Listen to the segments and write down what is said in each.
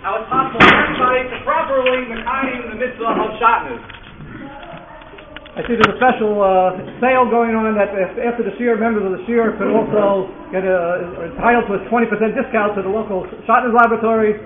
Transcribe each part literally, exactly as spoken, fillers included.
how it's possible for everybody to properly mekayim the mitzvah of shatnez. I see there's a special uh, sale going on that if, after the shir, members of the shir could also get a, are entitled to a twenty percent discount to the local Shatnez laboratory.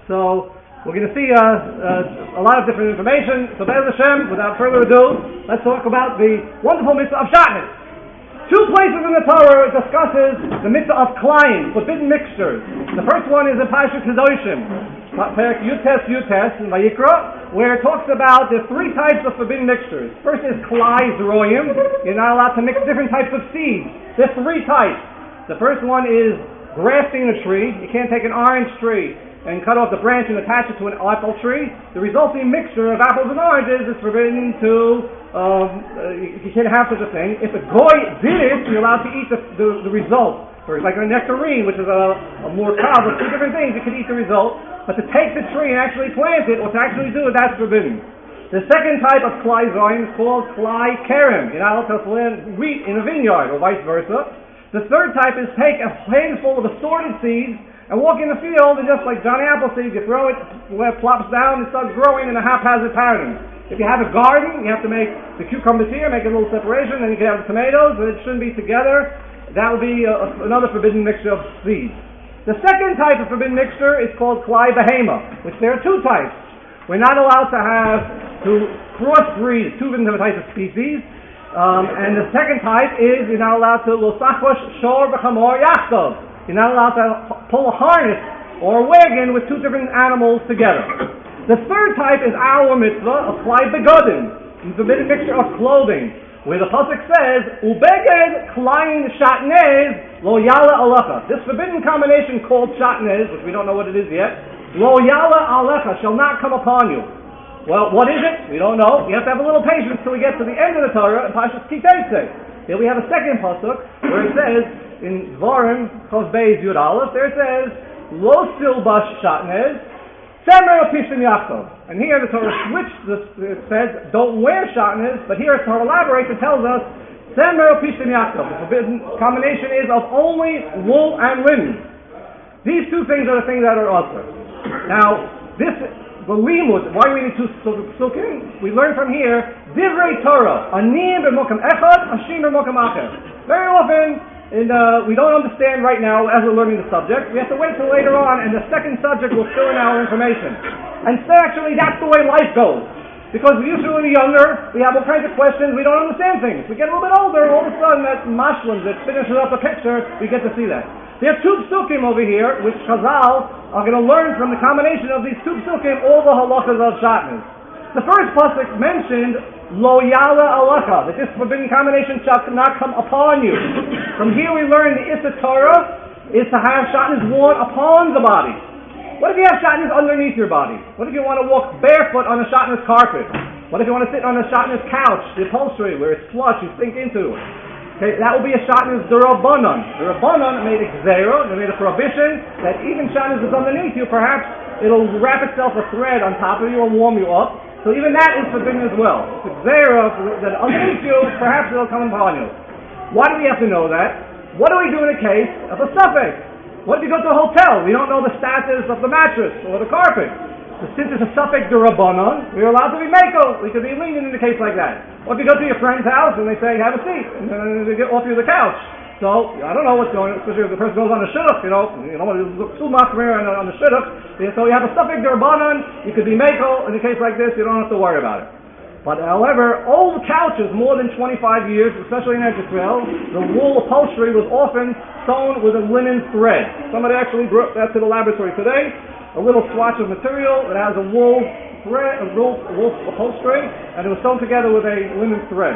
So we're going to see uh, uh, a lot of different information. So Be'ez Hashem, without further ado, let's talk about the wonderful mitzvah of Shatnez. Two places in the Torah discusses the mitzvah of klayim, forbidden mixtures. The first one is in Parashat Kedoshim, Perek Yutes Yutes in Vayikra, where it talks about the three types of forbidden mixtures. First is klai zroyim. You're not allowed to mix different types of seeds. There's three types. The first one is grafting a tree. You can't take an orange tree and cut off the branch and attach it to an apple tree. The resulting mixture of apples and oranges is forbidden to, um, uh, you can't have such a thing. If a goy did it, you're allowed to eat the, the, the result. Or like a nectarine, which is a, a more cob of two different things, you can eat the result. But to take the tree and actually plant it, or to actually do it, that's forbidden. The second type of klai zoyim is called klai kerem. You're not allowed to plant wheat in a vineyard, or vice versa. The third type is take a handful of assorted seeds and walk in the field, and just like Johnny Appleseed, you throw it where it plops down and starts growing in a haphazard pattern. If you have a garden, you have to make the cucumbers here, make a little separation, then you can have the tomatoes, and it shouldn't be together. That would be uh, another forbidden mixture of seeds. The second type of forbidden mixture is called klai behema, which there are two types. We're not allowed to have, to crossbreed two different types of species, um, and the second type is you're not allowed to losachosh shor b'chamor yachtav. You're not allowed to pull a harness or a wagon with two different animals together. The third type is our mitzvah of klai begodim, the forbidden mixture of clothing, where the pasuk says, "Ubeged klayin shatnez lo yala alecha." This forbidden combination called shatnez, which we don't know what it is yet, lo yala alecha, shall not come upon you. Well, what is it? We don't know. We have to have a little patience till we get to the end of the Torah in Parashat Kiteitzei. Here we have a second pasuk where it says in Dvarim Chov Beis Yud Aleph, there it says, "Lo silbash shatnez, semer pishim yachov." And here the Torah switched this, it says, don't wear shatnez, but here the Torah elaborates and tells us, semer pishim yachov. The forbidden combination is of only wool and linen. These two things are the things that are usher. Now, this, the limud, why do we need two psukim? We learn from here, divrei Torah, anim b'mokam echad, ashim b'mokam acher. Very often, And uh, we don't understand right now as we're learning the subject. We have to wait till later on, and the second subject will fill in our information. And so actually, that's the way life goes. Because we usually when we're younger, we have all kinds of questions, we don't understand things. We get a little bit older, all of a sudden that mashlim that finishes up a picture, we get to see that. There are two psukim over here, which Chazal are going to learn from the combination of these two psukim all the halachas of Shatnez. The first pasuk mentioned Lo yala alecha, that this forbidden combination shall not come upon you. From here we learn the Issa Torah is to have shatnez worn upon the body. What if you have shatnez underneath your body? What if you want to walk barefoot on a shatnez carpet? What if you want to sit on a shatnez couch, the upholstery where it's plush, you sink into? Okay, that will be a shatnez d'Rabbanan. The Rabbanan made a gzeira, they made a prohibition that even shatnez is underneath you, perhaps it'll wrap itself a thread on top of you and warm you up. So even that is forbidden as well. It's a gzeira that underneath you, perhaps it'll come upon you. Why do we have to know that? What do we do in a case of a suffix? What if you go to a hotel? We don't know the status of the mattress or the carpet. So since it's a suffix d'Rabbanan, we're allowed to be meko. We could be lenient in a case like that. Or if you go to your friend's house and they say, have a seat, and then they get off you the couch. So, I don't know what's going on, especially if the person goes on the shidduch, you know, you don't want to look too machmir on the shidduch. So you have a suffix d'Rabbanan, you could be meko. In a case like this, you don't have to worry about it. But however, old couches, more than twenty-five years, especially in Eretz Yisrael, the wool upholstery was often sewn with a linen thread. Somebody actually brought that to the laboratory today, a little swatch of material that has a wool thread, a wool, wool upholstery, and it was sewn together with a linen thread.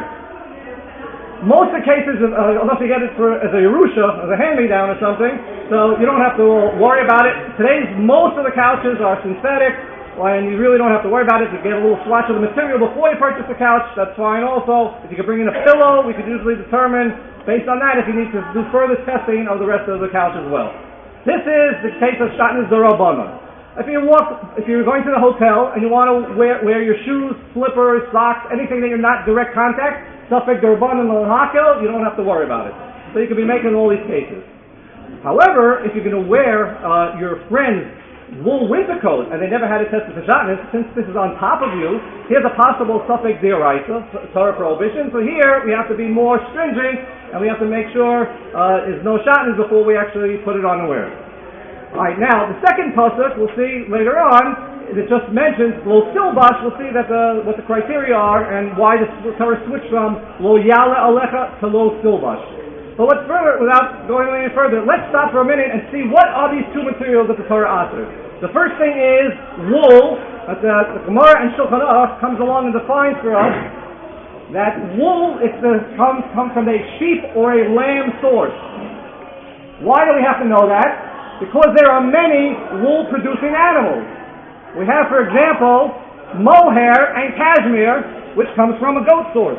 Most of the cases, uh, unless you get it for, as a Yerusha, as a hand-me-down or something, so you don't have to worry about it. Today's, most of the couches are synthetic, and you really don't have to worry about it. You get a little swatch of the material before you purchase the couch, that's fine also. If you could bring in a pillow, we could usually determine, based on that, if you need to do further testing of the rest of the couch as well. This is the case of shatnez d'Rabbanan. If you walk, if you're going to the hotel and you want to wear, wear your shoes, slippers, socks, anything that you're not direct contact, suffix d'Rabbanan l'hakel, you don't have to worry about it. So you can be making all these cases. However, if you're going to wear uh, your friend's wool winter coat, and they never had it tested for shatnez. Since this is on top of you, here's a possible suffix d'oraisa, Torah prohibition. So here we have to be more stringent, and we have to make sure uh, there's no shatnez before we actually put it on and wear it. All right, now the second pasuk we'll see later on. It just mentions lo silbash. We'll see that the, what the criteria are and why the Torah switched from lo yale alecha to lo silbash. But let's further, without going any further, let's stop for a minute and see what are these two materials that the Torah offers. The first thing is wool. That the, the Gemara and Shulchan Aruch comes along and defines for us that wool is the, comes, comes from a sheep or a lamb source. Why do we have to know that? Because there are many wool-producing animals. We have, for example, mohair and cashmere, which comes from a goat source.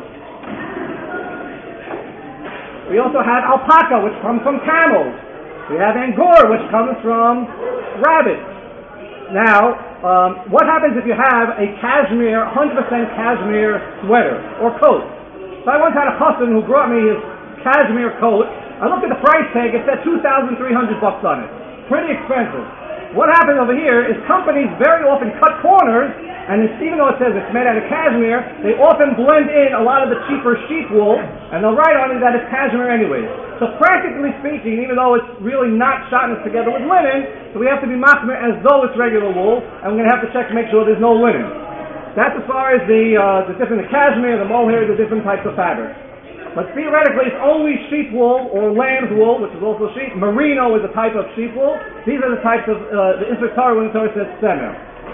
We also have alpaca, which comes from camels. We have angora, which comes from rabbits. Now, um, what happens if you have a cashmere, one hundred percent cashmere sweater or coat? So I once had a customer who brought me his cashmere coat. I looked at the price tag, it said two thousand three hundred bucks on it. Pretty expensive. What happens over here is companies very often cut corners, and it's, even though it says it's made out of cashmere, they often blend in a lot of the cheaper sheep wool, and they'll write on it that it's cashmere anyway. So practically speaking, even though it's really not shatnez together with linen, so we have to be machmir as though it's regular wool, and we're going to have to check to make sure there's no linen. That's as far as the, uh, the different the cashmere, the mohair, the different types of fabrics. But theoretically, it's only sheep wool or lamb's wool, which is also sheep. Merino is a type of sheep wool. These are the types of uh, the Isser Torah when the Torah says semer.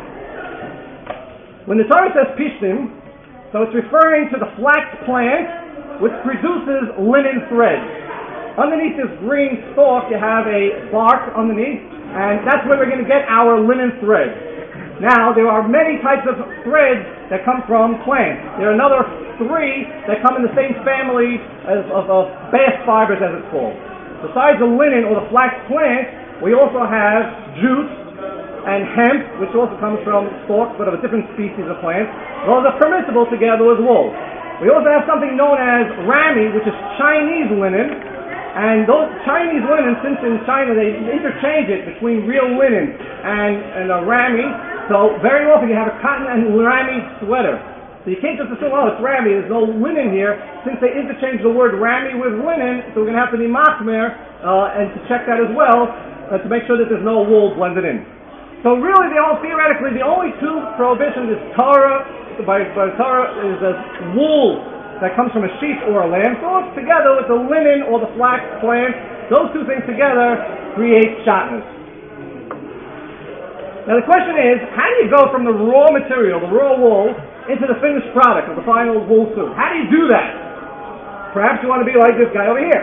When the Torah says pishtim, so it's referring to the flax plant, which produces linen thread. Underneath this green stalk, you have a bark underneath, and that's where we're going to get our linen thread. Now, there are many types of threads that come from plants. There are another three that come in the same family as, of, of bast fibers, as it's called. Besides the linen or the flax plant, we also have jute and hemp, which also comes from stalks, but of a different species of plants. Those are permissible together with wool. We also have something known as rami, which is Chinese linen, and those Chinese linen, since in China they interchange it between real linen and, and a rami, so very often you have a cotton and rami sweater. So you can't just assume, oh, it's rami, there's no linen here. Since they interchange the word rami with linen, so we're going to have to be machmer uh, and to check that as well uh, to make sure that there's no wool blended in. So really, the only, theoretically, the only two prohibitions is Torah, by, by Torah is a wool that comes from a sheep or a lamb source together with the linen or the flax plant. Those two things together create shatnez. Now the question is, how do you go from the raw material, the raw wool, into the finished product of the final wool suit? How do you do that? Perhaps you want to be like this guy over here.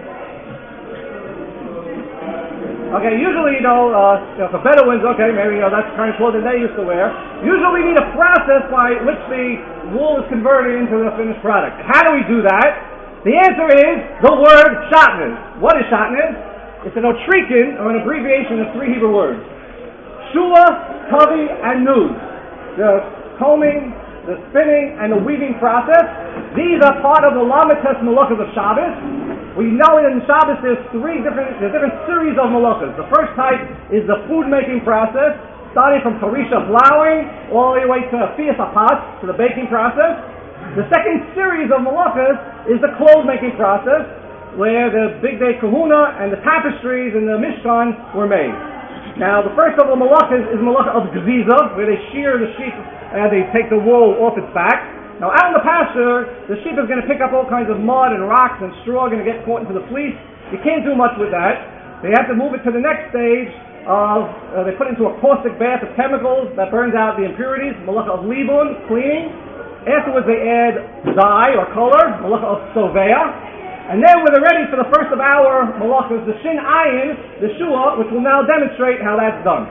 Okay, usually, you know, uh, you know for Bedouins, okay, maybe you know, that's the kind of clothing they used to wear. Usually we need a process by which the wool is converted into the finished product. How do we do that? The answer is the word shatnez. What is shatnez? It's an otrikin, or an abbreviation of three Hebrew words. Shua, Tavi, and Nuz. The combing, the spinning, and the weaving process. These are part of the Lamites Malachas of Shabbos. We know that in Shabbos there's three different, there's different series of malachas. The first type is the food-making process, starting from Tarisha flouring, all the way to Fias Apat, to the baking process. The second series of malachas is the clothes-making process, where the Big Day Kahuna and the tapestries in the Mishkan were made. Now, the first of the malachas is malacha of Gziza, where they shear the sheep and they take the wool off its back. Now, out in the pasture, the sheep is going to pick up all kinds of mud and rocks and straw, going to get caught into the fleece. You can't do much with that. They have to move it to the next stage of, uh, they put it into a caustic bath of chemicals that burns out the impurities, malacha of libun, cleaning. Afterwards, they add dye or color, malacha of soveya. And then when they're ready for the first of our malachas, the shin ayin, the shua, which will now demonstrate how that's done.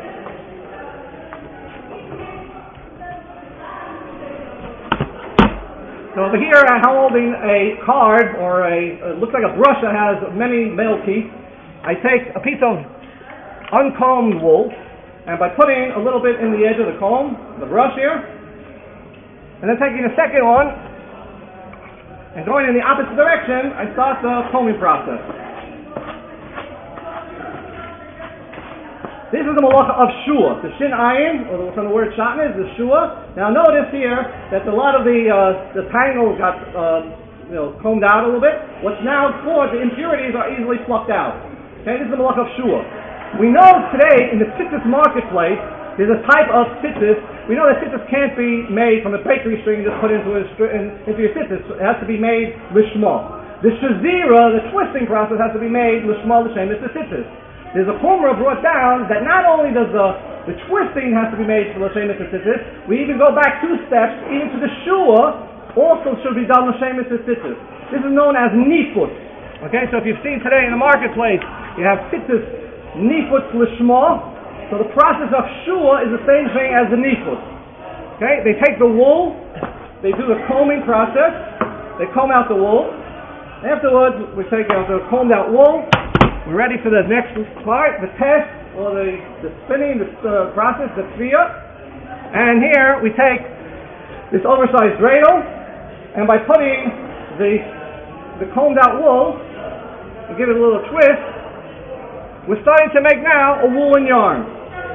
So over here I'm holding a card, or a, it looks like a brush that has many male teeth. I take a piece of uncombed wool, and by putting a little bit in the edge of the comb, the brush here, and then taking a second one, and going in the opposite direction, I start the combing process. This is the malacha of shua. The shin ayin, or from the word shatnez, the shua. Now notice here that a lot of the uh, the tangles got uh, you know combed out a little bit. What's now caught, the impurities are easily plucked out. Okay, this is the malacha of shua. We know today in the tzitzis marketplace there's a type of tzitzis. We know that tzitzis can't be made from a bakery string and just put into a stri- in, into your tzitzis. It has to be made lishma. The shazira, the twisting process, has to be made lishma l'shem tzitzis. There's a Chumrah brought down that not only does the, the twisting has to be made for L'Shem Tzitzis, we even go back two steps, even to the Shua also should be done L'Shem Tzitzis. This is known as Nifut. Okay, so if you've seen today in the marketplace, you have Tzitzis Nifut L'Shma, so the process of Shua is the same thing as the Nifut. Okay, they take the wool, they do the combing process, they comb out the wool, afterwards we take out the combed out wool. We're ready for the next part, the test, or the, the spinning, the uh, process, the tviya. And here we take this oversized dreidel, and by putting the, the combed out wool, we give it a little twist, we're starting to make now a woolen yarn.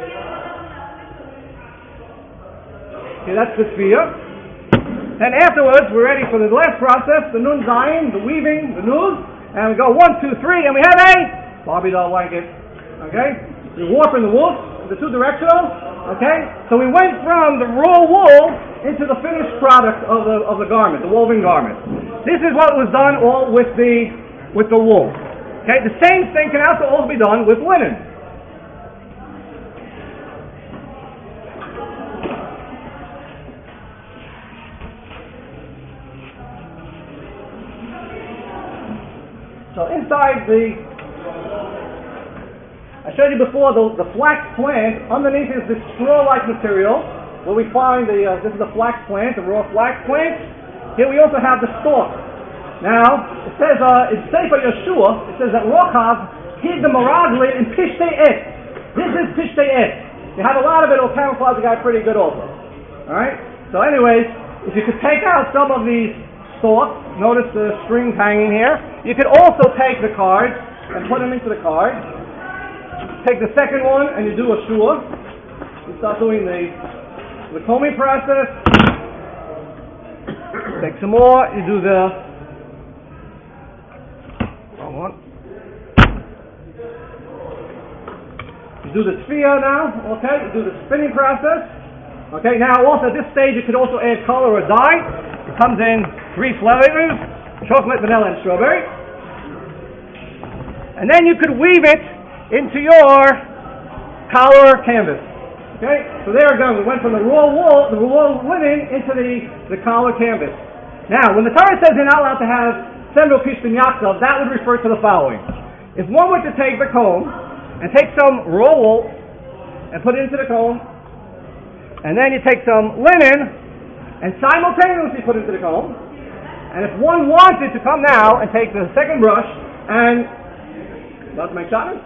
Okay, that's the tviya. Then afterwards, we're ready for the last process, the nun zayin, the weaving, the nuz. And we go one, two, three, and we have a Barbie doll blanket. Okay? We warp in the wolf, the two directional. Okay? So we went from the raw wool into the finished product of the of the garment, the woven garment. This is what was done all with the with the wool. Okay? The same thing can also also be done with linen. So inside the, I showed you before the, the flax plant, underneath is this straw-like material, where we find the, uh, this is the flax plant, the raw flax plant. Here we also have the stalk. Now, it says, uh, in Sefer Yeshua, it says that Rochav hid the Meraglin in Pishtei Et. This is Pishtei Et. You have a lot of it, it'll camouflage the guy pretty good also. Alright? So anyways, if you could take out some of these stalk, notice the strings hanging here. You could also take the cards and put them into the card. Take the second one and you do a shua. You start doing the, the combing process. Take some more, you do the wrong one. You do the tviya now, okay? You do the spinning process. Okay, now also at this stage you could also add color or dye. It comes in three flavors, chocolate, vanilla, and strawberry. And then you could weave it into your collar canvas. Okay, so there we go. We went from the raw wool, the raw linen, into the, the collar canvas. Now, when the Torah says you're not allowed to have sendal pishtin yaksav, that would refer to the following. If one were to take the comb and take some raw wool and put it into the comb, and then you take some linen and simultaneously put it into the comb. And if one wanted to come now and take the second brush and allowed to make shotgun.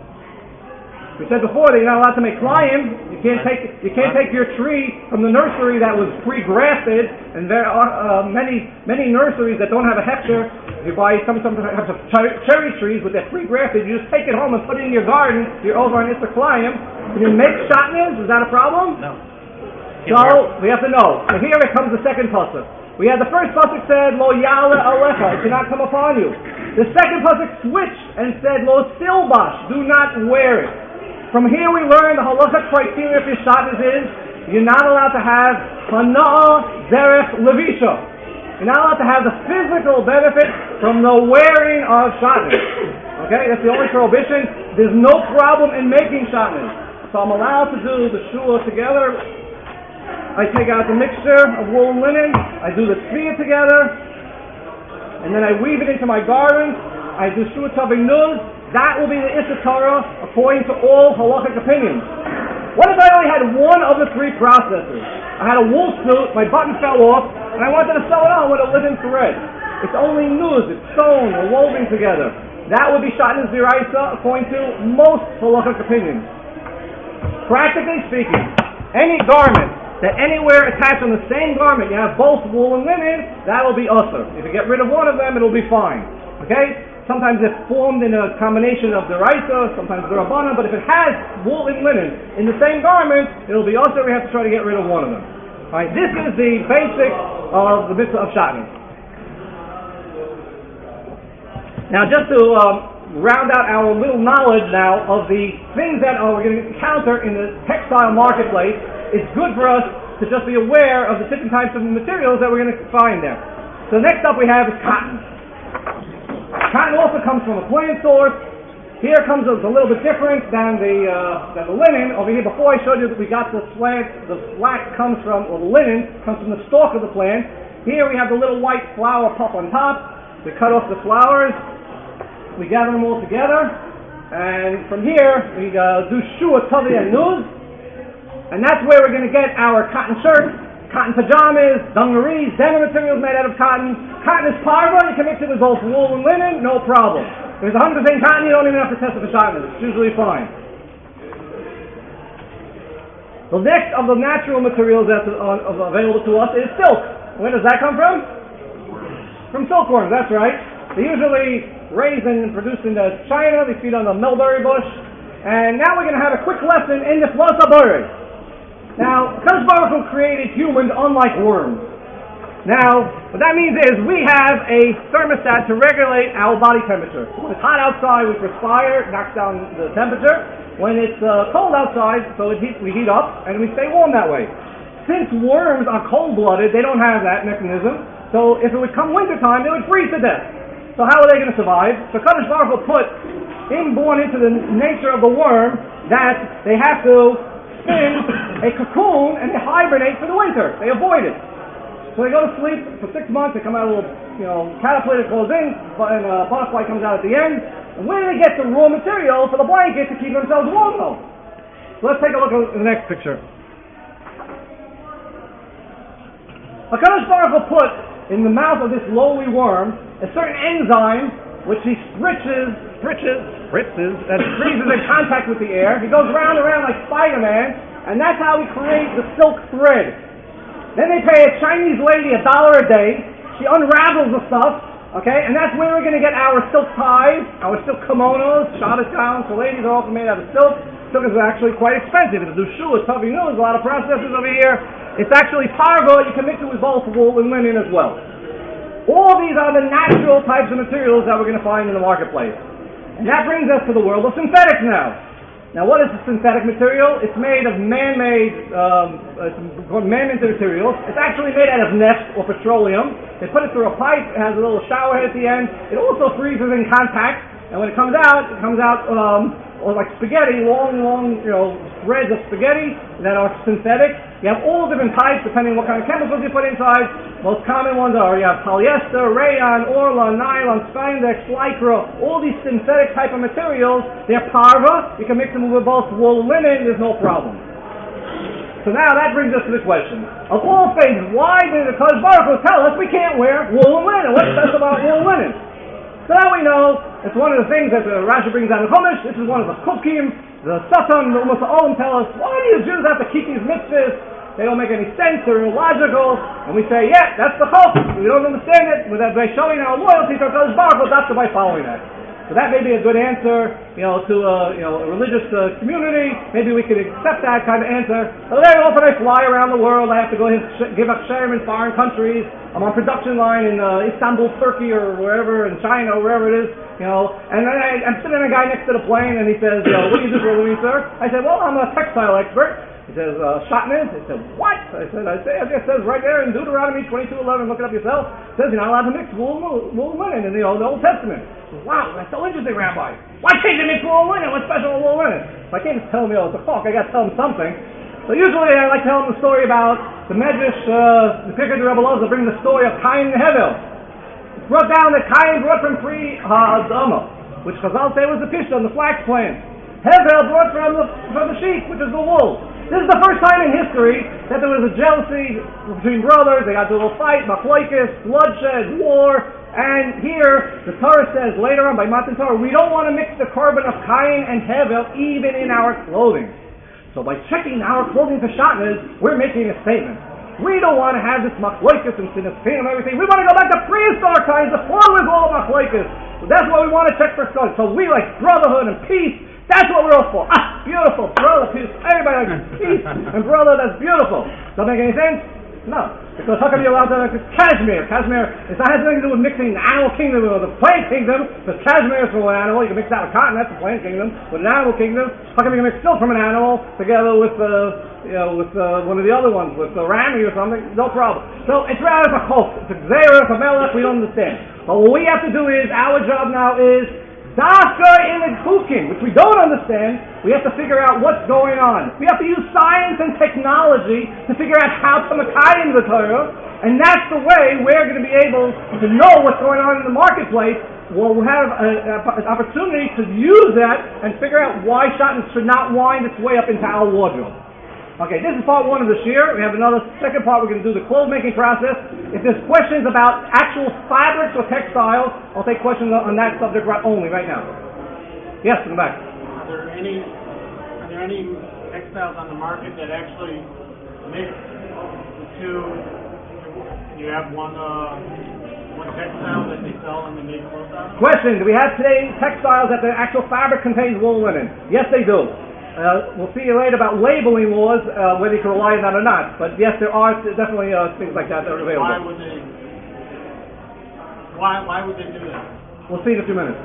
We said before that you're not allowed to make climb. You can't take you can't take your tree from the nursery that was pre-grafted, and there are uh, many many nurseries that don't have a hectare. You buy some some types of cherry trees with that pre-grafted. You just take it home and put it in your garden. You're over on Issa Climb. Can you make shotguns? Is that a problem? No. So we have to know. So here it comes the second pasuk. We had the first pasuk said Lo Ya'ale Alecha, it should not come upon you. The second pasuk switched and said Lo Silbash, do not wear it. From here we learn the halacha criteria for shotguns is you're not allowed to have Hana'ah Zerech Levisha. You're not allowed to have the physical benefit from the wearing of shotguns. Okay, that's the only prohibition. There's no problem in making shotguns. So I'm allowed to do the shua together. I take out the mixture of wool and linen, I do the tviya together, and then I weave it into my garment, I do shua taving nuz. That will be the Issa Torah according to all halachic opinions. What if I only had one of the three processes? I had a wool suit, my button fell off, and I wanted to sew it on with a linen thread. It's only nuz, it's sewn or woven together. That would be shotguns d'oraisa according to most halachic opinions. Practically speaking, any garment that anywhere attached on the same garment, you have both wool and linen, that will be usher. If you get rid of one of them, it'll be fine. Okay? sometimes it's formed in a combination of deraisa, sometimes derabana, but if it has wool and linen in the same garment, it'll be also we have to try to get rid of one of them. All right, this is the basic of the mitzvah of shatnez. Now, just to um, round out our little knowledge now of the things that uh, we're going to encounter in the textile marketplace, it's good for us to just be aware of the different types of materials that we're going to find there. So next up we have is cotton. Cotton also comes from a plant source. Here comes it's a little bit different than the uh, than the linen. Over here, before I showed you that we got the plant, the flax comes from, or the linen comes from the stalk of the plant. Here we have the little white flower puff on top. We cut off the flowers. We gather them all together, and from here we uh, do shua, tavi, and nuz, and that's where we're going to get our cotton shirts, cotton pajamas, dungarees, denim materials made out of cotton. Cotton is parva, you can mix it with both wool and linen, no problem. If it's one hundred percent cotton, you don't even have to test it for shatnez, it's usually fine. The next of the natural materials that's uh, available to us is silk. Where does that come from? From silkworms, that's right. They usually raised and produced in China, they feed on the mulberry bush. And now we're going to have a quick lesson in the Flosa Buri. Now, Kadosh Baruch Hu created humans unlike worms. Now, what that means is we have a thermostat to regulate our body temperature. When it's hot outside, we perspire, knocks down the temperature. When it's uh, cold outside, so it heat, we heat up, and we stay warm that way. Since worms are cold-blooded, they don't have that mechanism. So if it would come wintertime, they would freeze to death. So how are they going to survive? So Kadosh Baruch Hu put inborn into the nature of the worm that they have to spin a cocoon and they hibernate for the winter. They avoid it. So they go to sleep for six months. They come out a little, you know, caterpillar goes in, and a butterfly comes out at the end. And where do they get the raw material for the blanket to keep themselves warm though? So let's take a look at the next picture. Kadosh Baruch Hu put in the mouth of this lowly worm a certain enzyme which he spritches, spritches, spritzes, and freezes in contact with the air. He goes round and round like Spider-Man, and that's how he creates the silk thread. Then they pay a Chinese lady a dollar a day. She unravels the stuff, okay, and that's where we're going to get our silk ties, our silk kimonos, Shabbos gowns for ladies are often made out of silk. Silk is actually quite expensive. If you do shua, tavi, nuz, a lot of processes over here. It's actually parva. You can mix it with both wool and linen as well. All these are the natural types of materials that we're going to find in the marketplace. And that brings us to the world of synthetics now. Now what is the synthetic material? It's made of man-made, um, it's called man-made materials. It's actually made out of neft or petroleum. They put it through a pipe, it has a little shower head at the end. It also freezes in contact, and when it comes out, it comes out um, or like spaghetti, long, long, you know, threads of spaghetti that are synthetic. You have all different types depending on what kind of chemicals you put inside. Most common ones are you have polyester, rayon, orlon, nylon, spandex, lycra, all these synthetic type of materials. They're parva. You can mix them with both wool and linen. There's no problem. So now that brings us to the question. Of all things, why did the Kadosh Baruch Hu tell us we can't wear wool and linen? What's special about wool and linen? So now we know it's one of the things that the Rashi brings down in Chumash. This is one of the Chukim. The Satan, the Umas Ha'olam tell us, why do you Jews have to keep these mitzvahs? They don't make any sense, they're illogical. And we say, yeah, that's the chok. We don't understand it. But by showing our loyalty to Kadosh Baruch Hu, that's by following that. So that may be a good answer, you know, to a, you know, a religious uh, community. Maybe we could accept that kind of answer. But very often I fly around the world. I have to go and give up share in foreign countries. I'm on production line in uh, Istanbul, Turkey, or wherever, in China, or wherever it is, you know. And then I, I'm sitting in a guy next to the plane, and he says, you know, what do you do for a living, sir? I said, well, I'm a textile expert. He says, uh, shatnez? He said, what? I said, I say, it says right there in Deuteronomy twenty-two eleven, look it up yourself. It says you're not allowed to mix wool and wool and linen in the Old, the Old Testament. Said, wow, that's so interesting, Rabbi. Why can't you mix wool and linen? What's special with wool and linen? So I can't just tell him, you know, it's a chok. I got to tell him something. So usually I like to tell him the story about the Medrash, uh, the Pirkei Rebbe Elazar brings the story of Cain and Hevel. It's brought down that Cain brought from free Ha'adama, which Chazal say was the pishtan, the flax plant. Hevel brought from the, from the sheep, which is the wool. This is the first time in history that there was a jealousy between brothers. They got into a little fight, machlokes, bloodshed, war. And here, the Torah says later on by Matan Torah, we don't want to mix the carbon of Cain and Hevel even in our clothing. So by checking our clothing for shatnez, we're making a statement. We don't want to have this machlokes and sinas and everything. We want to go back to prehistoric times before it was all machlokes. Well, that's what we want to check for skulls. So we like brotherhood and peace. That's what we're all for. Ah, beautiful, brother, peace. Everybody likes peace and brother. That's beautiful. Doesn't make any sense? No. Because how come you're allowed to like cashmere? Cashmere, it has nothing to do with mixing the animal kingdom or the plant kingdom, because cashmere is from an animal. You can mix that with cotton, that's the plant kingdom. With an animal kingdom, how come you can mix silk from an animal together with, uh, you know, with uh, one of the other ones, with uh, rami or something? No problem. So it's rather a cult. It's a gzera, it's a melech, we don't understand. But what we have to do is, our job now is, Dafka in the cooking, which we don't understand, we have to figure out what's going on. We have to use science and technology to figure out how to Makayim the Torah, and that's the way we're going to be able to know what's going on in the marketplace. We'll have an opportunity to use that and figure out why Shatnez should not wind its way up into our wardrobe. Okay, this is part one of the shiur. We have another second part. We're going to do the clothes making process. If there's questions about actual fabrics or textiles, I'll take questions on that subject right, only right now. Yes, in the back. Are there any are there any textiles on the market that actually mix the two? You have one uh, one textile that they sell and they make clothes out of? Question: do we have today textiles that the actual fabric contains wool linen? Yes, they do. Uh, we'll see later about labeling laws, uh, whether you can rely on that or not. But yes, there are definitely uh, things like that that are available. Why would they? Why why would they do that? We'll see in a few minutes.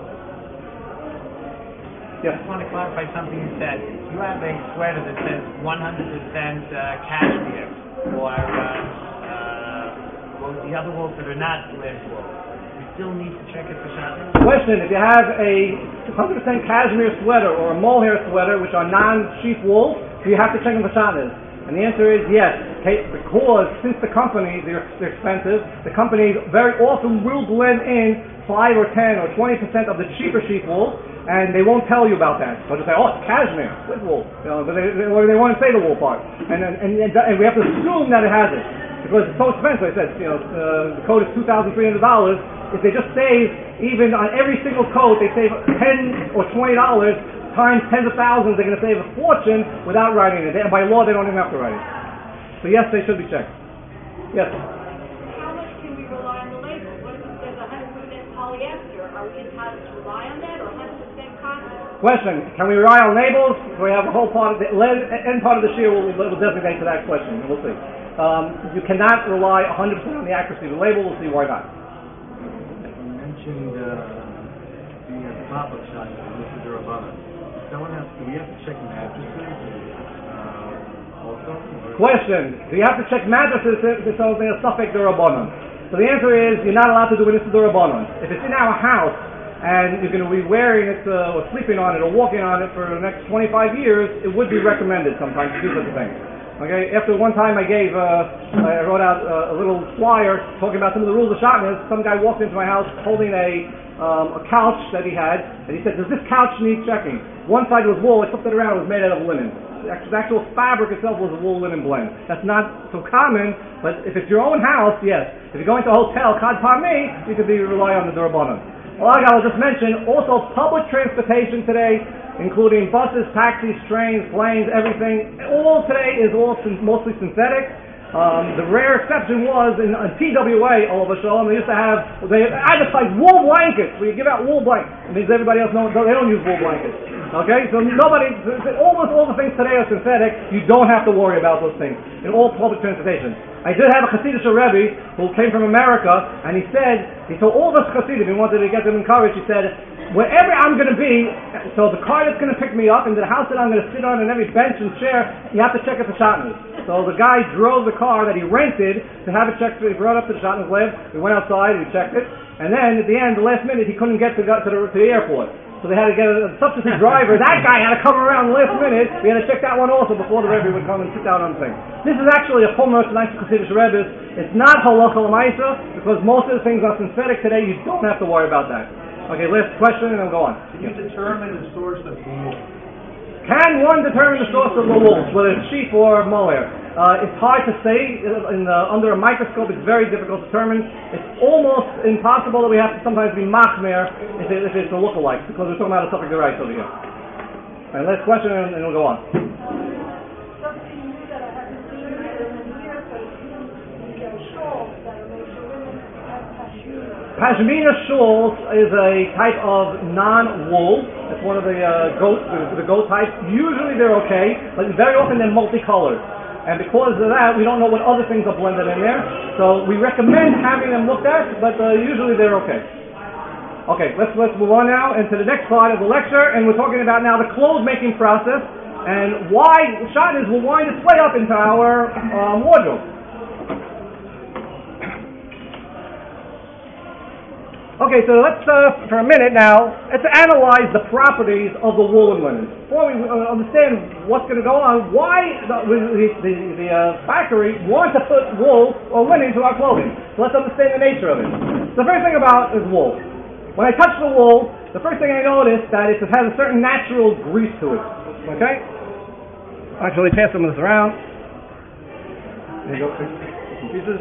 Yes. I just want to clarify something you said. You have a sweater that says one hundred percent uh, cashmere, or uh, uh, well, the other wools that are not lint wool. You still need to check it for Shatnez? Question: if you have a one hundred percent cashmere sweater or a mohair sweater, which are non-sheep wool, do you have to check them for Shatnez? And the answer is yes, okay, because since the companies, they're, they're expensive, the companies very often will blend in five or ten or twenty percent of the cheaper sheep wool, and they won't tell you about that. They'll just say, oh, it's cashmere, with wool. You know, but they, they, they won't say the wool part. And, and, and, and we have to assume that it has it. Because it's so expensive. I said, you know, uh, the coat is two thousand three hundred dollars. If they just save, even on every single coat, they save ten or twenty dollars times tens of thousands, they're going to save a fortune without writing it. And by law, they don't even have to write it. So yes, they should be checked. Yes? How much can we rely on the label? What if it says one hundred percent polyester? Are we entitled to rely on that, or one hundred percent cotton? Question: can we rely on labels? We have a whole part of the end part of the shiur will will designate to that question. We'll see. Um, you cannot rely one hundred percent on the accuracy of the label. We'll see why not. You mentioned uh, being at the top of Shatnez, Mister Durabana. Someone has. Do we have to check mattresses uh, also? Or? Question: do you have to check mattresses if it's something a suffix Durabanan? So the answer is you're not allowed to do it Mister Durabanan. If it's in our house and you're going to be wearing it uh, or sleeping on it or walking on it for the next twenty-five years, it would be recommended sometimes to do such a thing. Okay. After one time I gave, uh, I wrote out uh, a little flyer talking about some of the rules of Shatnez. Some guy walked into my house holding a um, a couch that he had, and he said, "Does this couch need checking?" One side was wool. I flipped it around. It was made out of linen. The actual, the actual fabric itself was a wool linen blend. That's not so common, but if it's your own house, yes. If you're going to a hotel, Kad Parmi, you could be rely on the Durabanan. Well, like I was just mentioned, also public transportation today, including buses, taxis, trains, planes, everything, all today is all syn- mostly synthetic. Um, the rare exception was in, in T W A, all of a sudden, they used to have, they advertised wool blankets, where you give out wool blankets. It means everybody else knows they don't use wool blankets. Okay, so nobody, almost all the things today are synthetic. You don't have to worry about those things in all public transportation. I did have a Hasidic Rebbe who came from America, and he said, he told all the Hasidim, he wanted to get them encouraged, he said, wherever I'm going to be, so the car that's going to pick me up, and the house that I'm going to sit on, and every bench and chair, you have to check it for Shatnez. So the guy drove the car that he rented to have it checked. He brought it up to the Shatnez lab. We went outside, we checked it, and then at the end, the last minute, he couldn't get to, to, the, to the airport. So they had to get a, a substitute driver. That guy had to come around the last minute. We had to check that one also before the Rebbe would come and sit down on the thing. This is actually a former nice Hasidic Rebbe. It's not halacha l'maisa because most of the things are synthetic today. You don't have to worry about that. Okay, last question and then we'll go on. Can you determine the source of the wool? Can one determine the source of the wool, whether it's sheep or mohair? Uh, it's hard to say. In the, under a microscope, it's very difficult to determine. It's almost impossible that we have to sometimes be machmer if, it, if it's a lookalike, because we're talking about a topic of rights over here. All right, last question and, and we'll go on. Something new that I haven't seen in years, but it's shawls that are made for women that have cashew. Pashmina shawls is a type of non-wool. It's one of the uh, goat, the, the goat types. Usually they're okay, but very often they're multicolored. And because of that, we don't know what other things are blended in there. So we recommend having them looked at, but uh, usually they're okay. Okay, let's let's move on now into the next part of the lecture, and we're talking about now the clothes making process and why shatnez will wind its way up into our um, wardrobe. Okay, so let's uh, for a minute now let's analyze the properties of the wool and linen. Before we uh, understand what's going to go on, why the the, the, the uh, factory wants to put wool or linen into our clothing. So let's understand the nature of it. The first thing about is wool. When I touch the wool, the first thing I notice that it has a certain natural grease to it. Okay? Actually, pass some of this around. There you go. Some pieces.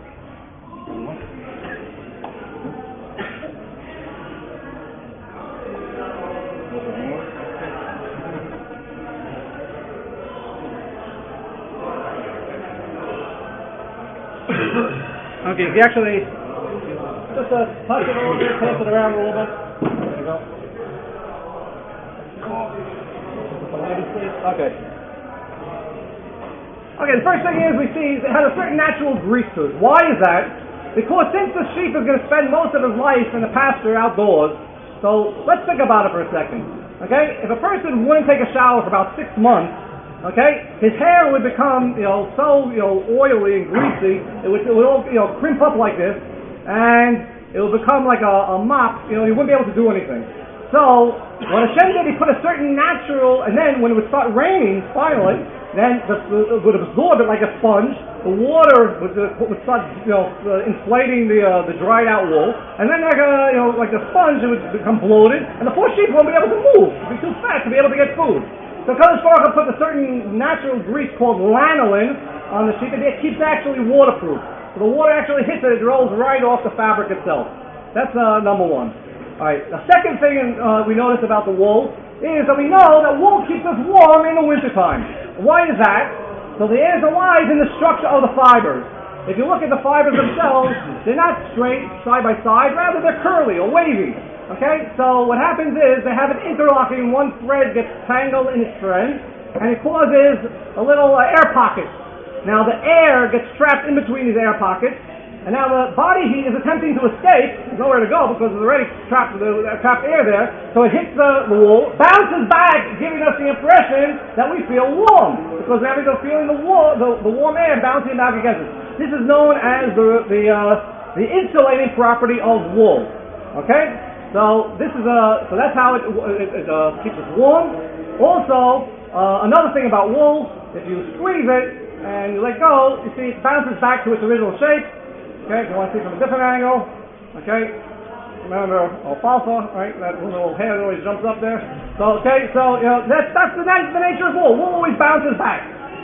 Okay, you actually just uh, touch it a little bit, pass it around a little bit. There you go. Okay. Okay, the first thing is we see it has a certain natural grease to it. Why is that? Because since the sheep is going to spend most of his life in the pasture outdoors, so let's think about it for a second. Okay? If a person wouldn't take a shower for about six months, okay, his hair would become, you know, so, you know, oily and greasy, it would, it would all, you know, crimp up like this, and it would become like a, a mop, you know, he wouldn't be able to do anything. So, what Hashem did, he put a certain natural, and then when it would start raining, finally, then the, it would absorb it like a sponge, the water would, uh, would start, you know, uh, inflating the uh, the dried out wool, and then like a, you know, like a sponge, it would become bloated, and the poor sheep won't be able to move, it'd be too fat to be able to get food. So Kadosh Baruch Hu put a certain natural grease called lanolin on the sheep, and it keeps it actually waterproof. So the water actually hits it, it rolls right off the fabric itself. That's uh, number one. Alright, the second thing uh, we notice about the wool is that we know that wool keeps us warm in the wintertime. Why is that? So the answer lies in the structure of the fibers. If you look at the fibers themselves, they're not straight side by side, rather they're curly or wavy. Okay, so what happens is they have an interlocking, one thread gets tangled in its thread, and it causes a little uh, air pocket. Now the air gets trapped in between these air pockets, and now the body heat is attempting to escape. There's nowhere to go because there's already trapped, the, uh, trapped air there, so it hits the, the wool, bounces back, giving us the impression that we feel warm, because now we're feeling the, wool, the, the warm air bouncing back against us. This is known as the, the, uh, the insulating property of wool. Okay? So this is a so that's how it, it, it uh, keeps us warm. Also, uh, another thing about wool, if you squeeze it and you let go, you see it bounces back to its original shape. Okay, if you want to see from a different angle. Okay, remember alfalfa, right? That little hair that always jumps up there. So okay, so you know that's that's the, that's the nature of wool. Wool always bounces back.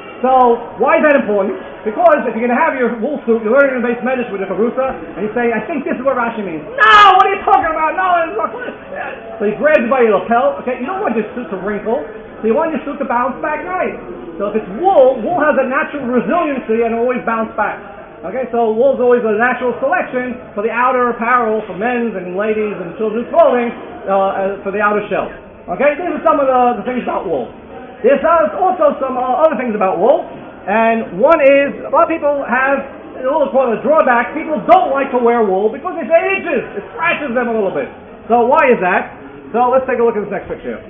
So why is that important? Because if you're going to have your wool suit, you're learning in base medrash with the Charusa, and you say, I think this is what Rashi means. No, what are you talking about? No, it's not. So he grabs by your lapel. Okay, you don't want your suit to wrinkle, so you want your suit to bounce back nice. So if it's wool, wool has a natural resiliency and always bounce back. Okay, so wool's always a natural selection for the outer apparel, for men's and ladies and children's clothing, uh, for the outer shell. Okay, these are some of the, the things about wool. There's also some uh, other things about wool, and one is, a lot of people have, a little called a drawback, people don't like to wear wool because they say it itches, it scratches them a little bit. So why is that? So let's take a look at this next picture.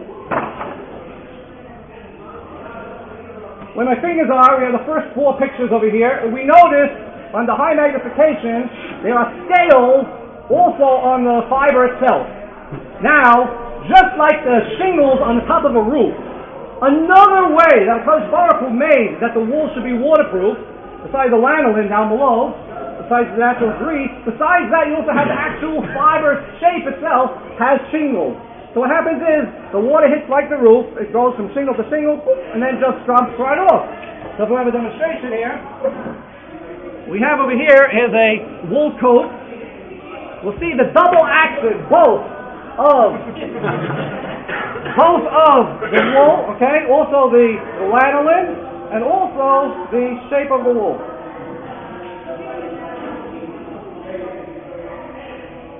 Where my fingers are, we have the first four pictures over here, we notice under high magnification, there are scales also on the fiber itself. Now, just like the shingles on the top of a roof, another way that Kadosh Baruch Hu made that the wool should be waterproof, besides the lanolin down below, besides the natural grease, besides that you also have the actual fiber shape itself has shingles. So what happens is, the water hits like the roof, it goes from shingle to shingle, and then just drops right off. So if we have a demonstration here, we have over here is a wool coat. We'll see the double action, both of both of the wool, okay, also the lanolin, and also the shape of the wool.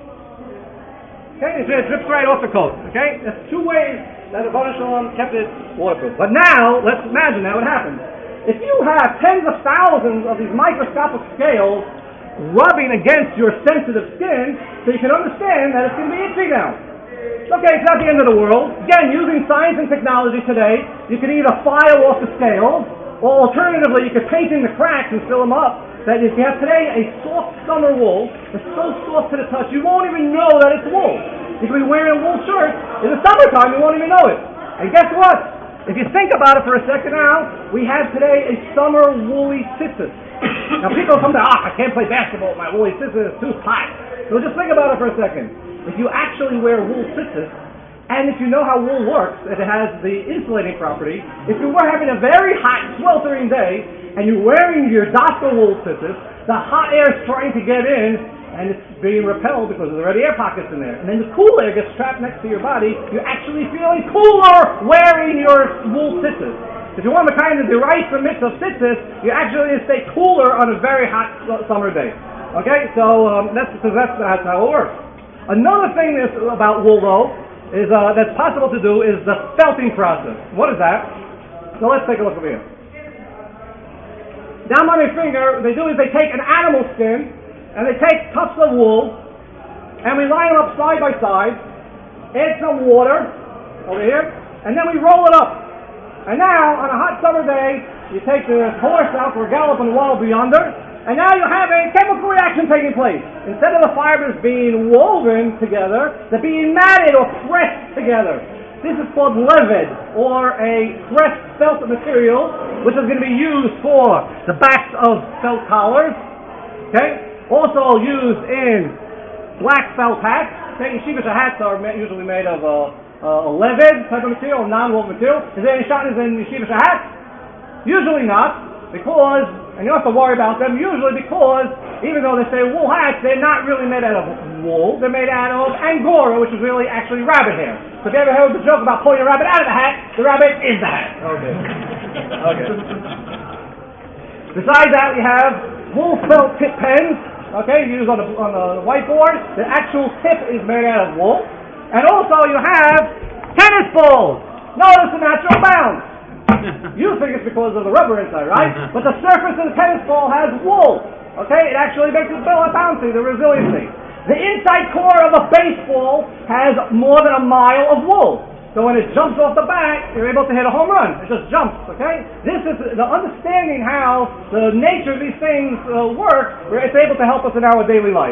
Okay, it drips right off the coat. Okay, that's two ways that the Baruch Shalom kept it waterproof. But now, let's imagine now what happens. If you have tens of thousands of these microscopic scales rubbing against your sensitive skin, so you can understand that it's going to be itchy now. Okay, it's not the end of the world. Again, using science and technology today, you can either file off the scales, or alternatively, you could paint in the cracks and fill them up. That if you have today a soft summer wool, it's so soft to the touch, you won't even know that it's wool. You could be wearing a wool shirt in the summertime, you won't even know it. And guess what? If you think about it for a second now, we have today a summer woolly tzitzis. Now people sometimes, ah, I can't play basketball with my woolly tzitzis, it's too hot. So just think about it for a second. If you actually wear wool tzitzis, and if you know how wool works, and it has the insulating property, if you were having a very hot, sweltering day, and you're wearing your Dafka wool tzitzis, the hot air is trying to get in, and it's being repelled because there's already air pockets in there. And then the cool air gets trapped next to your body, you're actually feeling cooler wearing your wool tzitzis. If you want to kind of derive the mix of tzitzis, you actually need to stay cooler on a very hot summer day. Okay, so um, that's because that's, that's how it works. Another thing that's about wool, though, is uh, that's possible to do is the felting process. What is that? So let's take a look over here. Down by my finger, they do is they take an animal skin, and they take tufts of wool, and we line them up side by side, add some water over here, and then we roll it up. And now, on a hot summer day, you take the horse out for a gallop on the wall beyonder, and now you have a chemical reaction taking place. Instead of the fibers being woven together, they're being matted or pressed together. This is called leved, or a pressed felt material, which is going to be used for the backs of felt collars. Okay? Also used in black felt hats. Okay, yeshivish hats are usually made of uh, uh, a leved type of material, non-woven material. Is there any shotguns in yeshivish hats? Usually not, because, and you don't have to worry about them, usually because, even though they say wool hats, they're not really made out of wool. They're made out of angora, which is really actually rabbit hair. So if you ever heard the joke about pulling a rabbit out of the hat, the rabbit is the hat. Okay. Okay. Besides that, we have wool felt tip pens. Okay, used on the, on the whiteboard. The actual tip is made out of wool. And also you have tennis balls. Notice the natural bounce. You think it's because of the rubber inside, right? But the surface of the tennis ball has wool. Okay, it actually makes it feel bouncy, the resiliency. The inside core of a baseball has more than a mile of wool. So when it jumps off the bat, you're able to hit a home run. It just jumps, okay? This is the understanding how the nature of these things uh, work, where it's able to help us in our daily life.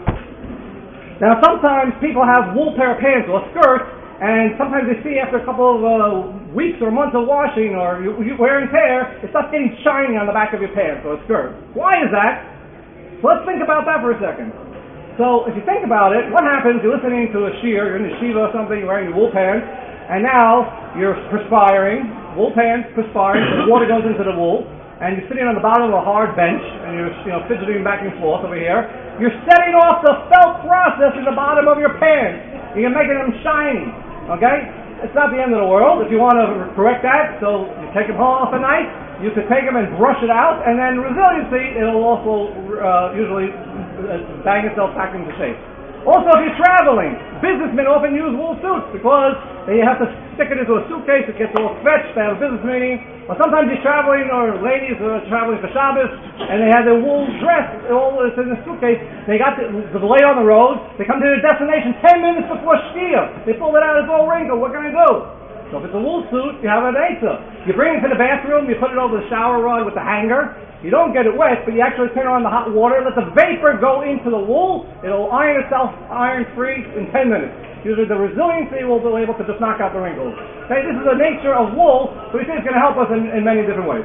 Now sometimes people have wool pair of pants or skirts, and sometimes they see after a couple of uh, weeks or months of washing or you, you wear and tear, it starts getting shiny on the back of your pants or skirt. Why is that? So let's think about that for a second. So if you think about it, what happens, you're listening to a shiur, you're in the shiva or something, you're wearing your wool pants, and now you're perspiring, wool pants, perspiring, the water goes into the wool, and you're sitting on the bottom of a hard bench, and you're you know, fidgeting back and forth over here. You're setting off the felt process in the bottom of your pants. You're making them shiny, okay? It's not the end of the world. If you want to correct that, so you take them home off at night, you could take them and brush it out, and then resiliency, it'll also uh, usually bang itself back into shape. Also, if you're traveling, businessmen often use wool suits because they have to stick it into a suitcase, it gets all stretched, they have a business meeting. Or sometimes you're traveling, or ladies are traveling for Shabbos, and they have their wool dress, all it's in the suitcase. They got the, the delay on the road, they come to their destination ten minutes before Shkia. They pull it out, it's all wrinkled, what can I do? So if it's a wool suit, you have an eitzah. You bring it to the bathroom, you put it over the shower rod with the hanger. You don't get it wet, but you actually turn on the hot water, let the vapor go into the wool, it'll iron itself iron-free in ten minutes. Usually the resiliency will be able to just knock out the wrinkles. Okay, this is the nature of wool, so we think it's going to help us in, in many different ways.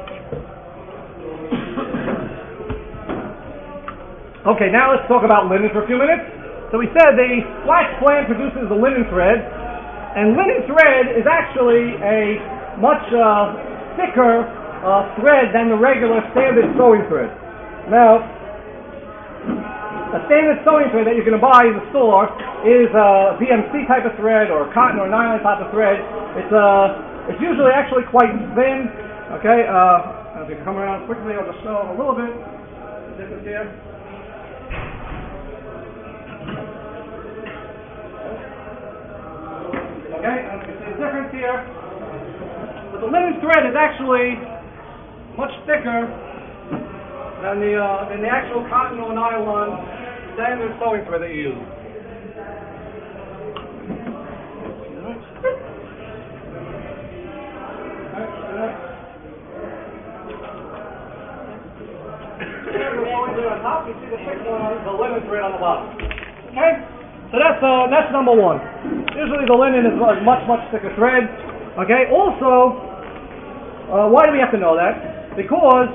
Okay, now let's talk about linen for a few minutes. So we said the flax plant produces the linen thread, and linen thread is actually a much uh, thicker uh, thread than the regular standard sewing thread. Now, a standard sewing thread that you're going to buy in the store is a V M C type of thread or cotton or nylon type of thread. It's uh, it's usually actually quite thin. Okay, uh, if you come around quickly, I'll just show a little bit the difference here. Okay, and we can see the difference here. But the linen thread is actually much thicker than the uh, than the actual cotton or nylon standard sewing thread that you use. On top, you see the thick one, the linen thread on the bottom. Okay, so that's uh, that's number one. Usually the linen is a much much thicker thread. Okay, also, uh, why do we have to know that? Because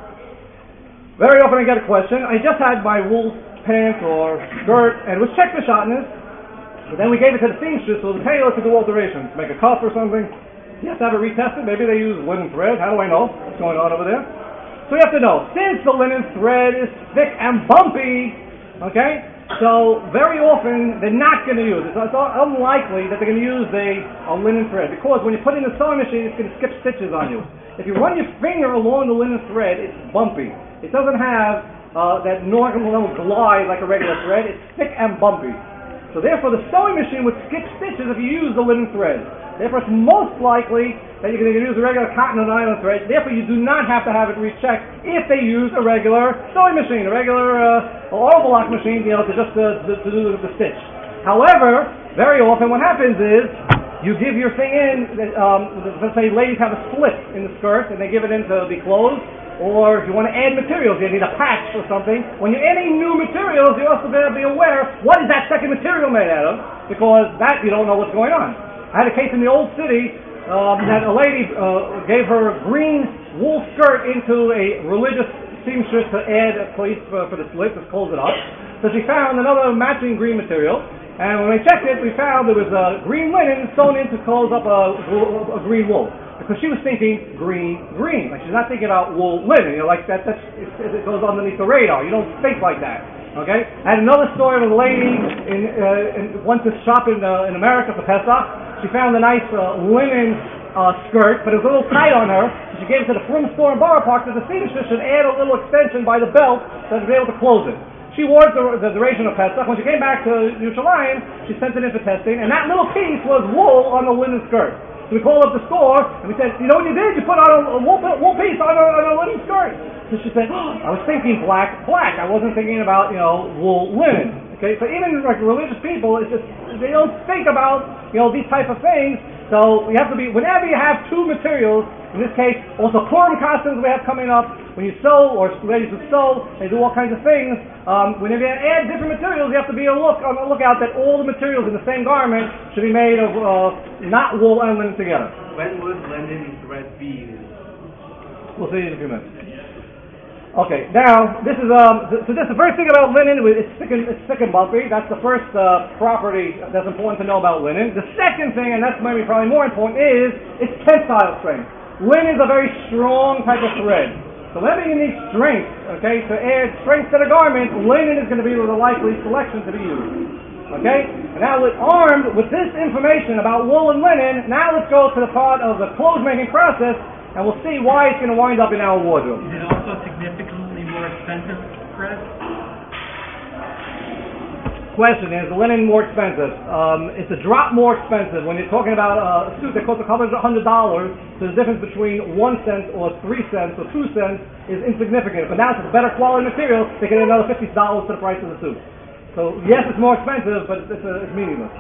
very often I get a question. I just had my wool pants or skirt, and it was checked for shotness. But then we gave it to the seamstress, so the tailor to do alterations, make a cuff or something. You have to have it retested. Maybe they use linen thread. How do I know what's going on over there? So you have to know, since the linen thread is thick and bumpy, okay, so very often they're not going to use it. So it's unlikely that they're going to use a, a linen thread, because when you put it in the sewing machine, it's going to skip stitches on you. If you run your finger along the linen thread, it's bumpy. It doesn't have uh, that normal glide like a regular thread. It's thick and bumpy. So therefore, the sewing machine would skip stitches if you use the linen thread. Therefore, it's most likely that you're going to use a regular cotton or nylon thread. Therefore, you do not have to have it rechecked if they use a regular sewing machine, a regular uh, auto block machine, you know, to just uh, to, to do the stitch. However, very often what happens is you give your thing in. Um, let's say ladies have a split in the skirt and they give it in to be closed. Or if you want to add materials, you need a patch or something. When you're adding new materials, you also better be aware, what is that second material made out of? Because that, you don't know what's going on. I had a case in the old city um, that a lady uh, gave her green wool skirt into a religious seamstress to add a place for, for the slit, to close it up. So she found another matching green material. And when we checked it, we found there was a green linen sewn in to close up a, a green wool. Because she was thinking green, green. Like she's not thinking about wool linen. You know, like that, that's, it, it goes underneath the radar. You don't think like that. Okay? I had another story of a lady in, uh, in went to shop in, uh, in America for Pesach. She found a nice uh, linen uh, skirt, but it was a little tight on her. She gave it to the Frum store in Borough Park that the seamstress should add a little extension by the belt so to be able to close it. She wore it the, the duration of Pesach. When she came back to Yerushalayim, she sent it in for testing, and that little piece was wool on the linen skirt. So we called up the store, and we said, you know what you did? You put on a, a wool, wool piece on a, on a linen skirt. So she said, oh, I was thinking black, black. I wasn't thinking about, you know, wool linen. Okay, so even like religious people, it's just, they don't think about, you know, these type of things. So you have to be, whenever you have two materials, in this case, also Purim costumes we have coming up, when you sew, or ladies who sew, they do all kinds of things. Um, whenever you add different materials, you have to be a look, on the lookout that all the materials in the same garment should be made of uh, not wool and linen together. When would linen thread be? We'll see in a few minutes. Okay, now this is um. So this the first thing about linen. It's thick and it's thick and bumpy. That's the first uh, property that's important to know about linen. The second thing, and that's maybe probably more important, is its tensile strength. Linen is a very strong type of thread. So whenever you need strength, okay, to add strength to the garment, linen is going to be the likely selection to be used. Okay? And now with armed with this information about wool and linen, now let's go to the part of the clothes making process, and we'll see why it's going to wind up in our wardrobe. Is it also significantly more expensive, Chris? Question is, the linen more expensive? Um, it's a drop more expensive. When you're talking about uh, a suit that costs a couple of hundred dollars, so the difference between one cent or three cents or two cents is insignificant. But now it's a better quality material, they get another fifty dollars to the price of the suit. So yes, it's more expensive, but it's, uh, it's meaningless.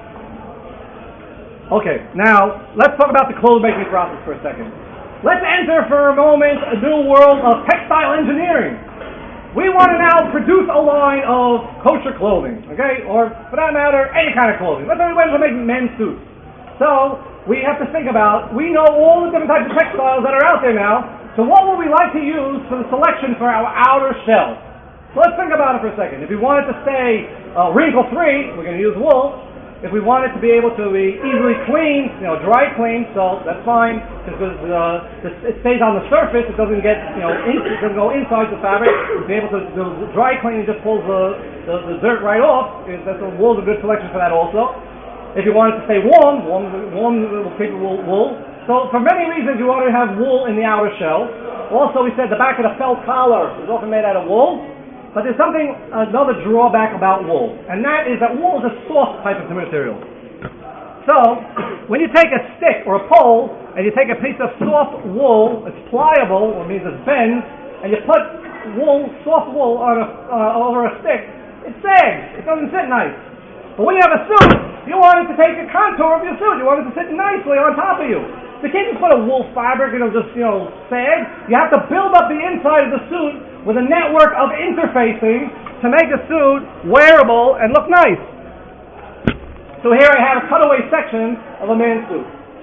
Okay, now let's talk about the clothes making process for a second. Let's enter for a moment a new world of textile engineering. We want to now produce a line of kosher clothing, okay? Or, for that matter, any kind of clothing. Let's say we want to make men's suits. So, we have to think about, we know all the different types of textiles that are out there now, so what would we like to use for the selection for our outer shell? So let's think about it for a second. If we want it to stay uh, wrinkle-free, we're going to use wool. If we want it to be able to be easily cleaned, you know, dry cleaned, so that's fine, because uh, it stays on the surface, it doesn't get, you know, in, it doesn't go inside the fabric. To be able to do dry cleaning, just pulls the, the, the dirt right off. That's a wool's a good selection for that also. If you want it to stay warm, warm, warm will keep it wool, wool. So for many reasons, you want to have wool in the outer shell. Also, we said the back of the felt collar is often made out of wool. But there's something, another drawback about wool, and that is that wool is a soft type of material. So, when you take a stick or a pole, and you take a piece of soft wool, it's pliable, which means it's bends, and you put wool, soft wool on a, uh, over a stick, it sags. It doesn't sit nice. But when you have a suit, you want it to take the contour of your suit. You want it to sit nicely on top of you. So you can't just put a wool fabric and it'll just, you know, sag. You have to build up the inside of the suit with a network of interfacing to make the suit wearable and look nice. So here I have a cutaway section of a man's suit.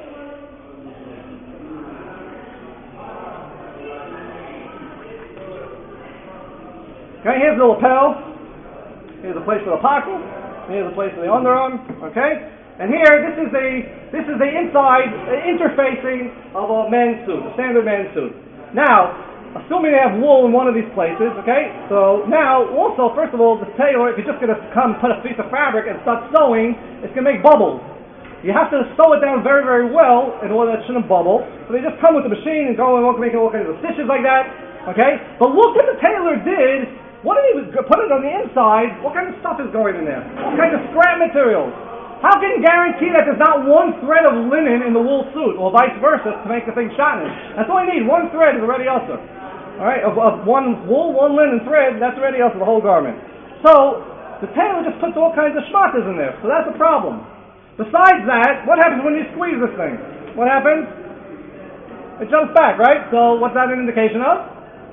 Okay, here's the lapel. Here's a place for the pocket. Here's a place for the underarm. Okay, and here this is the this is the inside uh, interfacing of a men's suit, a standard man's suit. Now, assuming they have wool in one of these places, okay, so now, also, first of all, the tailor, if you're just going to come put a piece of fabric and start sewing, it's going to make bubbles. You have to sew it down very, very well in order that it shouldn't bubble. So they just come with the machine and go and make all kinds of stitches like that, okay? But look what the tailor did. What did he put it on the inside? What kind of stuff is going in there? What kind of scrap materials? How can you guarantee that there's not one thread of linen in the wool suit, or vice versa, to make the thing shiny? That's all you need. One thread is already also. All right, of, of one wool, one linen thread, that's already else of the whole garment. So, the tailor just puts all kinds of schmatters in there, so that's a problem. Besides that, what happens when you squeeze this thing? What happens? It jumps back, right? So, what's that an indication of?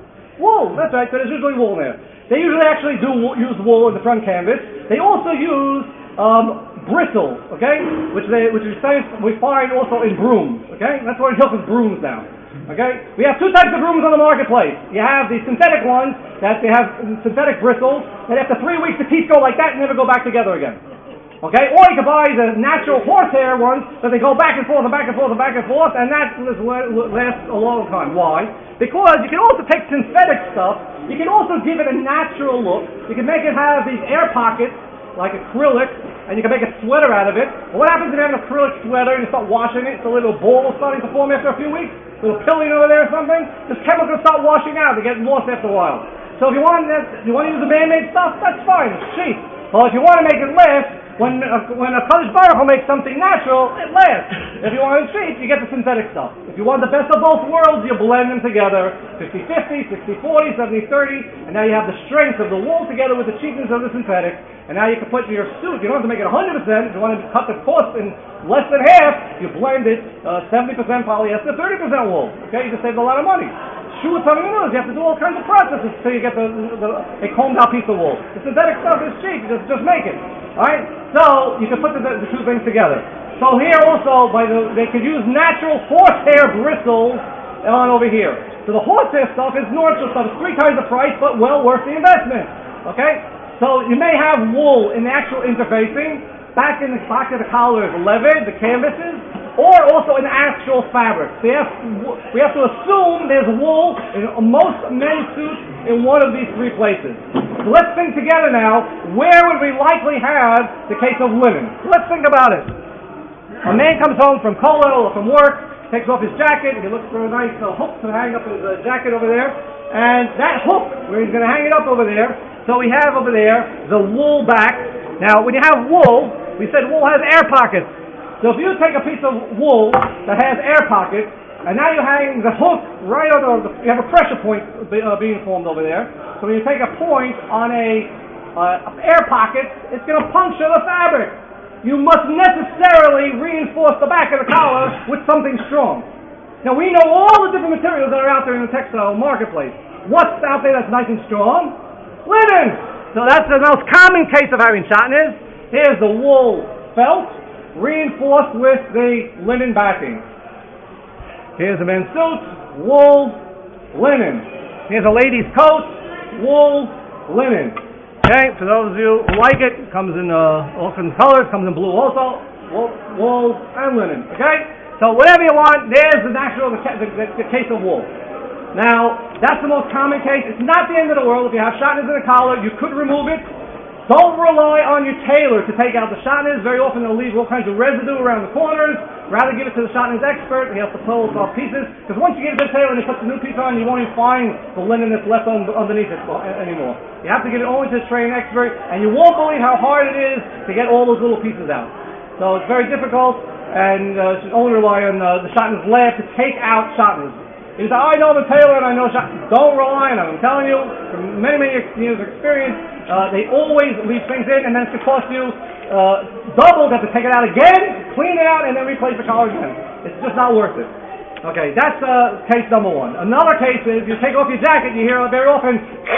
Wool, that's right, so there's usually wool in there. They usually actually do wo- use wool in the front canvas. They also use um, bristles, okay? Which they, which we, say, we find also in brooms, okay? That's why we help with brooms now. Okay? We have two types of brooms on the marketplace. You have the synthetic ones that they have synthetic bristles, that after three weeks the teeth go like that and never go back together again. Okay? Or you can buy the natural horsehair ones that they go back and forth and back and forth and back and forth, and that lasts a long time. Why? Because you can also take synthetic stuff, you can also give it a natural look, you can make it have these air pockets, like acrylic, and you can make a sweater out of it. Well, what happens if you have an acrylic sweater and you start washing it, it's a little ball starting to form after a few weeks? Little pilling over there or something, this chemical start washing out. They get lost after a while. So if you want that, you want to use the man-made stuff, that's fine. It's cheap. Well, if you want to make it last, when uh, when a Kadosh Baruch Hu makes something natural, it lasts. If you want it cheap, you get the synthetic stuff. If you want the best of both worlds, you blend them together, fifty-fifty, sixty-forty, seventy-thirty, and now you have the strength of the wool together with the cheapness of the synthetic, and now you can put your suit. You don't have to make it one hundred percent. If you want to cut the cost in less than half, you blend it uh, seventy percent polyester, thirty percent wool. Okay, you just saved a lot of money. Shoe with something else, you have to do all kinds of processes until you get the, the, a combed out piece of wool. The synthetic stuff is cheap, just, just make it. Alright? So, you can put the, the two things together. So here also, by the, they could use natural horsehair bristles on over here. So the horsehair stuff is natural stuff. It's three times the price, but well worth the investment. Okay? So you may have wool in the actual interfacing, back in the back of the collar is leather, the canvases, or also in actual fabric. So you have, we have to assume there's wool in most men's suits in one of these three places. So let's think together now, where would we likely have the case of linen? So let's think about it. A man comes home from kollel or from work, takes off his jacket, he looks for a nice uh, hook to hang up his uh, jacket over there, and that hook, where he's going to hang it up over there, so we have over there the wool back. Now, when you have wool, we said wool has air pockets. So if you take a piece of wool that has air pockets, and now you hang the hook right on the, you have a pressure point be, uh, being formed over there. So when you take a point on a uh, air pocket, it's going to puncture the fabric. You must necessarily reinforce the back of the collar with something strong. Now we know all the different materials that are out there in the textile marketplace. What's out there that's nice and strong? Linen! So that's the most common case of having shatnez. Here's the wool felt, reinforced with the linen backing. Here's a men's suit, wool, linen. Here's a lady's coat, wool, linen. Okay, for those of you who like it, it comes in uh, all different colors, comes in blue also, wool, wool and linen. Okay, so whatever you want, there's the natural, the, the, the, the case of wool. Now, that's the most common case. It's not the end of the world. If you have shatnez in a collar, you could remove it. Don't rely on your tailor to take out the shatnez. Very often they'll leave all kinds of residue around the corners. Rather give it to the shatnez expert. He has to pull off pieces. Because once you get it to the tailor and he puts the new piece on, you won't even find the linen that's left on, underneath it anymore. You have to give it only to the trained expert, and you won't believe how hard it is to get all those little pieces out. So it's very difficult, and uh, should only rely on uh, the shotnez lab to take out shotnez. You say, I know the tailor and I know shotnez. Don't rely on them. I'm telling you, from many, many years of experience, uh, they always leave things in, and then it's going to cost you uh, double. You have to take it out again, clean it out, and then replace the collar again. It's just not worth it. Okay, that's uh, case number one. Another case is you take off your jacket, you hear very often,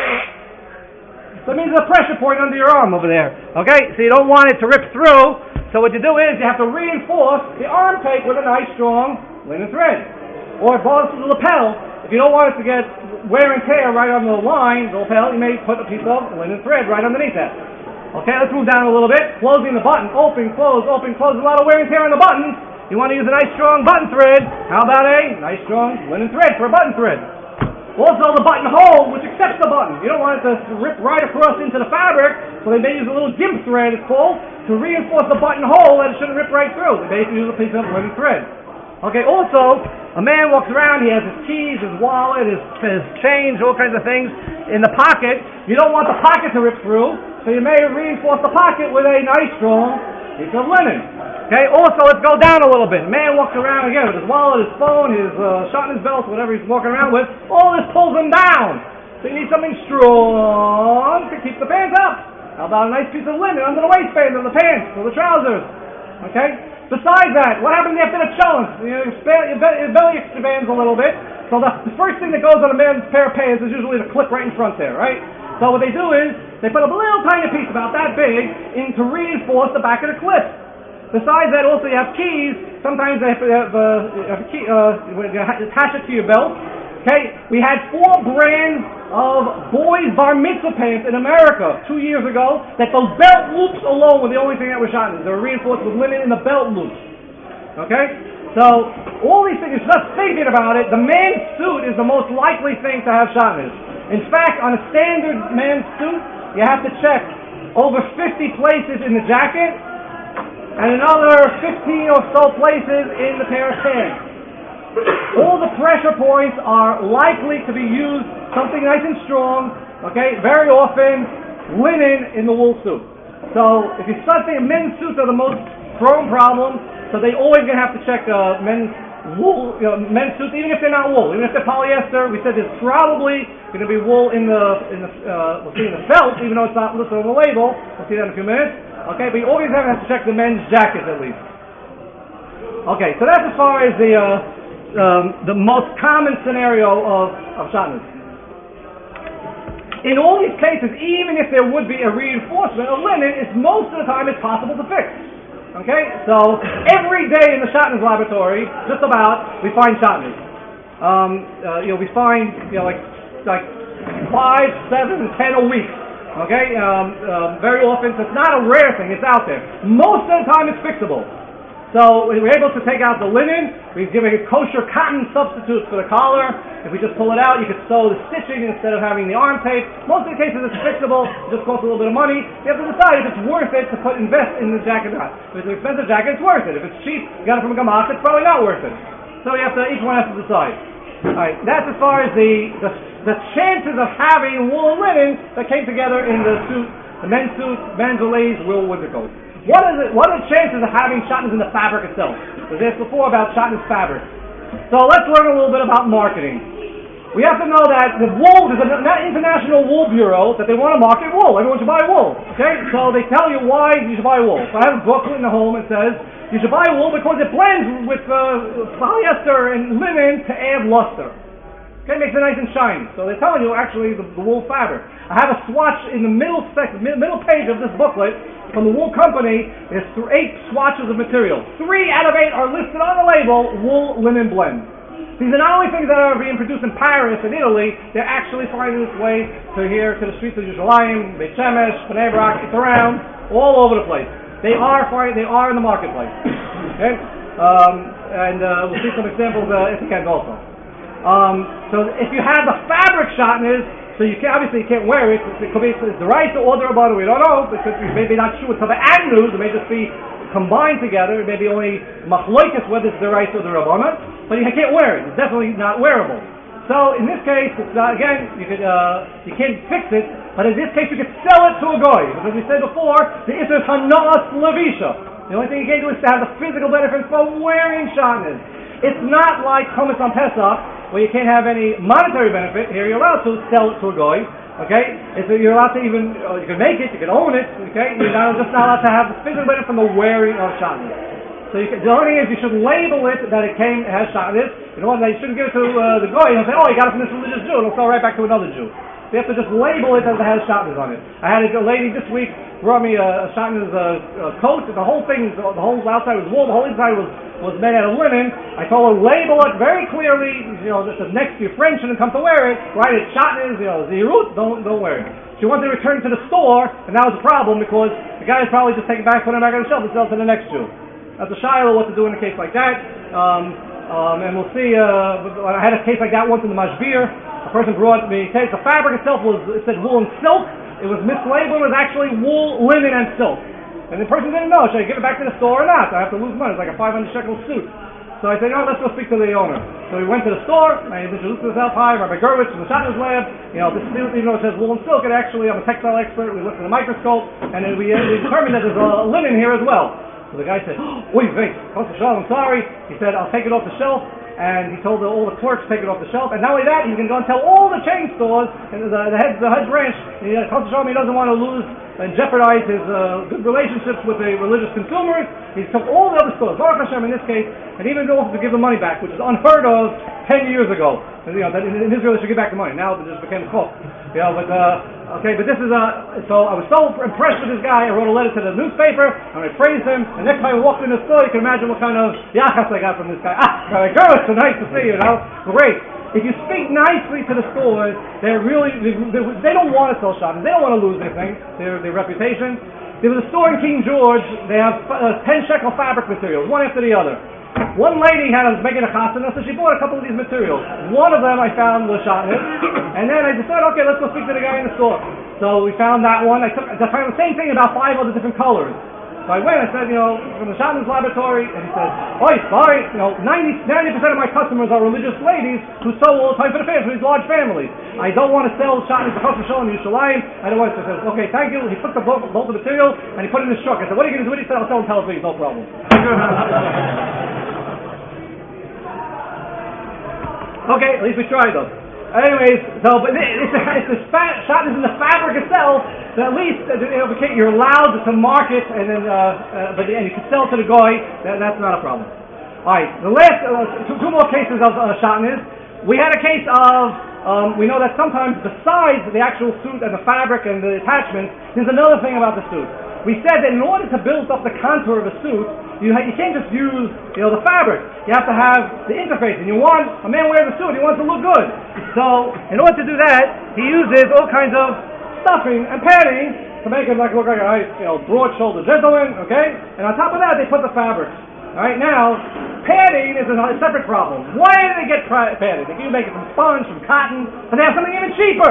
that means there's a pressure point under your arm over there. Okay, so you don't want it to rip through. So what you do is you have to reinforce the arm tape with a nice strong linen thread. Or it bothers the lapel. If you don't want it to get wear and tear right on the line, the lapel, you may put a piece of linen thread right underneath that. Okay, let's move down a little bit. Closing the button, open, close, open, close. A lot of wear and tear on the buttons. You want to use a nice strong button thread. How about a nice strong linen thread for a button thread? Also the button hole, which accepts the button. You don't want it to rip right across into the fabric, so they may use a little gimp thread, it's called, to reinforce the button hole that it shouldn't rip right through. They basically use a piece of linen thread. Okay, also, a man walks around, he has his keys, his wallet, his, his change, all kinds of things in the pocket. You don't want the pocket to rip through, so you may reinforce the pocket with a nice strong piece of linen. Okay, also, let's go down a little bit. Man walks around again with his wallet, his phone, his uh, shotnez belt, whatever he's walking around with. All this pulls him down. So you need something strong to keep the pants up. How about a nice piece of linen under the waistband of the pants or the trousers? Okay? Besides that, what happens after the challenge? You know, your, spa- your, be- your belly expands a little bit. So the, the first thing that goes on a man's pair of pants is usually the clip right in front there, right? So what they do is, they put a little tiny piece about that big in to reinforce the back of the clip. Besides that, also you have keys. Sometimes they have, have, uh, have a key, uh, attach it to your belt. Okay, we had four brands of boys' bar mitzvah pants in America two years ago that those belt loops alone were the only thing that were shotnez. They were reinforced with linen in the belt loops. Okay, so all these things, just thinking about it, the man's suit is the most likely thing to have shotnez. In fact, on a standard man's suit, you have to check over fifty places in the jacket and another fifteen or so places in the pair of pants. All the pressure points are likely to be used something nice and strong, okay, very often linen in the wool suit. So if you start thinking, men's suits are the most prone problem, so they always going to have to check uh, men's wool, you know, men's suits, even if they're not wool, even if they're polyester. We said there's probably going to be wool in the, in the uh, we'll see in the felt, even though it's not listed on the label. We'll see that in a few minutes. Okay, but you always have to check the men's jackets at least. Okay, so that's as far as the uh, um, the most common scenario of, of shotnez. In all these cases, even if there would be a reinforcement of linen, it's most of the time it's possible to fix. Okay, so every day in the shotnez laboratory, just about, we find shotnez. Um, uh, you know, we find you know like like five, seven, ten a week. Okay, um, um, very often, so it's not a rare thing, it's out there. Most of the time it's fixable. So we're able to take out the linen, we give a kosher cotton substitute for the collar. If we just pull it out, you can sew the stitching instead of having the arm tape. Most of the cases it's fixable, it just costs a little bit of money. You have to decide if it's worth it to put invest in the jacket or not. If it's an expensive jacket, it's worth it. If it's cheap, you got it from a gamak, it's probably not worth it. So you have to, each one has to decide. Alright, that's as far as the, the the chances of having wool and linen that came together in the suit, the men's suit, men's relays, wool winter coat. What is it? What are the chances of having shotnez in the fabric itself? We was asked before about shotnez fabric. So let's learn a little bit about marketing. We have to know that the wool, there's an international wool bureau that they want to market wool. Everyone should buy wool. Okay, so they tell you why you should buy wool. So I have a booklet in the home that says you should buy wool because it blends with uh, polyester and linen to add luster. Okay, makes it nice and shiny. So they're telling you actually the, the wool fabric. I have a swatch in the middle sec- middle page of this booklet from the wool company. There's th- eight swatches of material. Three out of eight are listed on the label wool linen blend. These are not only things that are being produced in Paris and Italy, they're actually finding its way to here, to the streets of Yerushalayim, Beit Shemesh, Bnei Brak. It's around all over the place. They are find, they are in the marketplace. Okay, um, and uh, we'll see some examples uh, at the end also. Um, so if you have the fabric shotnez, so you can obviously you can't wear it. It could be it's the right to order about it. We don't know because we may be not sure until the ad news. It may just be combined together. It may be only machloikas whether it's the right or the rabbanah, but you can't wear it. It's definitely not wearable. So in this case, it's not, again you could uh, you can't fix it, but in this case you could sell it to a goy. Because as we said before, the isser hana'as levisha. The only thing you can do is to have the physical benefit from wearing shatnez. It's not like Chumash on Pesach, where you can't have any monetary benefit. Here you're allowed to sell it to a goy. Okay, it's, you're allowed to even, uh, you can make it, you can own it. Okay, you're not, just not allowed to have the physical benefit from the wearing of shatnez. So you can, the only thing is you should label it that it came, it has shatnez. You know what? You shouldn't give it to uh, the goy and say, oh, you got it from this religious Jew. It'll sell right back to another Jew. So you have to just label it as it has shatnez on it. I had a lady this week brought me a, a shatnez uh, coat. The whole thing, the whole outside was wool, the whole inside was was made out of linen. I told her, label it very clearly, you know, this is next to your friend shouldn't come to wear it, right? It's shatnez, you know, zirut, don't, don't wear it. She wanted to return it to the store, and that was a problem because the guy is probably just taking it back, putting it back on the shelf and sell it to the next Jew. That's a shiloh what to do in a case like that. Um, um, and we'll see, uh, I had a case like that once in the Mashbir. A person brought me, okay, the fabric itself was, it said wool and silk. It was mislabeled, it was actually wool, linen, and silk. And the person didn't know, should I give it back to the store or not? I have to lose money, it's like a five hundred shekel suit. So I said, no, let's go speak to the owner. So we went to the store, I introduced myself, hi, Rabbi Gerwitz from the Shatnez Lab. You know, this is, even though it says wool and silk, it actually, I'm a textile expert, we looked at the microscope, and then we, uh, we determined that there's a linen here as well. So the guy said, oh, wait, wait, I'm sorry. He said, I'll take it off the shelf. And he told all the clerks to take it off the shelf. And not only that, he can go and tell all the chain stores and the, the head the head branch. He, uh, he doesn't want to lose and jeopardize his uh, good relationships with the religious consumers. He took all the other stores, Baruch Hashem in this case, and even offered to give the money back, which is unheard of ten years ago. You know, that in, in Israel they should give back the money. Now it just became a chok. You know, but uh, okay, but this is a. Uh, so I was so impressed with this guy. I wrote a letter to the newspaper and I praised him. And next time I walked in the store, you can imagine what kind of yachas I got from this guy. Ah, girl, it's so nice to see you. You know, great. If you speak nicely to the stores, they're really, they, they don't want to sell shopping. They don't want to lose anything, their, their reputation. There was a store in King George, they have uh, ten shekel fabric materials, one after the other. One lady had was making a chasana, so she bought a couple of these materials. One of them I found was shatnez, and then I decided, okay, let's go speak to the guy in the store. So we found that one. I took, I found the same thing about five other different colors. So I went, I said, you know, from the Shatnez laboratory, and he said, oh, sorry, you know, ninety percent of my customers are religious ladies who sew all the time for the families, for these large families. I don't want to sell Shatnez for Chos V'Shalom in Yerushalayim. I don't want to. I said, okay, thank you. He took the bulk, bulk of the material, and he put it in his truck. I said, what are you going to do with it? He said, I'll sell in Tel Aviv, no problem. Okay, at least we tried though. Anyways, so but it's the it's the shatnez in the fabric itself. So at least you know, you're allowed to market, and then uh, uh, but and you can sell to the goy. That, that's not a problem. All right, the last uh, two, two more cases of uh, shatnez. We had a case of um, we know that sometimes besides the actual suit and the fabric and the attachments, there's another thing about the suit. We said that in order to build up the contour of a suit, you, ha- you can't just use, you know, the fabric. You have to have the interface. And you want, a man wears a suit, he wants to look good. So, in order to do that, he uses all kinds of stuffing and padding to make it like look like a nice, you know, broad-shouldered gentleman, okay? And on top of that, they put the fabric. All right, now, padding is a separate problem. Why do they get pra- padding? They can make it from sponge, from cotton, but they have something even cheaper.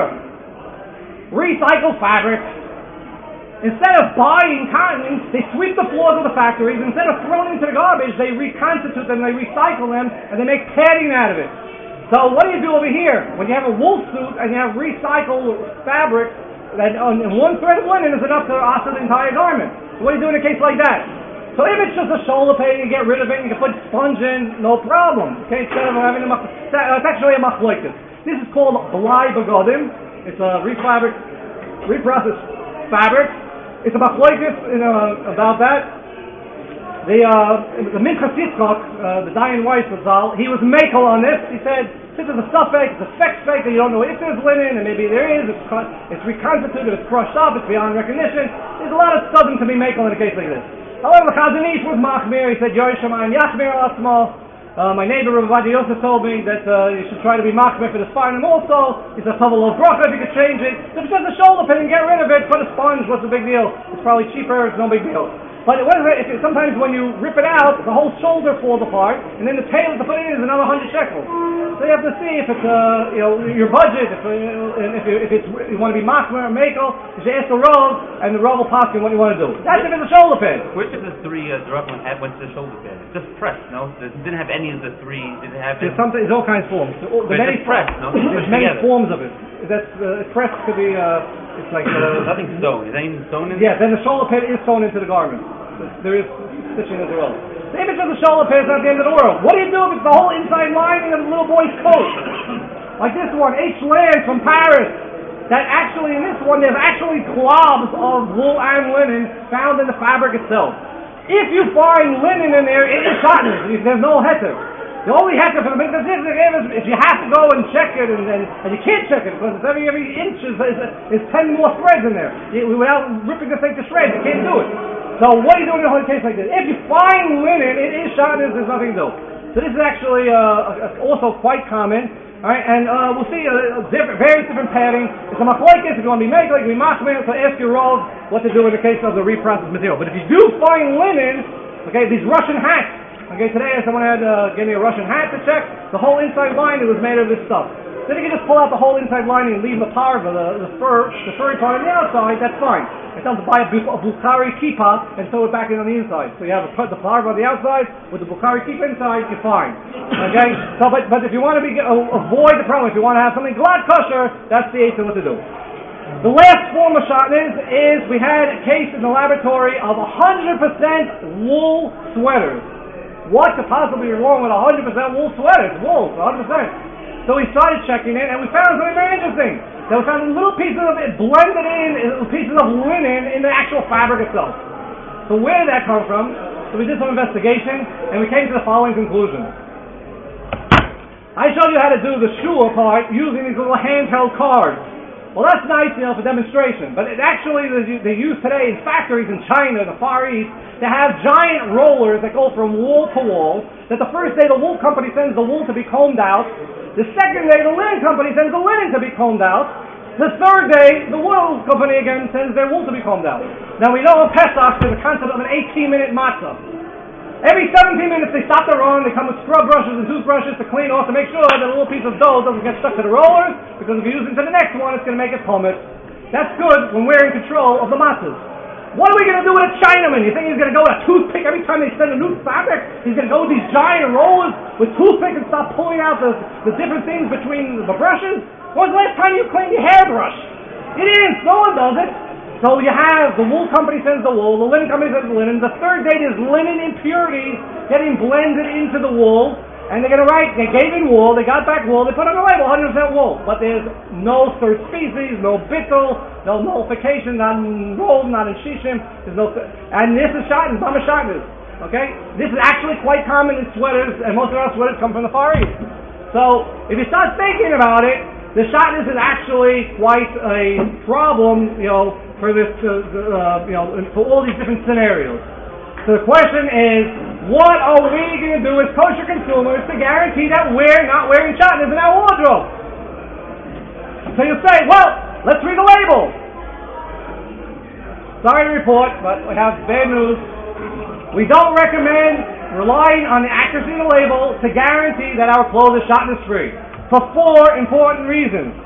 Recycled fabric. Instead of buying cotton, they sweep the floors of the factories. Instead of throwing into the garbage, they reconstitute them, they recycle them, and they make padding out of it. So what do you do over here? When you have a wool suit and you have recycled fabric, that and one thread of linen is enough to offer the entire garment. So what do you do in a case like that? So if it's just a shoulder pad, you get rid of it, you can put sponge in, no problem. Okay, instead of having a mach, it's actually a machloikus. This is called blai begodim. It's a refabric, reprocessed fabric. It's a machloikus, you know, about that. The uh, the Minchas Yitzchak, uh, the Dayan Weiss Zal, he was makel on this. He said, this is a suffix, it's a sex fake that you don't know if there's linen, and maybe there is. It's, it's reconstituted, it's crushed up, it's beyond recognition. There's a lot of stubbing to be makel in a case like this. However, Chazon Ish was machmir. He said, Yoy Shamayim Yachmir Asmo. Uh, my neighbor Rabbi Yosef told me that uh, you should try to be machmir for the spine, and also it's a couple of bracha if you could change it. So if it's just a shoulder pin and get rid of it, put a sponge. What's the big deal? It's probably cheaper. It's no big deal. But what is it, if it, sometimes when you rip it out, the whole shoulder falls apart, and then the tail to put in is another hundred shekels. So you have to see if it's uh, you know your budget, if uh, and if, you, if it's you want to be machmer or makel, you should ask the Rav, and the Rav will pass you what you want to do. That's if it's a shoulder pad. Which of the three uh, the Rav had went to the shoulder pad? Just press, no? It didn't have any of the three. Did it have? There's something. There's all kinds of forms. So, all, the but many press, no? There's many forms of it. That's uh, press could be. Uh, it's like uh, nothing sewn. Is anything sewn in? Yeah. Then the shoulder pad is sewn into the garment. There is stitching as well. The image of the shoulder pad is not the end of the world. What do you do if it's the whole inside lining of the little boy's coat? Like this one, H. Land from Paris. That actually, in this one, there's actually globs of wool and linen found in the fabric itself. If you find linen in there, it is cotton. There's no heter. The only heter for the business is if you have to go and check it, and, and, and you can't check it because every every inch is, is, is ten more threads in there. You, without ripping the thing to shreds, you can't do it. So what do you do in a case like this? If you find linen, it is cotton. There's nothing to do. So this is actually uh, also quite common. All right, and uh, we'll see uh, different, various different padding. It's a machlokes. If you want to be make, like we machmir, so ask your roles what to do in the case of the reprocessed material. But if you do find linen, okay, these Russian hats. Okay, today someone had uh, gave me a Russian hat to check. The whole inside lining was made of this stuff. Then you can just pull out the whole inside lining and leave the parva, the, the fur, the furry part on the outside. That's fine. I tell them to buy a, a Bukhari kippah and sew it back in on the inside. So you have a, the parva on the outside with the Bukhari kippah inside. You're fine. Okay. So, but but if you want to be uh, avoid the problem, if you want to have something glad kosher, that's the answer what to do. The last form of shotnez is we had a case in the laboratory of one hundred percent wool sweaters. What could possibly be wrong with one hundred percent wool sweaters? Wool, one hundred percent. So we started checking it, and we found something very interesting. That we found little pieces of it blended in, little pieces of linen in the actual fabric itself. So where did that come from? So we did some investigation, and we came to the following conclusion. I showed you how to do the shua part using these little handheld cards. Well, that's nice, you know, for demonstration, but it actually, they use today in factories in China, the Far East, to have giant rollers that go from wall to wall, that the first day the wool company sends the wool to be combed out, the second day the linen company sends the linen to be combed out, the third day the wool company again sends their wool to be combed out. Now we know in Pesach there's a concept of an eighteen minute matzah. Every seventeen minutes they stop the run, they come with scrub brushes and toothbrushes to clean off to make sure that a little piece of dough doesn't get stuck to the rollers, because if you use it to the next one, it's going to make it pumice. That's good when we're in control of the matzahs. What are we going to do with a Chinaman? You think he's going to go with a toothpick every time they send a new fabric? He's going to go with these giant rollers with toothpick and start pulling out the, the different things between the brushes? When was the last time you cleaned your hairbrush? You didn't. No one does it. So you have the wool company sends the wool, the linen company sends the linen. The third day there's linen impurities getting blended into the wool, and they're going to write, they gave in wool, they got back wool, they put on the label one hundred percent wool. But there's no third species, no bittul, no nullification, not in roll, not in shishim. There's no, and this is shotnez, mama shotnez. Okay? This is actually quite common in sweaters, and most of our sweaters come from the Far East. So if you start thinking about it, the shotnez is actually quite a problem, you know, for this, uh, uh, you know, for all these different scenarios. So the question is, what are we going to do as kosher consumers to guarantee that we're not wearing shotnez in our wardrobe? So you say, well, let's read the label. Sorry to report, but we have bad news. We don't recommend relying on the accuracy of the label to guarantee that our clothes are shotnez free, for four important reasons.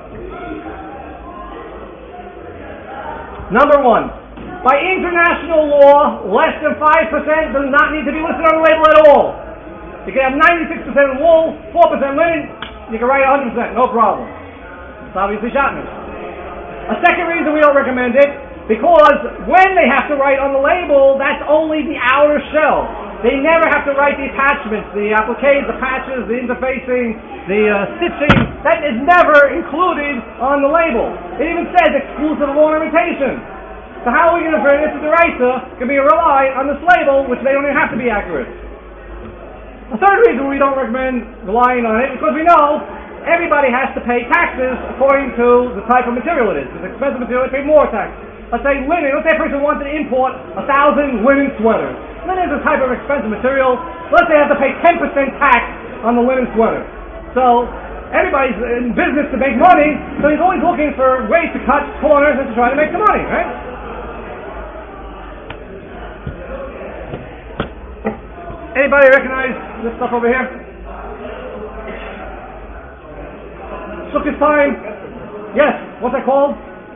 Number one, by international law, less than five percent does not need to be listed on the label at all. You can have ninety-six percent wool, four percent linen, you can write one hundred percent, no problem. It's obviously shotnez. A second reason we don't recommend it, because when they have to write on the label, that's only the outer shell. They never have to write the attachments, the appliques, the patches, the interfacing, the uh, stitching. That is never included on the label. It even says exclusive of ornamentation. So how are we going to bring this to the Raisa? Can be rely on this label, which they don't even have to be accurate. The third reason we don't recommend relying on it is because we know everybody has to pay taxes according to the type of material it is. If it's expensive material, they pay more tax. Let's say linen. Let's say a person wants to import a thousand linen sweaters. Linen is a type of expensive material. Let's say they have to pay ten percent tax on the linen sweater. So everybody's in business to make money, so he's always looking for ways to cut corners and to try to make some money, right? Anybody recognize this stuff over here? Sukkot time. Yes. What's that called?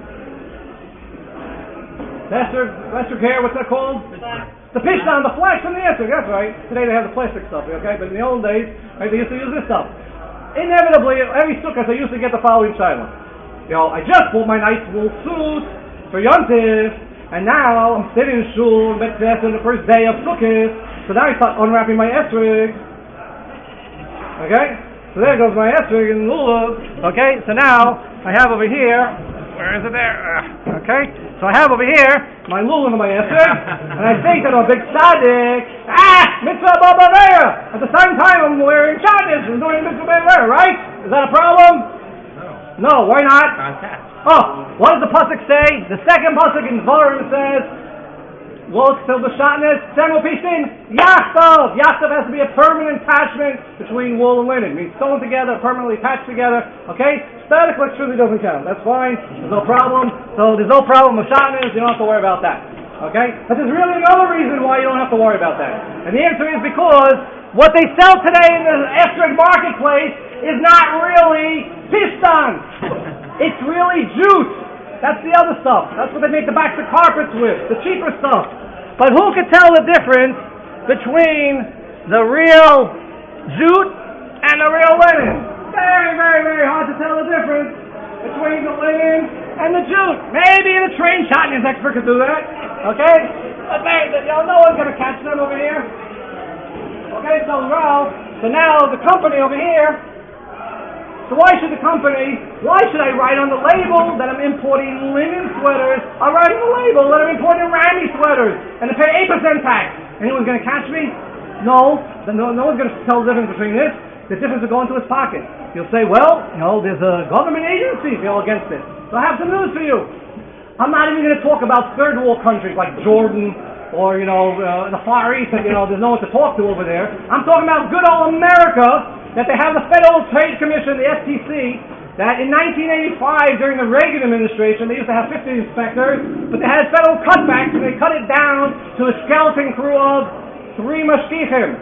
Master, master care. What's that called? The pishtan, the flax from the esrog. That's right. Today they have the plastic stuff. Okay, but in the old days, right, they used to use this stuff. Inevitably, every sukkah they used to get the following shiloh. You know, I just bought my nice wool suit for Yom Tov, And now I'm sitting in shul, and that's on the first day of Sukkot, so now I start unwrapping my esrog. Okay? So there goes my esrog and lulav. Okay? So now I have over here, where is it there? Uh, okay? So I have over here my lulav and my esrog, and I think that I'm a big tzaddik. Ah! Mitzvah b'avera! At the same time I'm wearing chadis and doing mitzvah b'avera, right? Is that a problem? No. No, why not? Contact. Oh, what does the pasuk say? The second pasuk in Dvarim says, "Wos till b'shatnes semo pisin yachtov." Yachtov has to be a permanent attachment between wool and linen. It means sewn together, permanently attached together. Okay, static electricity doesn't count. That's fine. There's no problem. So there's no problem with shatnes. You don't have to worry about that. Okay, but there's really another reason why you don't have to worry about that, and the answer is because what they sell today in the esrog marketplace is not really piston. It's really jute. That's the other stuff. That's what they make the backs of carpets with, the cheaper stuff. But who could tell the difference between the real jute and the real linen? Very, very, very hard to tell the difference between the linen and the jute. Maybe the trained shotgun expert could do that. Okay? But they, you know, no one's going to catch them over here. Okay, so well, so now the company over here. So why should the company, why should I write on the label that I'm importing linen sweaters? I'm writing on the label that I'm importing Rami sweaters and to pay eight percent tax. Anyone's going to catch me? No. No, no one's going to tell the difference between this. The difference will go into his pocket. You'll say, well, you know, there's a government agency you know, against this. So I have some news for you. I'm not even going to talk about third world countries like Jordan or, you know, uh, the Far East, and, you know, there's no one to talk to over there. I'm talking about good old America, that they have the Federal Trade Commission, the F T C, that in nineteen eighty-five, during the Reagan administration, they used to have fifty inspectors, but they had federal cutbacks, and they cut it down to a skeleton crew of three mashgichim.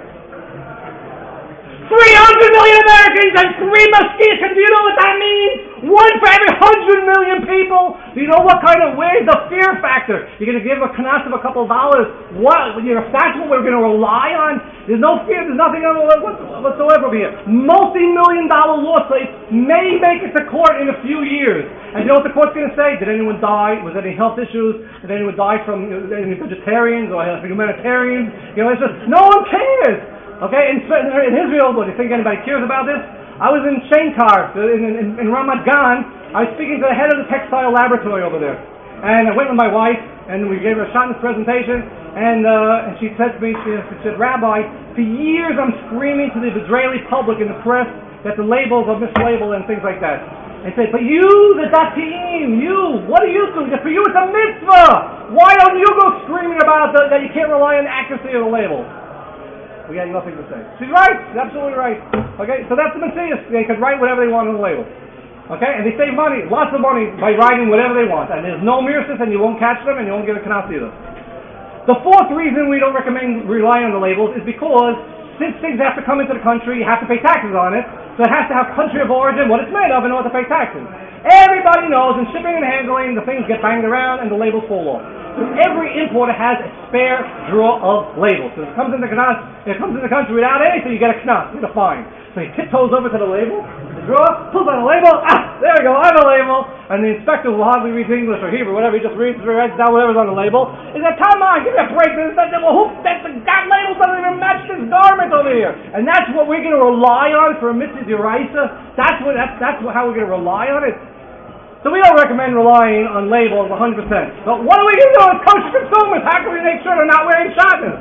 three hundred million Americans and three mashgichim. Do you know what that means? One for every one hundred million people. Do you know what kind of, where's the fear factor? You're going to give a knas of a couple of dollars. What? You know, if that's what we're going to rely on, there's no fear, there's nothing whatsoever over here. Multi-million dollar lawsuits may make it to court in a few years. And you know what the court's going to say? Did anyone die? Was there any health issues? Did anyone die from you know, any vegetarians or humanitarians? You know, it's just, no one cares. Okay, in, in Israel, what do you think anybody cares about this? I was in Shankar, in, in, in Ramat Gan. I was speaking to the head of the textile laboratory over there. And I went with my wife, and we gave her a shotgun presentation, and uh, and she said to me, she, she said, Rabbi, for years I'm screaming to the Israeli public and the press that the labels are mislabeled and things like that. And said, but you, the Datiim, you, what do you do? For you it's a mitzvah! Why don't you go screaming about the, that you can't rely on the accuracy of the label? We had nothing to say. She's right. She's absolutely right. Okay, so that's the Messiah. They could write whatever they want on the label. Okay, and they save money, lots of money, by writing whatever they want. And there's no mirrors, and you won't catch them, and you won't get a knas either. The fourth reason we don't recommend relying on the labels is because since things have to come into the country, you have to pay taxes on it. So it has to have country of origin, what it's made of, in order to pay taxes. Everybody knows in shipping and handling, the things get banged around and the labels fall off. So every importer has a spare drawer of labels. So if it comes in the knas, if it comes in the country without anything, you get a knas, you get a fine. So he tiptoes over to the label, the drawer, pulls out a label, ah, there we go, I have a label, and the inspector will hardly read English or Hebrew, whatever, he just reads, writes down whatever's on the label. He said, come on, give me a break, this, that, well, who, that, that label doesn't even match this garment over here. And that's what we're going to rely on for a mitzvah d'oraisa. That's what, that's, that's what, how we're going to rely on it. So we don't recommend relying on labels one hundred percent. But what are we going to do as kosher consumers? How can we make sure they're not wearing shotguns?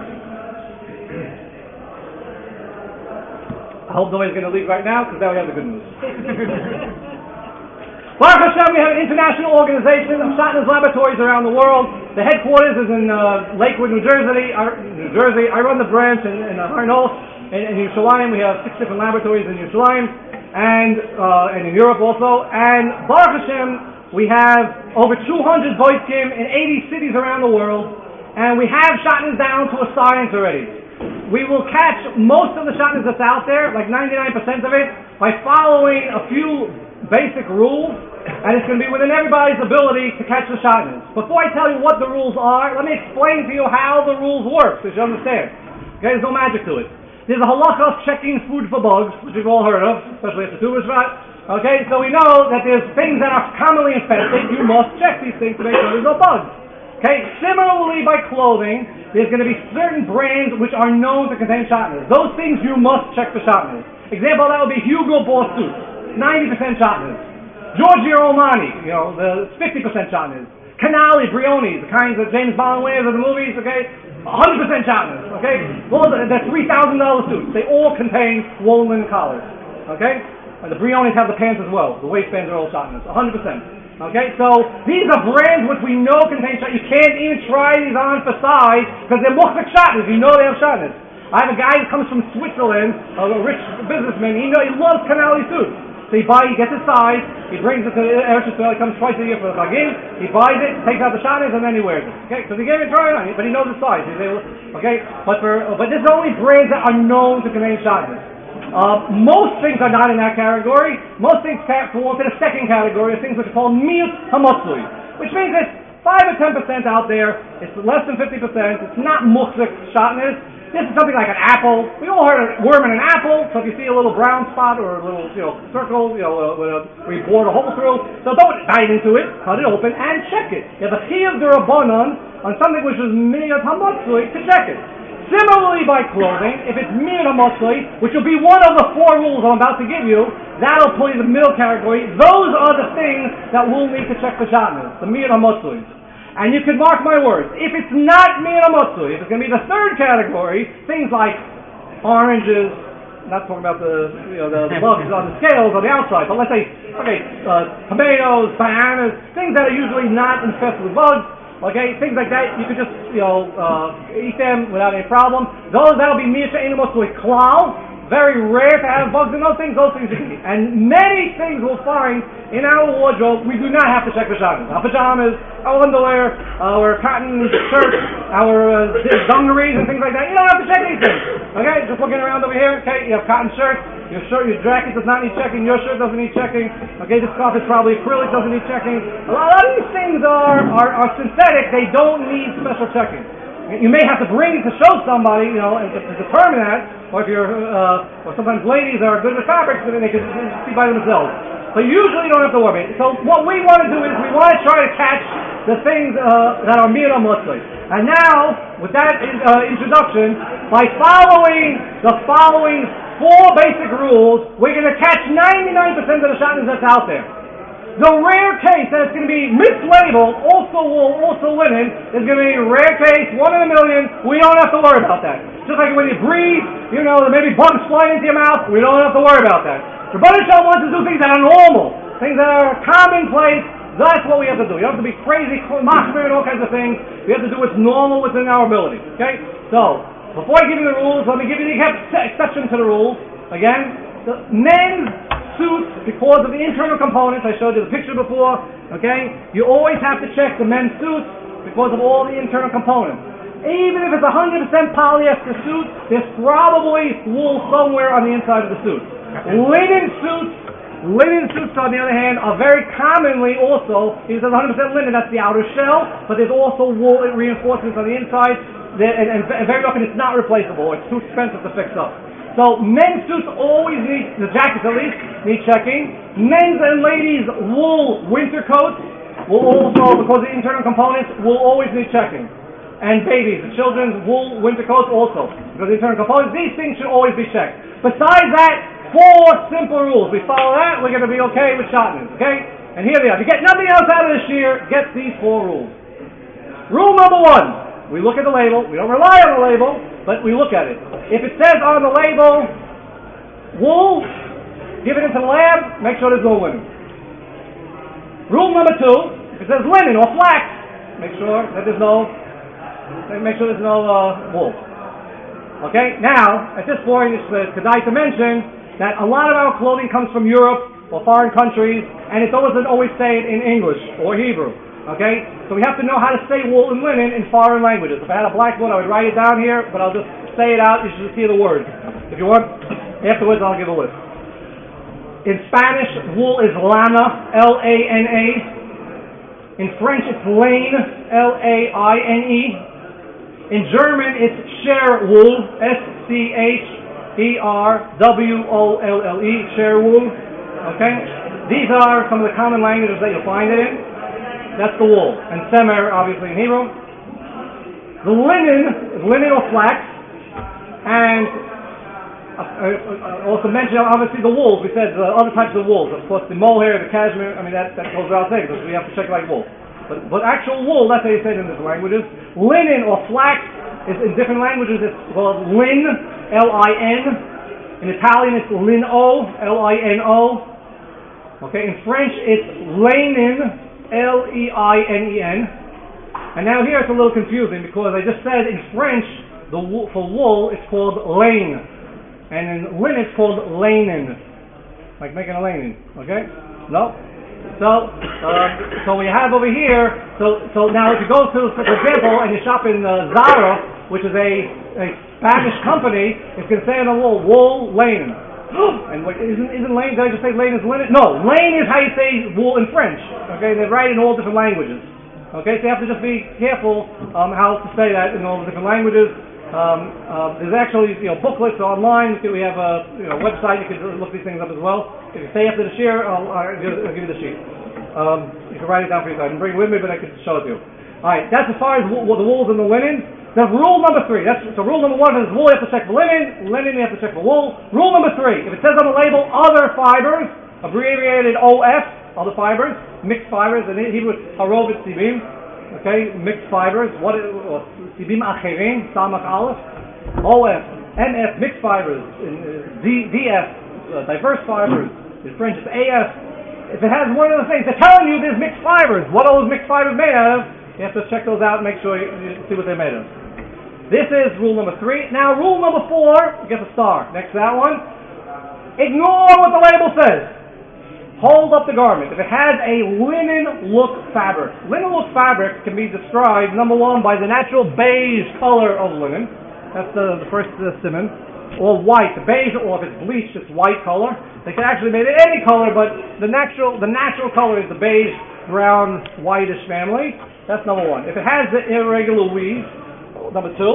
I hope nobody's going to leave right now, because now we have the good news. Baruch Hashem, we have an international organization of shotguns laboratories around the world. The headquarters is in uh, Lakewood, New Jersey. I, New Jersey. I run the branch in, in uh, Harnof, in, in Yerushalayim. We have six different laboratories in Yerushalayim. And uh, and in Europe also, and Baruch Hashem, we have over two hundred boitkim in eighty cities around the world, and we have shotguns down to a science already. We will catch most of the shotguns that's out there, like ninety-nine percent of it, by following a few basic rules, and it's going to be within everybody's ability to catch the shotguns. Before I tell you what the rules are, let me explain to you how the rules work, so you understand. Okay, there's no magic to it. There's a halacha of checking food for bugs, which you've all heard of, especially after Tu B'Shvat. Okay, so we know that there's things that are commonly infested. You must check these things to make sure there's no bugs. Okay, similarly by clothing, there's going to be certain brands which are known to contain sharpness. Those things you must check for sharpness. Example of that would be Hugo Boss suits, ninety percent sharpness. Giorgio Armani, you know, the fifty percent sharpness. Canali, Brioni, the kinds that James Bond wears in the movies, okay, one hundred percent sharpness, okay? Well, they're three thousand dollars suits. They all contain woolen collars, okay? And the Brionis have the pants as well. The waistbands are all sharpness, one hundred percent. Okay, so these are brands which we know contain sharpness. You can't even try these on for size because they're muchzik sharpness. You know they have sharpness. I have a guy who comes from Switzerland, a rich businessman. He know he loves Canali suits. So he buys, he gets his size, he brings it to the Eretz Yisrael, he comes twice a year for the Chagim, he buys it, takes out the sharpness, and then he wears it. Okay, so he gave it a try on, but he knows his size. He's able, okay, but for but this is only brands that are known to contain sharpness. Uh, most things are not in that category. Most things fall into the second category of things which are called miut hamotzui, which means it's five or ten percent out there. It's less than fifty percent. It's not muchzik sharpness. This is something like an apple. We all heard of worm in an apple. So if you see a little brown spot or a little, you know, circle, you know, uh, where you bored a hole through, so don't bite into it. Cut it open and check it. You have a chiyuv d'Rabbanan on something which is miut hamotzui to check it. Similarly, by clothing, if it's miut hamotzui, which will be one of the four rules I'm about to give you, that'll put you in the middle category. Those are the things that we'll need to check for sharpness, the miut hamotzui. And you can mark my words, if it's not miut hamotzui, if it's going to be the third category, things like oranges, not talking about the, you know, the, the bugs on the scales on the outside, but let's say, okay, uh, tomatoes, bananas, things that are usually not infested with bugs. Okay, things like that, you could just, you know, uh, eat them without any problem. Those, that'll be miut hamotzui klal. Very rare to have bugs in those things. Those things you can eat. And many things we'll find in our wardrobe, we do not have to check for sharpness. Our pajamas, our underwear, our cotton shirts, our uh, dungarees and things like that. You don't have to check these things. Okay, just looking around over here, okay, you have cotton shirts, your shirt, your jacket does not need checking, your shirt doesn't need checking. Okay, this scarf is probably acrylic, doesn't need checking. A lot, a lot of these things are, are, are synthetic, they don't need special checking. You may have to bring it to show somebody, you know, and to, to determine that, or if you're, uh, or sometimes ladies are good with fabrics, and they can see by themselves. But usually you don't have to worry. So what we want to do is we want to try to catch the things uh, that are miut hamotzui. And now, with that uh, introduction, by following the following four basic rules, we're going to catch ninety-nine percent of the sharpness that's out there. The rare case that it's going to be mislabeled, also wool, also linen, is going to be a rare case, one in a million. We don't have to worry about that. Just like when you breathe, you know, there may be bugs flying into your mouth. We don't have to worry about that. The Rebbeinu Shalom wants to do things that are normal, things that are commonplace. That's what we have to do. You don't have to be crazy, machmir, and all kinds of things. We have to do what's normal within our ability. Okay? So, before I give you the rules, let me give you the exception to the rules. Again, the men's suits, because of the internal components, I showed you the picture before, okay? You always have to check the men's suits because of all the internal components. Even if it's a one hundred percent polyester suit, there's probably wool somewhere on the inside of the suit. Linen suits, linen suits on the other hand, are very commonly also, if it's one hundred percent linen, that's the outer shell, but there's also wool reinforcements on the inside, and, and very often it's not replaceable, it's too expensive to fix up. So men's suits always need, the jackets at least, need checking. Men's and ladies' wool winter coats will also, because of the internal components, will always need checking. And babies, the children's wool winter coats also, because of the internal components, these things should always be checked. Besides that, four simple rules. We follow that, we're going to be okay with sharpness, okay? And here they are. If you get nothing else out of this year, get these four rules. Rule number one. We look at the label. We don't rely on the label, but we look at it. If it says on the label wool, give it into the lab, make sure there's no linen. Rule number two, if it says linen or flax, make sure that there's no, make sure there's no uh, wool. Okay, now, at this point, it's uh, kedai to mention that a lot of our clothing comes from Europe or foreign countries, and it doesn't always say it in English or Hebrew. Okay? So we have to know how to say wool and linen in foreign languages. If I had a blackboard, I would write it down here, but I'll just say it out. You should see the words. If you want, afterwards I'll give a list. In Spanish, wool is lana, L A N A. In French, it's laine, L A I N E. In German, it's share wool, S C H E R W O L L E, share wool. Okay? These are some of the common languages that you'll find it in. that's the wool, and semer, obviously in Hebrew. The linen is linen or flax, and uh, uh, also mentioned obviously the wools. We said the other types of wools, of course, the mohair, the cashmere. I mean that that goes without saying because we have to check like wool. But but actual wool, that's how you say it in different languages. Linen or flax is in different languages. It's called lin, L I N. In Italian, it's lino, L I N O. Okay, in French, it's leinen, L E I N E N. And now here it's a little confusing because I just said in French, the wool, for wool, it's called laine. And in linen, it's called lainen. Like making a lainen, okay? No? So, uh, so we have over here, so so now if you go to, for example, and you shop in uh, Zara, which is a, a Spanish company, it's going to say on the wall, wool, lainen. And what, isn't, isn't laine, did I just say laine is linen? No, laine is how you say wool in French. Okay, they write in all different languages. Okay, so you have to just be careful um, how to say that in all the different languages. Um, uh, there's actually, you know, booklets online. We have a you know, website. You can look these things up as well. If you stay after the shir, I'll, I'll, give, I'll give you the sheet. Um, you can write it down for you. I didn't bring it with me, but I can show it to you. All right, that's as far as wool, the wools and the linen. Then rule number three. That's so. Rule number one is wool. You have to check for linen. Linen, you have to check for wool. Rule number three: if it says on the label other fibers, abbreviated O F, other fibers, mixed fibers, and in Hebrew it's harov sibim. Okay, mixed fibers. What is sibim acherim? Samach aleph. O F, M F, mixed fibers. D, D F, uh, diverse fibers. In French it's A F. If it has one of the things, they're telling you there's mixed fibers. What are those mixed fibers made out of? You have to check those out and make sure you, you see what they're made of. This is rule number three. Now rule number four, you get the star. Next to that one. Ignore what the label says. Hold up the garment. If it has a linen look fabric. Linen look fabric can be described, number one, by the natural beige color of linen. That's the, the first uh, simon. Or white. The beige, or if it's bleached, it's white color. They can actually make it any color, but the natural the natural color is the beige, brown, whitish family. That's number one. If it has the irregular weave, number two.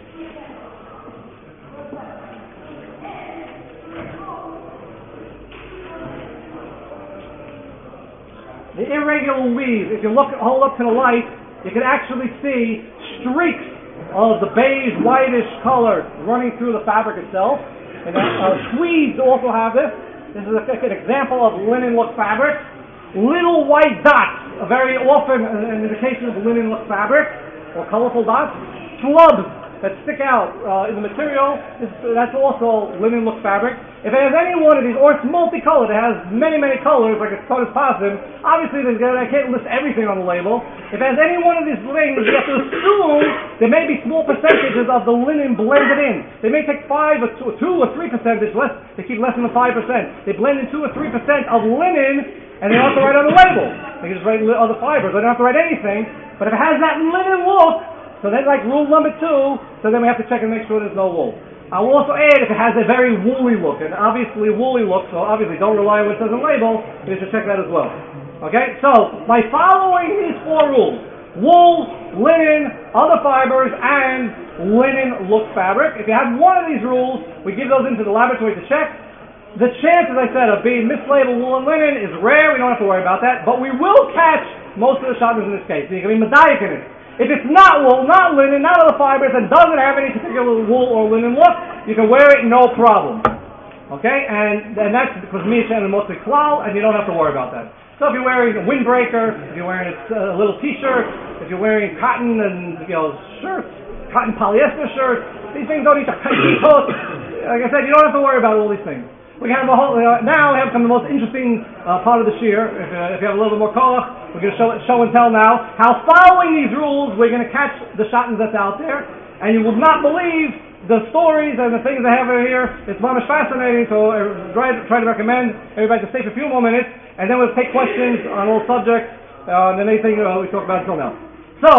The irregular weave, if you look, hold up to the light, you can actually see streaks of the beige, whitish color running through the fabric itself. And uh, tweeds also have this. This is a, an example of linen look fabric. Little white dots, very often in the case of linen look fabric, or colorful dots. Flubs that stick out uh, in the material, is, that's also linen look fabric. If it has any one of these, or it's multicolored, it has many, many colors, like a colored possum, obviously I can't list everything on the label. If it has any one of these things, you have to assume there may be small percentages of the linen blended in. They may take five or two, two or three percentage less, they keep less than the five percent. They blend in two or three percent of linen, and they don't have to write on the label. They can just write other fibers, they don't have to write anything. But if it has that linen look, so then like rule number two, so then we have to check and make sure there's no wool. I will also add if it has a very woolly look, and obviously woolly look, so obviously don't rely on what it says on the label, you should check that as well. Okay, so by following these four rules, wool, linen, other fibers, and linen look fabric, if you have one of these rules, we give those into the laboratory to check. The chance, as I said, of being mislabeled wool and linen is rare, we don't have to worry about that, but we will catch most of the shotguns in this case, so you can be medayik in it. If it's not wool, not linen, not other fibers, and doesn't have any particular wool or linen look, you can wear it no problem. Okay? And and that's because Misha and mostly klal, and you don't have to worry about that. So if you're wearing a windbreaker, if you're wearing a, a little t-shirt, if you're wearing cotton and you know shirts, cotton polyester shirts, these things don't need to cut your coat. Like I said, you don't have to worry about all these things. We have a whole, uh, now we have come to the most interesting uh, part of the shir. If, uh, if you have a little bit more koach, we're going to show, show and tell now how following these rules we're going to catch the shotguns that's out there, and you will not believe the stories and the things I have over here. It's mamish fascinating, so I try, try to recommend everybody to stay for a few more minutes, and then we'll take questions on all subjects uh, and anything uh, we talked about until now. So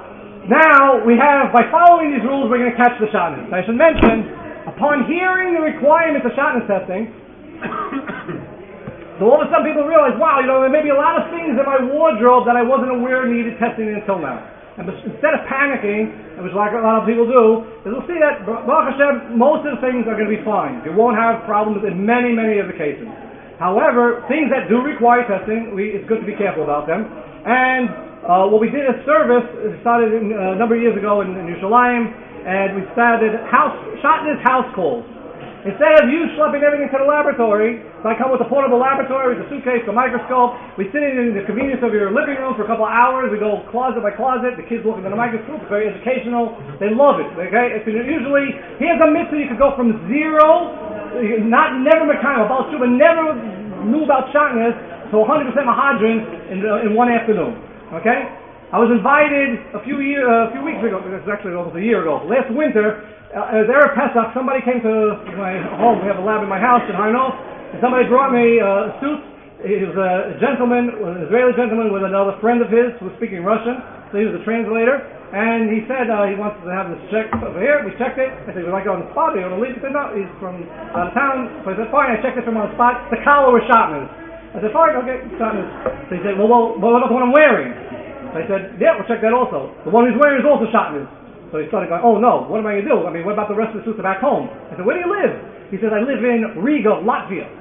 now we have, by following these rules, we're going to catch the shotguns. I should mention, upon hearing the requirements of shotgun testing, so all of a sudden people realize, wow, you know, there may be a lot of things in my wardrobe that I wasn't aware needed testing until now. And instead of panicking, which like a lot of people do, you'll see that, Baruch Hashem, most of the things are going to be fine. You won't have problems in many, many of the cases. However, things that do require testing, we, it's good to be careful about them. And uh, what we did as service, it started in, uh, a number of years ago in, in Yerushalayim, and we started house, Shatnez house calls. Instead of you schlepping everything to the laboratory, so I come with a portable laboratory, with a suitcase, a microscope. We sit in the convenience of your living room for a couple of hours. We go closet by closet. The kids look into the microscope. It's very educational. They love it. Okay, it's usually here's a mitzvah you could go from zero, not never mechanical about Shuba, never knew about Shatnez, to one hundred percent Mahadrin in uh, in one afternoon. Okay, I was invited a few year, uh, a few weeks ago. It's actually almost a year ago. Last winter. Uh, as Erev Pesach, somebody came to my home. We have a lab in my house in Harnof, and somebody brought me uh, a suit. He was a gentleman, an Israeli gentleman with another friend of his who was speaking Russian, so he was a translator, and he said uh, he wants to have this checked over here. We checked it. I said, would like it on the spot? Do you want to leave? He said, no, he's from out of town. So I said, fine. I checked it from on the spot. The collar was Shatnez. I said, fine, okay, Shatnez. So he said, well, well, what about the one I'm wearing? So I said, yeah, we'll check that also. The one he's wearing is also Shatnez. So he started going, oh no, what am I going to do? I mean, what about the rest of the suits back home? I said, where do you live? He said, I live in Riga, Latvia.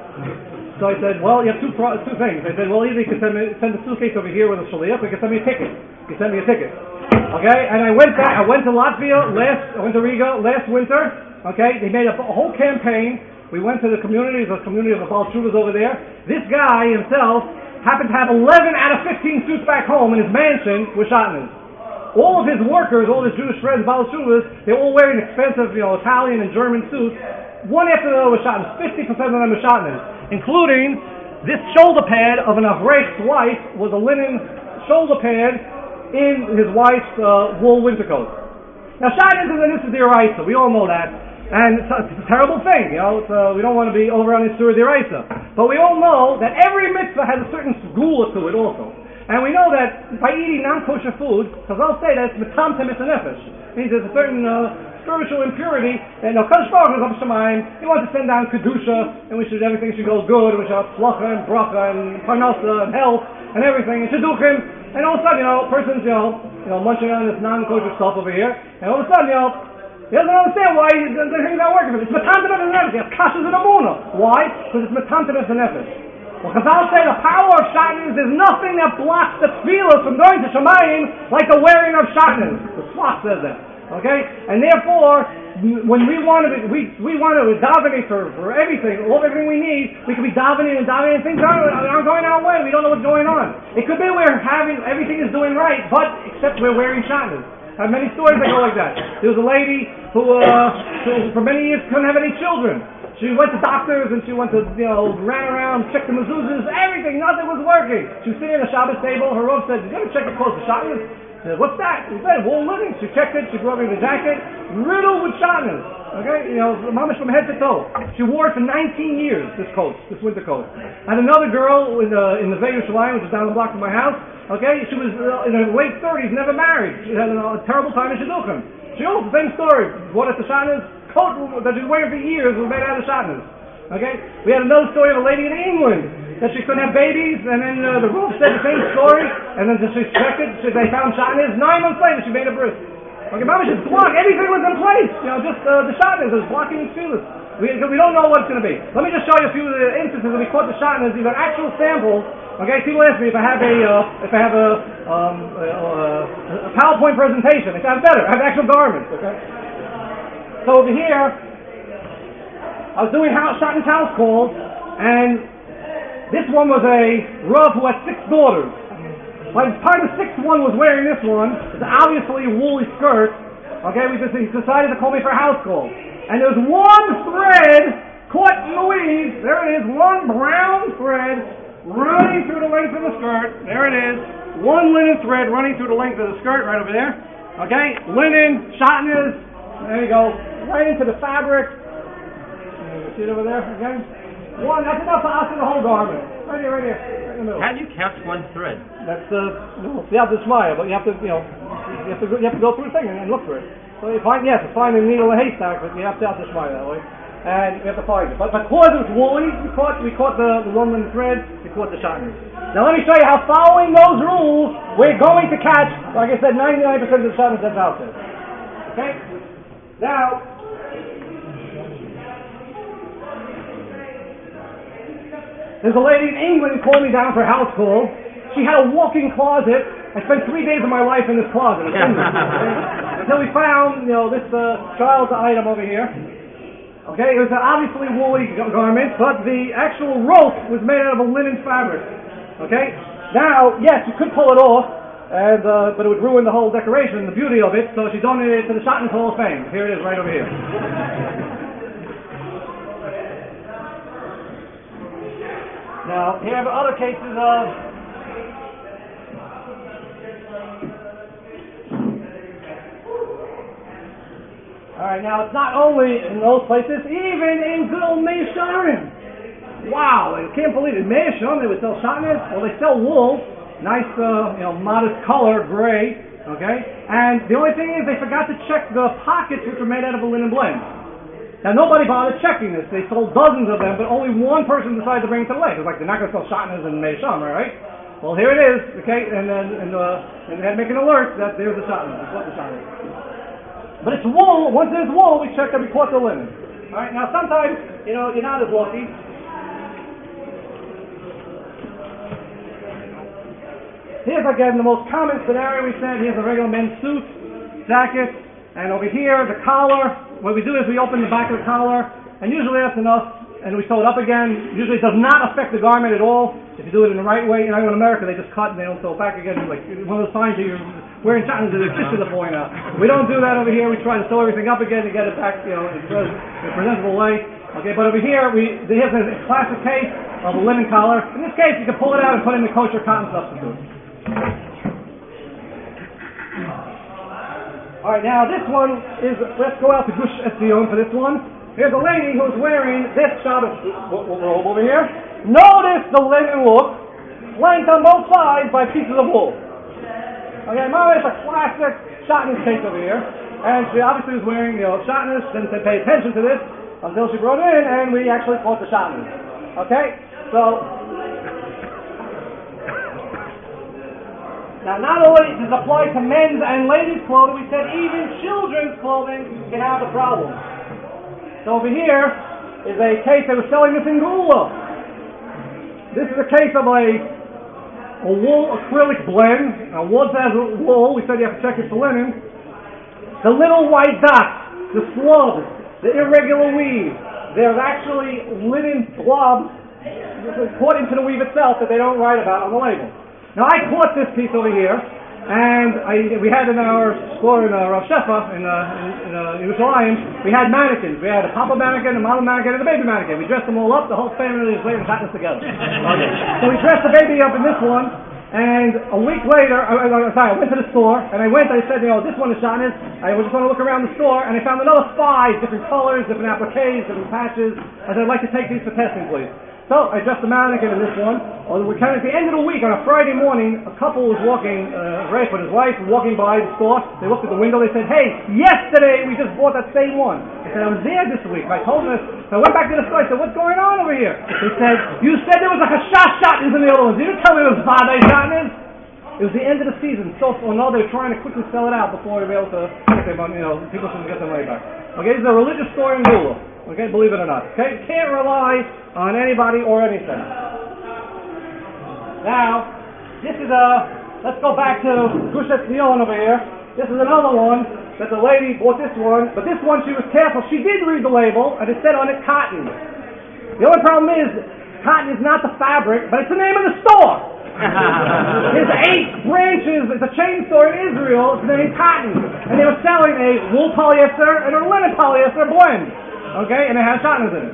So I said, well, you have two pro- two things. I said, well, either you can send, me, send the suitcase over here with a shaliach, or you can send me a ticket. You can send me a ticket. Okay? And I went back, I went to Latvia last, I went to Riga last winter. Okay? They made a, a whole campaign. We went to the community, the community of the Baal Teshuvas over there. This guy himself happened to have eleven out of fifteen suits back home in his mansion with Shatnez. All of his workers, all his Jewish friends, Baal Teshuvas, they're all wearing expensive, you know, Italian and German suits. One after the other was Shatnez. fifty percent of them were Shatnez, including this shoulder pad of an Avrech's wife was a linen shoulder pad in his wife's uh, wool winter coat. Now, Shatnez is an Issa D'Oraisa. We all know that. And it's a, it's a terrible thing, you know. It's, uh, we don't want to be over on Issa D'Oraisa. But we all know that every mitzvah has a certain segula to it also. And we know that by eating non-kosher food, because I'll say that it's metamtem it's a nefesh. It means there's a certain uh, spiritual impurity, and no Kadosh Baruch Hu is Shamayim. He wants to send down kedusha, and we should everything should go good, and we should have tzlacha and bracha and parnasa and health and everything, and shidduchim. And all of a sudden, you know, person's you know, you know, munching on this non-kosher stuff over here, and all of a sudden, you know, he doesn't understand why he, the thing's not working for him. It's metamtem it's a nefesh. He has kashas in the muna. Why? Because it's metamtem it's a nefesh. Well, Chazal say the power of Shatnez, there's nothing that blocks the tefillah from going to Shamayim like the wearing of Shatnez. The Swat says that. Okay? And therefore, when we want to, be, we we want to davening for, for everything, all everything we need, we could be davening and davening and things aren't, aren't going our way. We don't know what's going on. It could be we're having, everything is doing right, but except we're wearing Shatnez. I have many stories that go like that. There was a lady who, uh, who for many years couldn't have any children. She went to doctors and she went to, you know, ran around, checked the mezuzahs, everything, nothing was working. She was sitting at a Shabbos table, her Rav said, did you ever check your clothes for Shatnez? She said, what's that? He said, wool living. She checked it, she brought me the jacket, riddled with Shatnez. Okay, you know, mamish from head to toe. She wore it for nineteen years, this coat, this winter coat. And another girl in the, in the Vei Yerushalayim, which is down the block from my house, okay, she was uh, in her late thirties, never married. She had a, a terrible time in Shidduchim. She also, the same story, bought it to Shatnez, coat that she's wearing for years was made out of Shatnez. Okay, we had another story of a lady in England that she couldn't have babies, and then uh, the Rav said the same story, and then she checked it, she, they found Shatnez. Nine months later, she made a bris. Okay, Mama just blocked, everything was in place, you know, just uh, the Shatnez was blocking the tefillas. We, we don't know what it's going to be. Let me just show you a few of the instances that we caught the Shatnez. These are actual samples. Okay, people ask me if I have a uh, if I have a, um, a, a PowerPoint presentation. If I have better, I have actual garments. Okay, so over here. I was doing house, Shatnez house calls, and this one was a Rav who had six daughters. By the time the sixth one was wearing this one, it's obviously a woolly skirt. Okay, we just he decided to call me for a house call. And there's one thread caught in the weeds. There it is, one brown thread running through the length of the skirt. There it is, one linen thread running through the length of the skirt right over there. Okay, linen, Shatnez, there you go, right into the fabric. See it over there again? One, that's enough to us in the whole garment. Right here, right here, right in the middle. How do you count one thread? That's uh, no, the Yad Shmaya, but you have to, you know, you have to, you have to go through the thing and, and look for it. So you find, yes, you find a needle in a haystack, but you have to Yad Shmaya that way, and you have to find it. But because it was woolly, we caught, we caught the, the one linen thread, we caught the Shatnez. Now let me show you how, following those rules, we're going to catch, like I said, ninety-nine percent of the Shatnez that's out there. Okay? Now. There's a lady in England who called me down for a house call. She had a walk-in closet I spent three days of my life in this closet. It's in there, okay? Until we found, you know, this uh, child's item over here. Okay, it was an obviously woolly g- garment, but the actual rope was made out of a linen fabric. Okay? Now, yes, you could pull it off, and uh, but it would ruin the whole decoration, the beauty of it, so she donated it to the Shotness Hall of Fame. Here it is, right over here. Now, here are other cases of Alright, now it's not only in those places, even in good old Meir Sharim. Wow, I can't believe it. Meir Sharim, they would sell shotness, well they sell wool, nice, uh, you know, modest color, gray, okay? And the only thing is they forgot to check the pockets which were made out of a linen blend. Now nobody bothered checking this. They sold dozens of them, but only one person decided to bring it to the lake. It was like, they're not going to sell shotness in Meir Sharim, right? Well, here it is, okay? And then and, uh, and they had to make an alert that there's the shotness. It's what the shotness is. But it's wool. Once there's wool, we check every quarter linen. All right. Now, sometimes, you know, you're not as lucky. Here's again the most common scenario. We said here's a regular men's suit, jacket, and over here the collar. What we do is we open the back of the collar, and usually that's enough. And we sew it up again. Usually, it does not affect the garment at all. If you do it in the right way, you know, in America they just cut and they don't sew it back again. Like one of those signs that you're wearing shotness that there's stitches are falling out. We don't do that over here. We try to sew everything up again to get it back, you know, in a presentable way. Okay, but over here we here's a classic case of a linen collar. In this case, you can pull it out and put it in the kosher cotton substitute. All right, now this one is. Let's go out to Gush Etzion for this one. Here's a lady who's wearing this Shabbos robe over here. Notice the linen look, flanked on both sides by pieces of wool. Okay, Mama, it's a classic shotness case over here. And she obviously was wearing, you know, shotness, didn't pay attention to this until she brought it in, and we actually caught the shotness. Okay? So, now not only does it apply to men's and ladies' clothing, we said even children's clothing can have a problem. So over here is a case that was selling this in Gula. This is a case of a, a wool acrylic blend. Now once it has wool, we said you have to check it for linen. The little white dots, the slubs, the irregular weave, there's actually linen blobs put into the weave itself that they don't write about on the label. Now I caught this piece over here, and I, we had in our store in uh, Rav Shefa in, uh, in, in uh, Yerushalayim, we had mannequins. We had a papa mannequin, a mama mannequin, and a baby mannequin. We dressed them all up. The whole family was playing shotness together. Okay. So we dressed the baby up in this one, and a week later, I, I, sorry, I went to the store, and I went, I said, you know, this one is shotness. I was just going to look around the store, and I found another five different colors, different appliques, different patches. I said, I'd like to take these for testing, please. So I dressed the mannequin in this one. Well, we kind of, at the end of the week, on a Friday morning, a couple was walking, uh, Rafe and his wife, were walking by the store. They looked at the window. They said, "Hey, yesterday we just bought that same one." I said, "I was there this week." I told them this. So I went back to the store. I said, "What's going on over here?" They said, "You said there was a hashash shotness in the other ones. You didn't tell me it was Vadai shotness." It was the end of the season. So, well, no, they were trying to quickly sell it out before we were able to get their money. You know, people shouldn't get their money back. Okay, this is a religious store in Gula. Okay, believe it or not. Okay, can't rely on anybody or anything. Now, this is a. Let's go back to Gush Etzion over here. This is another one that the lady bought this one, but this one she was careful. She did read the label, and it said on it cotton. The only problem is, cotton is not the fabric, but it's the name of the store. There's eight branches. It's a chain store in Israel. It's named Cotton, and they were selling a wool polyester and a linen polyester blend. Okay, and it has shotness in it.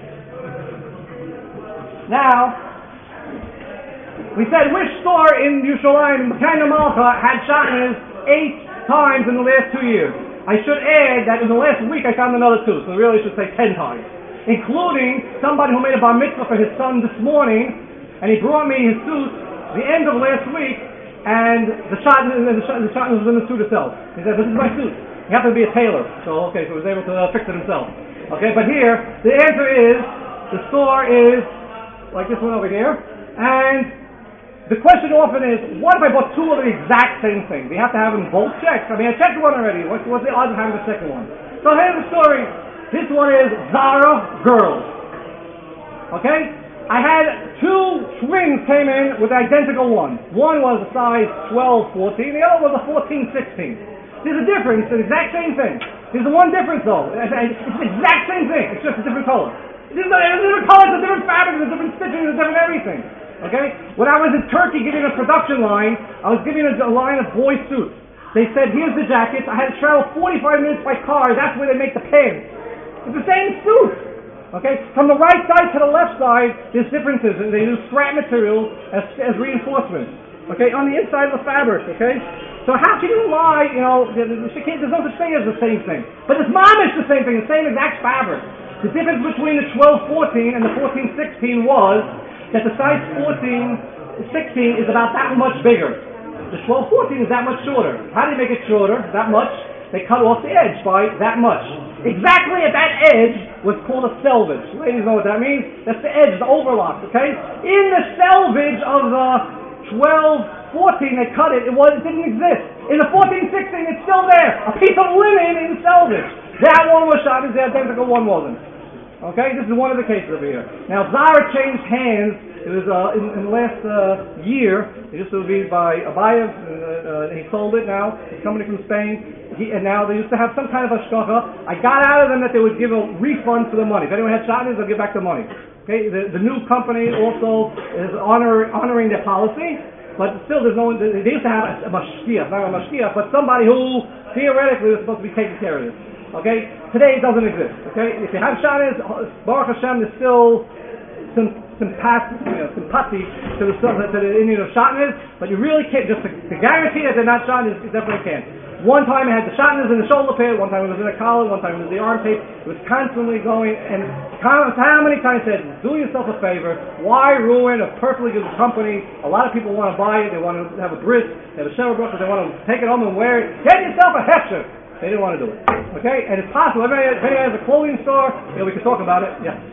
Now, we said which store in Yerushalayim, Mekayim Malcha, had shotness eight times in the last two years. I should add that in the last week I found another two, so I really should say ten times, including somebody who made a bar mitzvah for his son this morning, and he brought me his suit the end of last week, and the shotness, the shotness was in the suit itself. He said, "This is my suit." He happened to be a tailor, so okay, so he was able to uh, fix it himself. Okay, but here, the answer is, the store is like this one over here, and the question often is, what if I bought two of the exact same thing? Do you have to have them both checked? I mean, I checked one already. What's, what's the odds of having the second one? So here's the story. This one is Zara Girls. Okay? I had two twins came in with identical ones. One was a size twelve fourteen, the other was a fourteen sixteen. There's a difference, the exact same thing. There's the one difference though. It's the exact same thing, it's just a different color. There's a different color, it's a different fabric, it's a different stitching, it's a different everything. Okay? When I was in Turkey giving a production line, I was giving a, a line of boy suits. They said, here's the jackets. I had to travel forty-five minutes by car. That's where they make the pants. It's the same suit. Okay? From the right side to the left side, there's differences. They use scrap material as, as reinforcement. Okay? On the inside of the fabric. Okay? So how can you lie, you know, there's no such thing as the same thing. But it's mamish the same thing, the same exact fabric. The difference between the twelve fourteen and the fourteen sixteen was that the size fourteen sixteen is about that much bigger. The twelve fourteen is that much shorter. How do you make it shorter? That much? They cut off the edge by that much. Exactly at that edge was called a selvage. Ladies know what that means? That's the edge, the overlock, okay? In the selvage of the twelve fourteen, they cut it, it, was, it didn't exist. In the fourteen sixteen, it's still there. A piece of linen in selvage. That one was shot, the identical one wasn't. Okay, this is one of the cases over here. Now, Zara changed hands. It was uh, in, in the last uh, year. It used to be by Abayev, uh, uh, and he sold it now. It's a company from Spain. He, and now they used to have some kind of a shkacha. I got out of them that they would give a refund for the money. If anyone had shotguns, they'll give back the money. Okay, the, the new company also is honor, honoring their policy, but still, there's no. They used to have a, a mashkiach, not a mashkiach, but somebody who theoretically was supposed to be taking care of this. Okay, today it doesn't exist. Okay, if you have shotguns, Baruch Hashem, there's still some sympathy, you know, sympathy to the to the Indian of shotguns, but you really can't just to, to guarantee that they're not shotguns. You definitely can't. One time it had the shotguns in the shoulder pad, one time it was in the collar, one time it was the arm tape. It was constantly going, and how many times I said, do yourself a favor, why ruin a perfectly good company? A lot of people want to buy it, they want to have a bris, they have a shower brush, they want to take it home and wear it. Get yourself a hefsher. They didn't want to do it. Okay? And it's possible. If anybody has a clothing store, you know, we can talk about it. Yeah.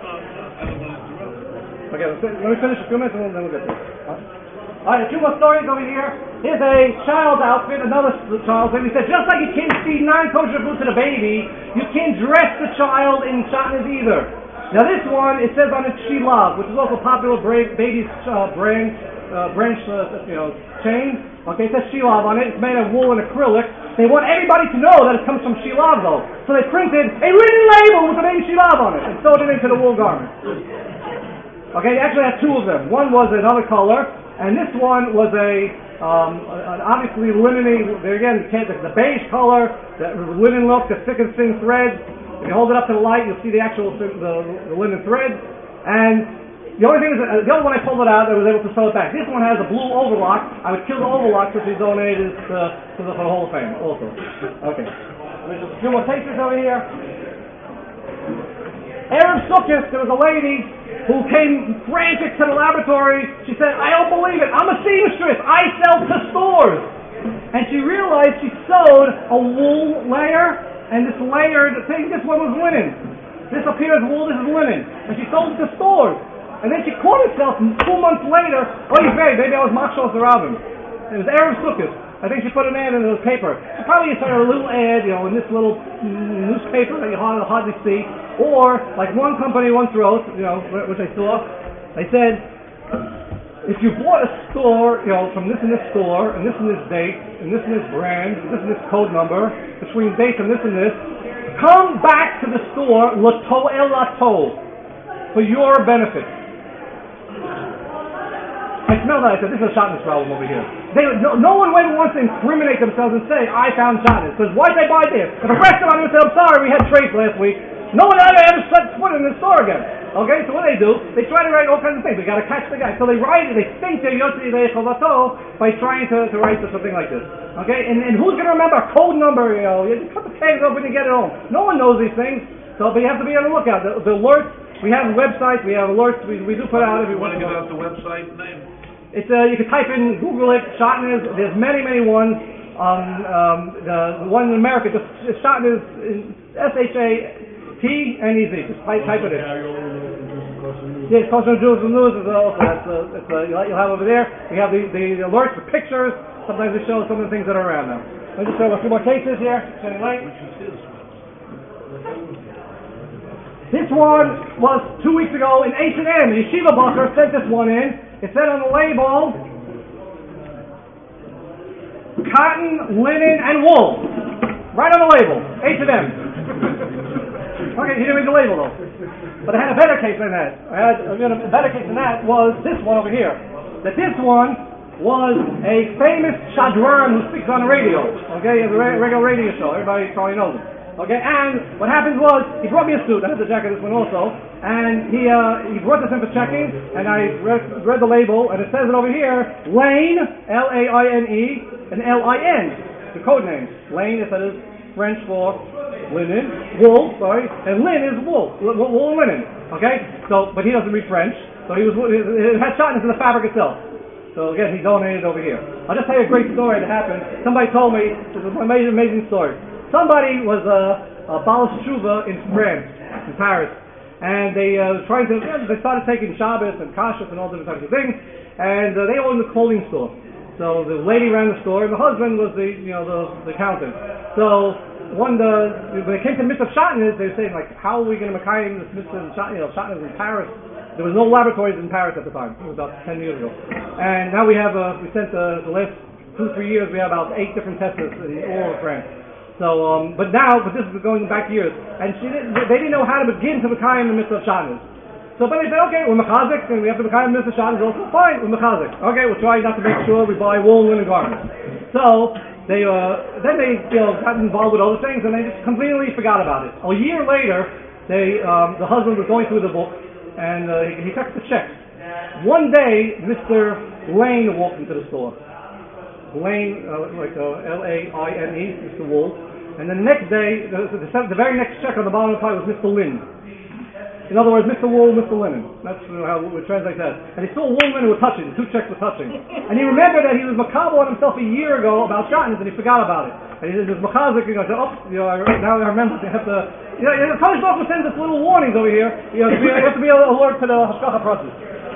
Okay, let's, let me finish a few minutes and then we'll get to it. All right, a few more stories over here. Here's a child's outfit, another child's outfit. He said, just like you can't feed non-kosher food to the baby, you can't dress the child in shotguns either. Now this one, it says on it Shilav, which is also a popular bra- baby's uh, brand, uh, branch, uh, you know, chain. Okay, it says Shilav on it. It's made of wool and acrylic. They want everybody to know that it comes from Shilav, though. So they printed a written label with the name Shilav on it and sewed it into the wool garment. Okay, they actually had two of them. One was another color, and this one was a, um, an obviously linen. There again, the beige color, the linen look, the thick and thin thread. If you hold it up to the light, you'll see the actual the, the linen thread. And the only thing is, uh, the other one I pulled it out, I was able to sew it back. This one has a blue overlock. I would kill the overlock, which we donated uh, to the, for the Hall of Fame also. Okay. There's a few more cases over here. Erev Sukkot, there was a lady who came frantic to the laboratory. She said, I don't believe it. I'm a seamstress. I sell to stores. And she realized she sewed a wool layer, and this layer, the thing, this one was linen. This up here is wool, this is linen. And she sold it to stores. And then she caught herself two months later, oh, you very, maybe I was Machshel Zarabim. It was Erev Sukkot. I think she put an ad in the paper. She probably started a little ad, you know, in this little newspaper that you hardly see. Or, like one company once wrote, you know, which I saw, they said, if you bought a store, you know, from this and this store, and this and this date, and this and this brand, and this and this code number, between dates and this and this, come back to the store, lato el lato, for your benefit. I smell that. I said, this is a shotness problem over here. They, no, no one ever wants to incriminate themselves and say, I found shotness. Because why did they buy this? If a restaurant would say, I'm sorry, we had trace last week, no one ever ever set foot in the store again. Okay, so what do they do? They try to write all kinds of things. We got to catch the guy. So they write it, they think they're Yotzi Le'echolato by trying to, to write something like this. Okay, and, and who's going to remember a code number? You know, you cut the tags open and get it home. No one knows these things. So, but you have to be on the lookout. The, the alerts, we have websites, we have alerts, we, we do put out every Want once to in a give while. out the website name? It's uh, you can type in, Google it, shotness. There's many, many ones. Um, um, the, the one in America, just shotness, S H A T N E Z. Just type, type it in. Yes, Cultural Jews and News is also that's uh, that's uh, you'll, you'll have over there. We have the, the alerts with pictures. Sometimes we show some of the things that are around now. Let me just show a few more cases here. It's getting late. This one was two weeks ago in H and M. The Yeshiva Bacher sent this one in. It said on the label, cotton, linen, and wool. Right on the label, H and M. Okay, he didn't read the label though. But I had a better case than that. I had a better case than that was this one over here. That this one was a famous shadran who speaks on the radio. Okay, he has a regular radio show. Everybody probably knows him. Okay, and what happened was, he brought me a suit, I have the jacket of this one also, and he uh, he brought this in for checking, and I read, read the label, and it says it over here, Lane, L A I N E, and L I N, the code names. Lane is, that is French for linen, wool, sorry, and lin is wool, wool, wool and linen, okay? So, but he doesn't read French, so he was, it had shotness in the fabric itself. So again, he donated over here. I'll just tell you a great story that happened. Somebody told me, this is an amazing, amazing story. Somebody was a, a Baal Tshuva in France, in Paris, and they uh, trying to, you know, they started taking Shabbos and Kashrus and all different types of things, and uh, they owned a clothing store. So the lady ran the store, and the husband was the, you know, the, the accountant. So one, the, when they came to the mitzvah of Shatnez, they were saying, like, how are we going to Mekayim this mitzvah of Shatnez, you know, Shatnez in Paris? There was no laboratories in Paris at the time. It was about ten years ago. And now we have, uh, we sent uh, the last two, three years, we have about eight different tests in all of France. So, um, but now, but this is going back years, and she didn't, they didn't know how to begin to Mekayim the mitzvah of Shatnez. So, but they said, okay, we're Mechazik, and we have to Mekayim the mitzvah of Shatnez also. Fine, we're Mechazik. Okay, we'll try not to make sure we buy wool and linen garments. So, they, uh, then they, you know, got involved with other things, and they just completely forgot about it. A year later, they, um, the husband was going through the book, and uh, he, he took the checks. One day, Mister Lane walked into the store. Lane, uh, like uh, L A I N E, Mister Wool. And then the next day, the, the, the very next check on the bottom of the pie was Mister Lin. In other words, Mister Wool, Mister Linen. That's uh, how we translate that. And he saw wool and linen were touching, the two checks were touching. And he remembered that he was makabel on himself a year ago about Shatnez, and he forgot about it. And he was machazik, and he said, oh, you know, now I remember, they have to, you know, the Kodesh Baruch Hu sends us little warnings over here. You, know, you have to be alert to the hashgacha process.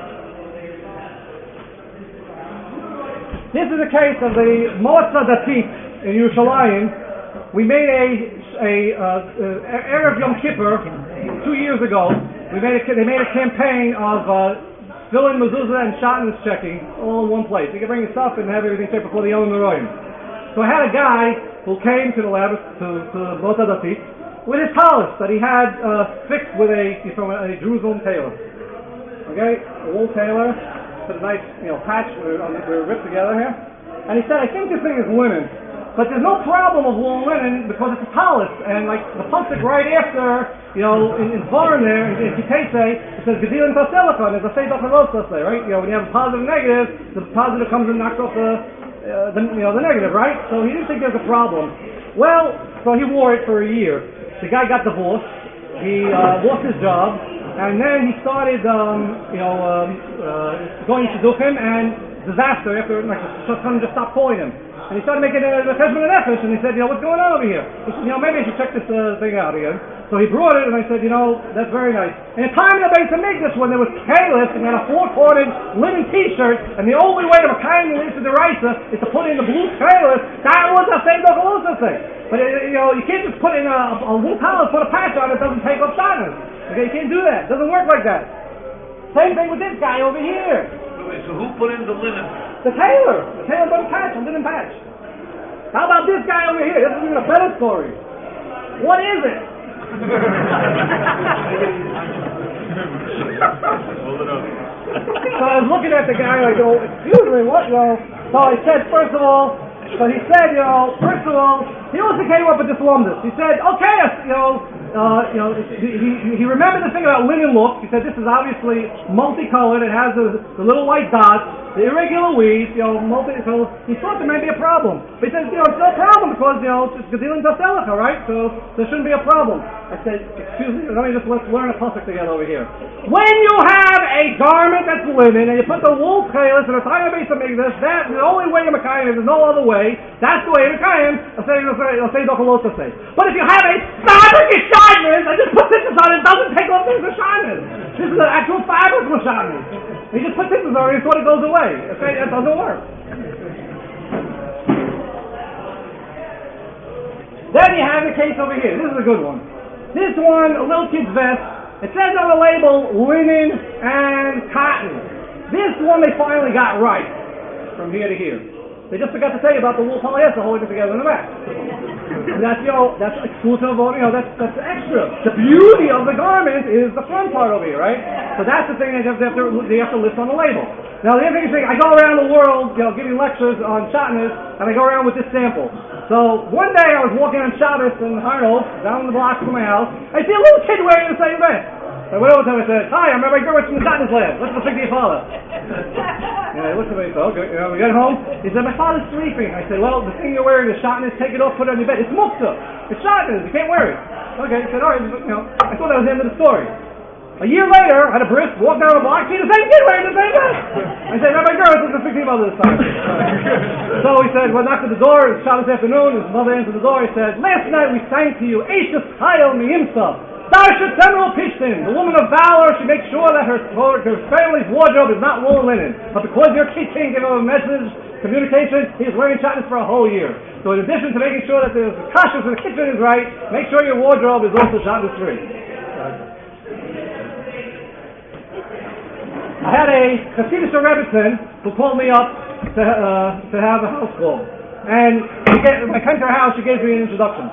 This is a case of the Moatza Datit in Yerushalayim. We made a, a uh, Erev Yom Kippur two years ago. We made a, they made a campaign of uh, filling mezuzah and shatnez checking all in one place. You can bring your stuff and have everything checked before the Yom Noraim. So I had a guy who came to the lab, to, to Moatza Datit, with his tallis that he had uh, fixed with a, from a, a Jerusalem tailor. Okay, a wool tailor, with a nice, you know, patch, we were, we were ripped together here. And he said, I think this thing is linen. But there's no problem of wool and linen because it's a tallis, and like the pasuk right after, you know, in, in foreign there, in Kitese, it says Gedil and Taselaka, and there's a say say, right? You know, when you have a positive and negative, the positive comes and knocks off the, uh, the, you know, the negative, right? So he didn't think there's a problem. Well, so he wore it for a year. The guy got divorced. He uh, lost his job, and then he started, um, you know, um, uh, going to Shidduchim, and disaster after, like, the Shadchan just stopped calling him. And he started making a cheshbon and nefesh, and he said, you know, what's going on over here? He said, you know, maybe I should check this uh, thing out again. So he brought it, and I said, you know, that's very nice. And a time in the Beis Hamikdash when there was kalis, and he had a four-quartered linen T-shirt, and the only way to Mekayim the Yisra D'Oraisa is to put in the blue kalis, that was a same Dochalosa thing. But, uh, you know, you can't just put in a, a blue talis, put a patch on it, doesn't take off Shatnez. Okay, you can't do that. It doesn't work like that. Same thing with this guy over here. Wait, so who put in the linen? The tailor. The tailor put a patch, a linen patch. How about this guy over here? This is even a better story. What is it? So I was looking at the guy, I go, excuse me, what, you know? So I said, first of all, so he said, you know, first of all, he also came up with this lumdus. He said, okay, you know, uh, you know, he, he, he remembered the thing about linen look. He said, this is obviously multicolored. It has the, the little white dots, the irregular weaves, you know, multi, so he thought there may be a problem. But he said, you know, it's no problem because, you know, it's Gedil and Taselaka, right? So there shouldn't be a problem. I said, excuse me, let me just let's learn a pasuk together over here. When you have a garment that's linen and you put the wool tailors and a tiny base of Migdash, that the only way you're Mekayim, there's no other way. That's the way you're Mekayim. I'll say, I'll say, Dochalosa say. But if you have a fabric of Shatnez, I just put this on it, it doesn't take off things of Shatnez. This is an actual fabric of Shatnez. You just put this on it, and thought it goes away. Okay, that doesn't work. Then you have the case over here. This is a good one. This one, a little kid's vest, It says on the label, linen and cotton. This one they finally got right, from here to here. They just forgot to tell you about the wool polyester holding it together in the back. That's, you know, that's exclusive, you know, that's, that's extra. The beauty of the garment is the front part over here, right? So that's the thing that you have to, you have to list on the label. Now, the other thing is, I go around the world, you know, giving lectures on Shabbos, and I go around with this sample. So, one day I was walking on Shabbos in Harnold, down the block from my house, I see a little kid wearing the same vest. I went over to him and said, "Hi, I'm Rabbi Gerwitz from the Shabbos lab. What's the big deal, father?" Yeah, he looked at me, so, okay, you know, we got home. He said, "My father's sleeping." I said, "Well, the thing you're wearing is Shabbos, take it off, put it on your bed. It's muktzah. It's Shabbos, you can't wear it." Okay, he said, "All right," you know, I thought that was the end of the story. A year later, I had a bris, walked down the block, see the same kid wearing the same vest. I said, "Rabbi Gerwitz, what's the big deal about this time?" So he said, well, knocked at the door, it was Shabbos afternoon, his mother answered the door, he said, "Last night we sang to you, Eishes Chayil Mi'imsa. Darsha Temerel Pishtin, the woman of valor, she makes sure that her, her family's wardrobe is not wool and linen. But because you're teaching, give him a message, communication, he's wearing shabbos for a whole year. So in addition to making sure that the kashrus in the kitchen is right, make sure your wardrobe is also shabbos free." I had a Hasidic Rebbetzin who called me up to, uh, to have a house call. And she gave, when I came to her house, she gave me an introduction.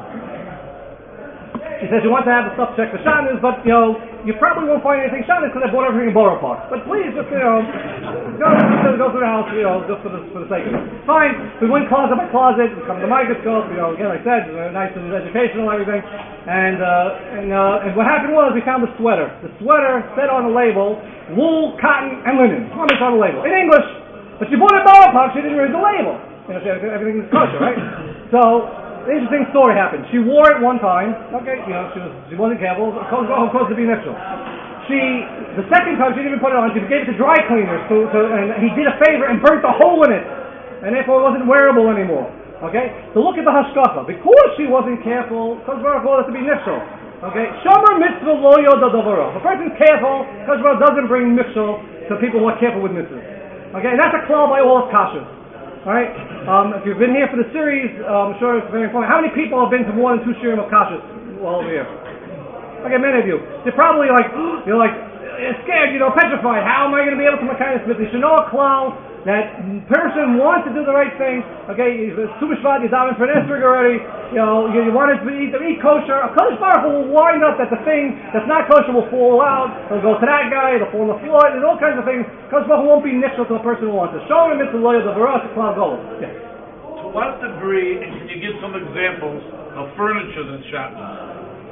She says, "You want to have the stuff checked for Shabbos, but, you know, you probably won't find anything Shabbos because I bought everything in Borough Park. But please, just, you know, go, go through the house, you know, just for the, for the sake of it." Fine. We went closet by closet. We come to the microscope, you know, again, like I said, nice and educational and everything. And, uh, and, uh, and what happened was we found the sweater. The sweater said on the label, wool, cotton, and linen. Promise on the label. In English. But she bought it in Borough Park, she didn't read the label. You know, she had, everything was kosher, right? So, an interesting story happened. She wore it one time. Okay, you know, she was she wasn't careful. Of course, of course, to be Mitchell. She, the second time, she didn't even put it on. She gave it to dry cleaners, so, so, and he did a favor and burnt a hole in it, and therefore it wasn't wearable anymore. Okay, so look at the hashkafa. Because she wasn't careful, because Baruch Hu to be Mitchell. Okay, shomer mitzvah lo yoda davara. If a person's careful, because Baruch doesn't bring Mitchell to people who are careful with mitzvahs. Okay, and that's a klal by all of kashrus. Alright, um, if you've been here for the series, uh, I'm sure it's very important. How many people have been to more than two shirim of kashrus all over here? Okay, many of you. They're probably like, you're like, you're scared, you know, petrified. How am I going to be able to make kind of smith? You should know a klal that person wants to do the right thing. Okay, he's Tu B'Shvat, he's diving for an esrog already. You know, you, you want to eat, eat kosher. A Kodesh Baruch Hu will wind up that the thing that's not kosher will fall out. It'll go to that guy. It'll fall on the floor. There's all kinds of things. Kodesh Baruch Hu won't be nifshel to the person who wants it. Show him it's the lawyer, the Baruch, the Klal Golos. Yes. To what degree, and can you give some examples of furniture that's Shabbos?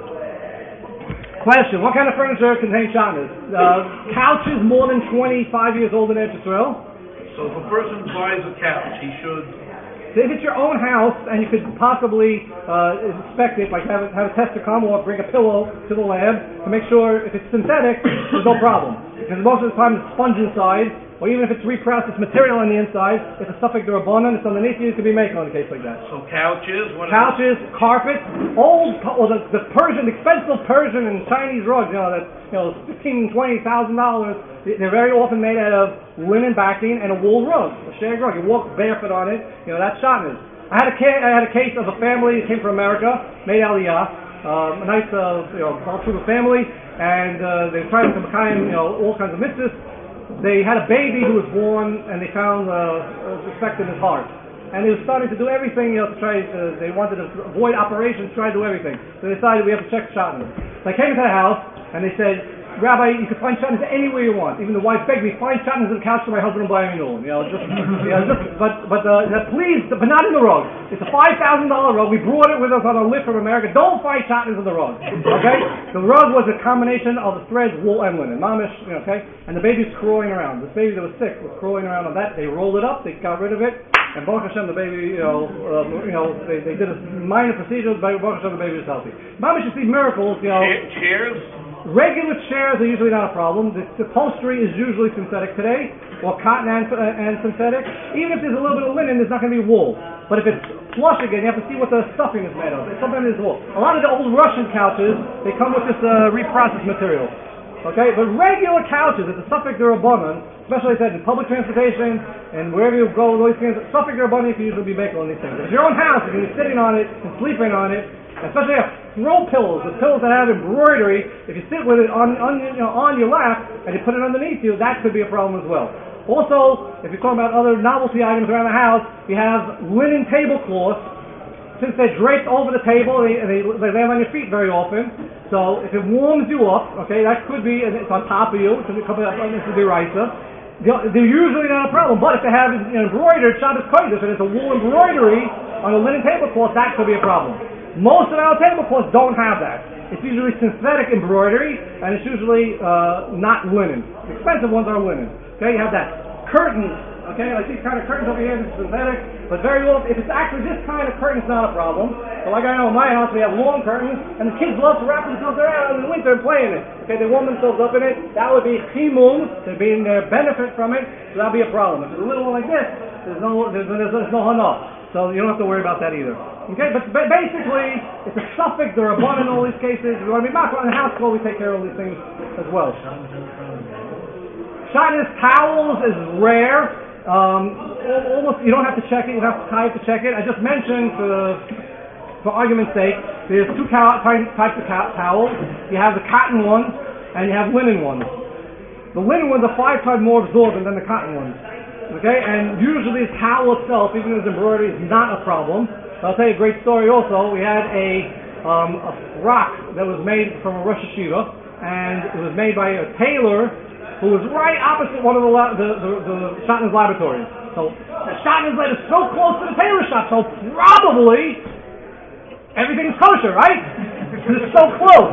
Question: what kind of furniture contains Shabbos? Uh, couches more than twenty-five years old in Eretz Yisrael. So if a person buys a couch, he should... So if it's your own house and you could possibly uh, inspect it, like have a, have a tester come or bring a pillow to the lab to make sure if it's synthetic, there's no problem. Because most of the time it's sponge inside, or even if it's reprocessed material on the inside, it's a suffix d'Rabbanan, it's underneath you, it could be made on a case like that. So couches, what couches, carpets, old, or the, the Persian, expensive Persian and Chinese rugs, you know, that, you know, fifteen, twenty thousand dollars. They're very often made out of linen backing and a wool rug, a shag rug. You walk barefoot on it, you know, that's Shabbos. I had a ca- I had a case of a family that came from America, made Aliyah, um, a nice, uh, you know, Baltimore family, and uh, they were trying to kind, you know, all kinds of mitzvahs. They had a baby who was born, and they found uh, a defect in his heart. And they were starting to do everything, you know, to try to, they wanted to avoid operations, try to do everything. So they decided we have to check Shabbos. So I came into the house, and they said, "Rabbi, you can find Shabbos anywhere you want." Even the wife begged me, "Find Shabbos on the couch for my husband and buy me a new one." You know, just, you know, just, but, but, uh, please, but not in the rug. It's a five thousand dollars rug. We brought it with us on a lift from America. Don't find Shabbos in the rug. Okay? The rug was a combination of the threads, wool, and linen. Mamish, okay? And the baby's crawling around. This baby that was sick was crawling around on that. They rolled it up, they got rid of it, and Baruch Hashem, the baby, you know, uh, you know, they, they did a minor procedure, but Baruch Hashem, the baby was healthy. Mamish, you see miracles, you know. Chairs? Regular chairs are usually not a problem. The, the upholstery is usually synthetic today, or cotton and, uh, and synthetic. Even if there's a little bit of linen, there's not going to be wool. But if it's flush again, you have to see what the stuffing is made of. Sometimes there's wool. A lot of the old Russian couches, they come with this uh, reprocessed material. Okay, but regular couches, it's a suffix d'Rabbanan, especially I said in public transportation and wherever you go, those things, suffix d'Rabbanan, you can usually be making on these things. If it's your own house, if you're sitting on it and sleeping on it, especially if throw pillows, the pillows that have embroidery, if you sit with it on, on, you know, on your lap and you put it underneath you, that could be a problem as well. Also, if you're talking about other novelty items around the house, you have linen tablecloths. Since they're draped over the table, they, they, they land on your feet very often. So if it warms you up, okay, that could be, it's on top of you, so it comes up, this is the Raisa. They're usually not a problem, but if they have you know, embroidered Shabbos Kodesh and it's a wool embroidery on a linen tablecloth, that could be a problem. Most of our tablecloths don't have that. It's usually synthetic embroidery, and it's usually uh, not linen. The expensive ones are linen. Okay, you have that. Curtains, okay, like these kind of curtains over here, this is synthetic, but very often, if it's actually this kind of curtain, it's not a problem. But like I know in my house, we have long curtains, and the kids love to wrap themselves around in the winter and play in it. Okay, they warm themselves up in it. That would be chimum, they're being their benefit from it, so that'll be a problem. If it's a little one like this, there's no, there's, there's, there's no hana. So you don't have to worry about that either. Okay, but, but basically, it's a suffix, they're abundant in all these cases. If we want to be macro in the house code, we take care of all these things as well. Shabbos towels is rare. Um, almost, you don't have to check it, you don't have to tie it to check it. I just mentioned, for, for argument's sake, there's two cow- types of cow- towels. You have the cotton ones, and you have linen ones. The linen ones are five times more absorbent than the cotton ones. Okay, and usually the towel itself, even as embroidery, is not a problem. I'll tell you a great story also. We had a, um, a frock that was made from a Rosh Hashiva, and it was made by a tailor who was right opposite one of the la- the, the, the Shotnez laboratories. So the Shotnez lab is so close to the tailor shop, so probably everything's kosher, right? It's so close.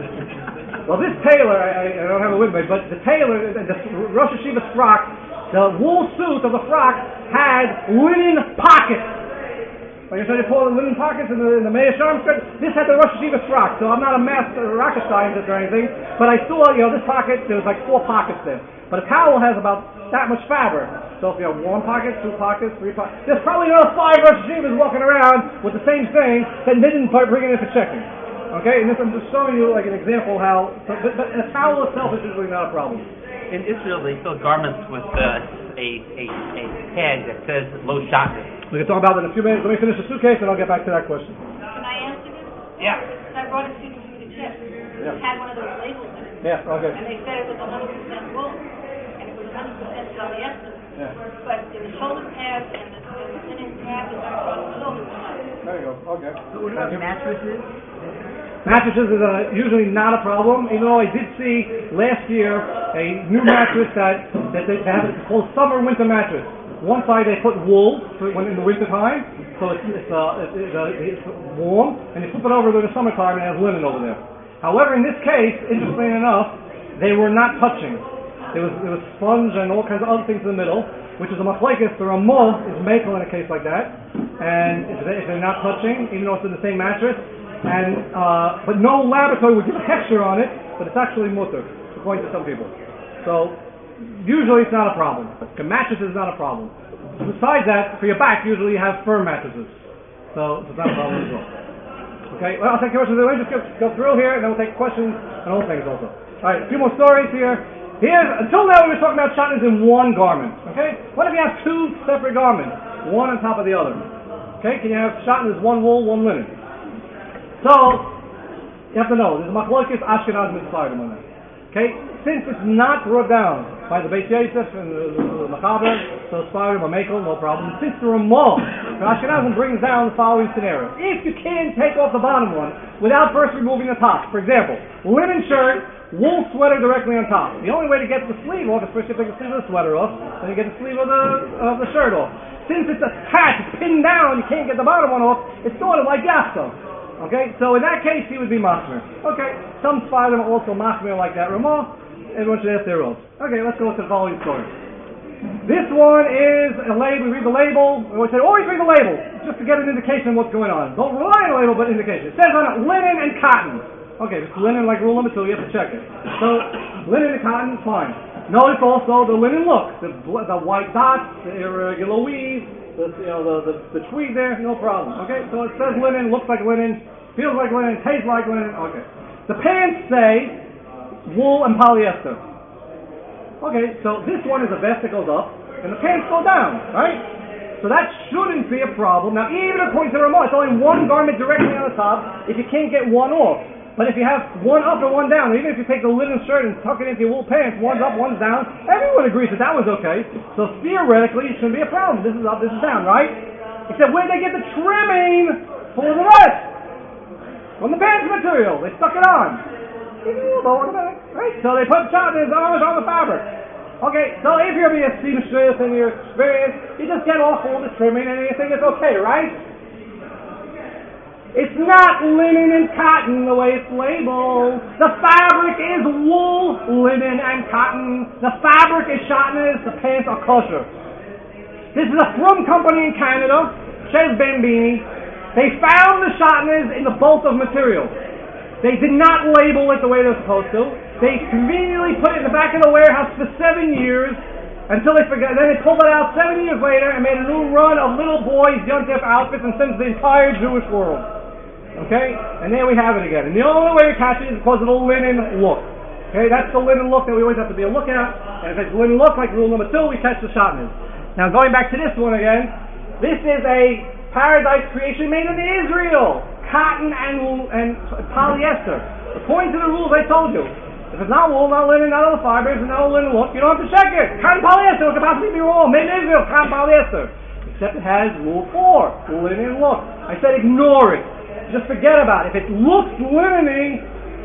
Well, this tailor, I, I don't have it with me, but the tailor, the, the Rosh Hashiva's frock, the wool suit of the frock had linen pockets. Like I said, they call it linen pockets in the, in the Meir Sharm skirt. This had the Rosh Hashiva's frock, so I'm not a master rocket scientist or anything, but I saw, you know, this pocket, there was like four pockets there. But a towel has about that much fabric. So if you have one pocket, two pockets, three pockets, there's probably another five Rosh Hashivas walking around with the same thing that they didn't bring it in for checking. Okay, and this I'm just showing you like an example how, so, but, but a towel itself is usually not a problem. In Israel, they sell garments with uh, a, a a tag that says low Shabbos. We can talk about that in a few minutes. Let me finish the suitcase and I'll get back to that question. Can I answer this? Yeah. I brought a suit from the chip. Yeah. It had one of those labels in it. Yeah, okay. And they said it was one hundred percent wool. And it was one hundred percent polyester. Yeah. But the shoulder pads and the, and the linen tab is on the shoulder pads. There you go, okay. So what about mattresses? Mattresses is uh, usually not a problem, even though I did see last year a new mattress that, that they have, it's called summer winter mattress. One side they put wool for when in the winter time, so it's it's, uh, it's, uh, it's warm, and you flip it over in the summertime and it has linen over there. However, in this case, interestingly enough, they were not touching. There was there was sponge and all kinds of other things in the middle, which is a machlekes. The Ramah is makel in a case like that, and if, they, if they're not touching, even though it's in the same mattress, and uh, but no laboratory would give a texture on it, but it's actually mutter, according to some people. So usually it's not a problem. The mattress is not a problem. Besides that, for your back, usually you have firm mattresses, so it's not a problem as well. Okay, well, I'll take questions. Let me just go, go through here, and then we'll take questions and all things also. All right, a few more stories here. Here, until now, we were talking about shotnez in one garment. Okay, what if you have two separate garments, one on top of the other? Okay, can you have shotnez one wool, one linen? So you have to know there's a machlokes Ashkenaz and Sephardim on that. Okay, since it's not brought down by the Beis Yosef and the, the, the Machaber, so Sephardim or Mekel, no problem. Since the Ramah, the Ashkenazim brings down the following scenario: if you can't take off the bottom one without first removing the top, for example, linen shirt, wool sweater directly on top. The only way to get the sleeve off is first you take the sleeve of the sweater off, then you get the sleeve of the of the shirt off. Since it's attached, pinned down, you can't get the bottom one off. It's sort of like yafta. Okay, so in that case, he would be machmir. Okay, some Sephardim are also machmir like that. Ramah, everyone should ask their rules. Okay, let's go to the following story. This one is a label. We read the label. We always say, always read the label, just to get an indication of what's going on. Don't rely on the label, but indication. It says on it, linen and cotton. Okay, it's linen like rule number two, you have to check it. So, linen and cotton, fine. Notice also the linen look, the, the white dots, the irregular weave, the, you know, the, the, the tweed there, no problem. Okay, so it says linen, looks like linen, feels like linen, tastes like linen. Okay. The pants say wool and polyester. Okay, so this one is a vest that goes up, and the pants go down, right? So that shouldn't be a problem. Now, even according to the Ramah, it's only one garment directly on the top if you can't get one off. But if you have one up and one down, even if you take the linen shirt and tuck it into your wool pants, one's up, one's down, everyone agrees that that was okay. So theoretically, it shouldn't be a problem. This is up, this is down, right? Except where they get the trimming for the rest? From the pants material. They stuck it on. Right? So they put shotguns on the fabric. Okay, so if you're being a seamstress and you're experienced, you just get off all the trimming and you think it's okay, right? It's not linen and cotton the way it's labeled. The fabric is wool, linen, and cotton. The fabric is shatnez, the pants are kosher. This is a Frum company in Canada, Chez Bambini. They found the shatnez in the bulk of material. They did not label it the way they're supposed to. They conveniently put it in the back of the warehouse for seven years until they forgot. Then they pulled it out seven years later and made a new run of little boys' Yontif outfits and sent to the entire Jewish world. Okay? And there we have it again. And the only way to catch it is because of the linen look. Okay? That's the linen look that we always have to be a look at. And if it's linen look, like rule number two, we catch the shatnez. Now going back to this one again, this is a paradise creation made in Israel. Cotton and, and polyester. According to the rules I told you, if it's not wool, not linen, not other fibers, and not linen look, you don't have to check it. Cotton polyester, it could possibly be wrong. Made in Israel, cotton polyester. Except it has rule four, linen look. I said ignore it. Just forget about it. If it looks linen-y,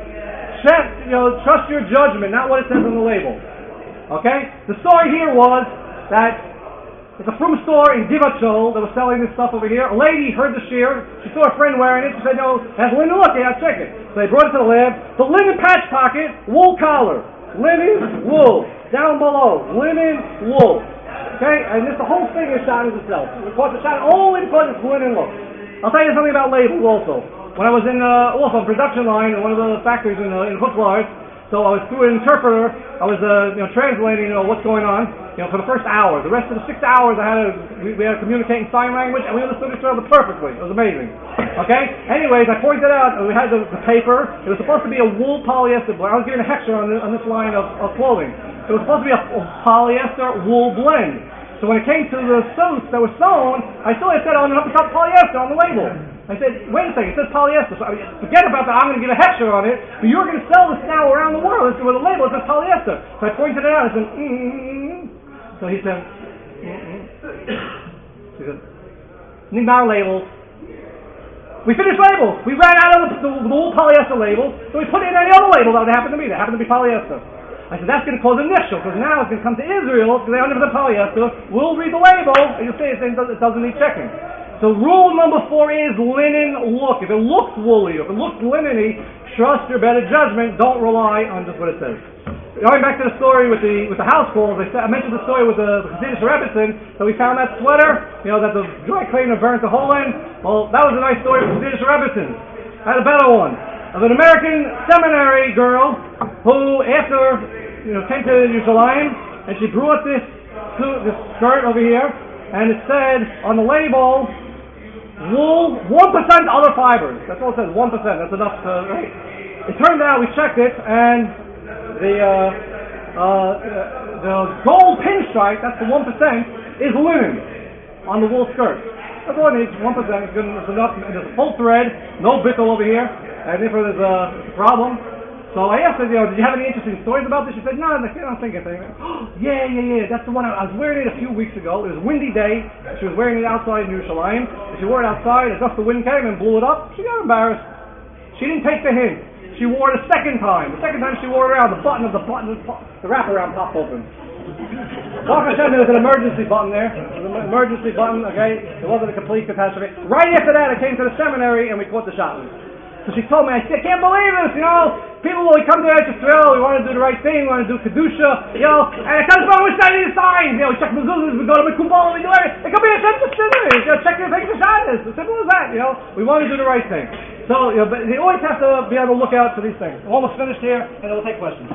check, you know, trust your judgment, not what it says on the label. Okay? The story here was that it's a Frum store in Givat-Shol that was selling this stuff over here. A lady heard the shear. She saw a friend wearing it. She said, no, it has linen look. Yeah, check it. So they brought it to the lab. The linen patch pocket, wool collar. Linen, wool. Down below, linen, wool. Okay? And this, the whole thing is shot as itself. We caught the shot only because it's linen look. I'll tell you something about labels also. When I was in, uh, also on production line in one of the factories in, uh, in Chutzlar, so I was through an interpreter. I was, uh, you know, translating, you know, what's going on, you know, for the first hour. The rest of the six hours, I had to, we, we had to communicate in sign language, and we understood each other perfectly. It was amazing. Okay. Anyways, I pointed out we had the, the paper. It was supposed to be a wool polyester blend. I was giving a hechsher on, the, on this line of, of clothing. It was supposed to be a, a polyester wool blend. So when it came to the suits that were sewn, I saw it said on the top polyester on the label. I said, wait a second, it says polyester. So I mean, forget about that, I'm going to give a hechsher on it, but you're going to sell this now around the world. It's with a label, it says polyester. So I pointed it out, I said, mm-hmm. So he said, mm-hmm. He said, need our labels. We finished labels. We ran out of the, the, the wool polyester label, so we put in any other label that would happen to be. That happened to be polyester. I said, that's going to cause an issue, because now it's going to come to Israel, because they don't have the polyester. We'll read the label, and you'll see it doesn't need checking. So rule number four is linen look. If it looks woolly, or if it looks linen-y, trust your better judgment. Don't rely on just what it says. Going back to the story with the with the house calls, I, said, I mentioned the story with the, the Chassidish Rebbetzin, that we found that sweater, you know, that the dry cleaner burnt the hole in. Well, that was a nice story with the Chassidish Rebbetzin. I had a better one of an American seminary girl who, after you know, came to Yerushalayim, and she brought this suit, this skirt over here, and it said on the label, wool, one percent other fibers. That's all it says, one percent. That's enough to, right? It turned out, we checked it, and the uh, uh, the gold pinstripe, that's the one percent, is linen on the wool skirt. That's all it needs, one percent. It's good enough. There's a full thread, no bittle over here, and if there's a problem. So I asked her, you know, did you have any interesting stories about this? She said, no, I don't think anything. Oh, yeah, yeah, yeah, that's the one. I, I was wearing it a few weeks ago. It was a windy day. She was wearing it outside in Yerushalayim. She wore it outside. A gust of wind came and blew it up. She got embarrassed. She didn't take the hint. She wore it a second time. The second time she wore it around, the button of the button, the wraparound popped open. Baruch Hashem, there was an emergency button there. There was an emergency button, okay? It wasn't a complete catastrophe. Right after that, I came to the seminary and we caught the shotgun. So she told me, I said, I can't believe this, you know. People, when we come to Eretz Yisrael, we want to do the right thing, we want to do Kedusha, you know. And I tell us, which side of the sign? You know, we check mezuzahs, we go to Mekubal, we do everything. It could be a sense of sinners, you know, check your things for Shabbos. As simple as that, you know. We want to do the right thing. So, you know, but they always have to be able to look out for these things. We're almost finished here, and we'll take questions.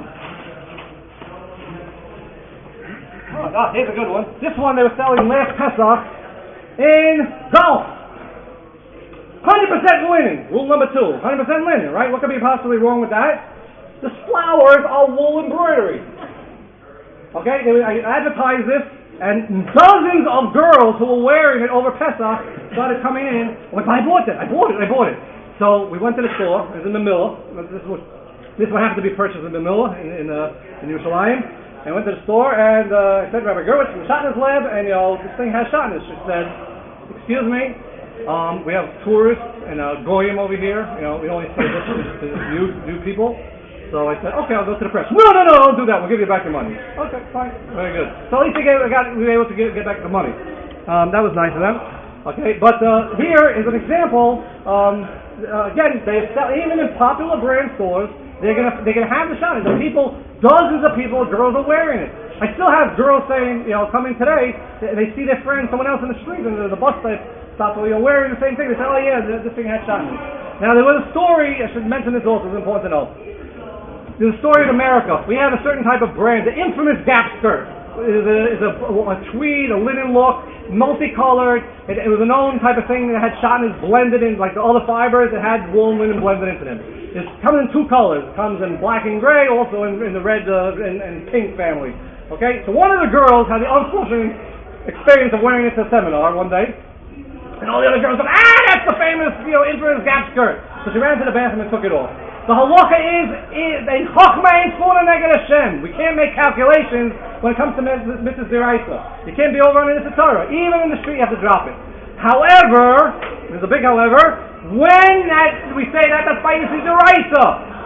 Oh, oh, here's a good one. This one they were selling last Pesach in Gulf. one hundred percent linen, rule number two. one hundred percent linen, right? What could be possibly wrong with that? The flowers are wool embroidery. Okay, they, I advertised this And dozens of girls who were wearing it over Pesach started coming in. Like, I bought it, I bought it, I bought it. So we went to the store. It was in Mamilla. This was this one happened to be purchased in Mamilla in in, uh, in Yerushalayim. And went to the store and uh, I said, Rabbi Gerwitz from Shatner's Lab, and you know this thing has Shatner's. She said, excuse me, um, we have tourists and uh, goyim over here. You know, we only say this to, to new new people. So I said, okay, I'll go to the press. No, no, no, don't do that. We'll give you back your money. Okay, fine, very good. So at least we, gave, we, got, we were able to get, get back the money. Um, that was nice of them. Okay, but uh, here is an example. Um, uh, again, they sell even in popular brand stores. They're gonna they're gonna have the shot. The people, dozens of people, girls are wearing it. I still have girls saying, you know, coming today, they, they see their friend, someone else in the street, and the, the bus stop, you know, wearing the same thing. They say, oh yeah, this, this thing has shot. Now there was a story. I should mention this also. It's important to know. There's a story in America. We have a certain type of brand, the infamous Gap skirt. It is a, is a, a tweed, a linen look, multicolored. It, it was a known type of thing that had shotness blended in, like the other fibers. It had wool and linen blended into them. It comes in two colors. It comes in black and gray, also in, in the red uh, and, and pink family. Okay, so one of the girls had the unfortunate experience of wearing it to a seminar one day, and all the other girls said, ah, that's the famous, you know, infamous Gap skirt. So she ran to the bathroom and took it off. The halacha is, is a chachma ain't funa neged Hashem. We can't make calculations when it comes to mitzvahs d'oraisa. You can't be overrunning this Torah. Even in the street, you have to drop it. However, there's a big however, when that we say that, that's by mitzvahs d'oraisa.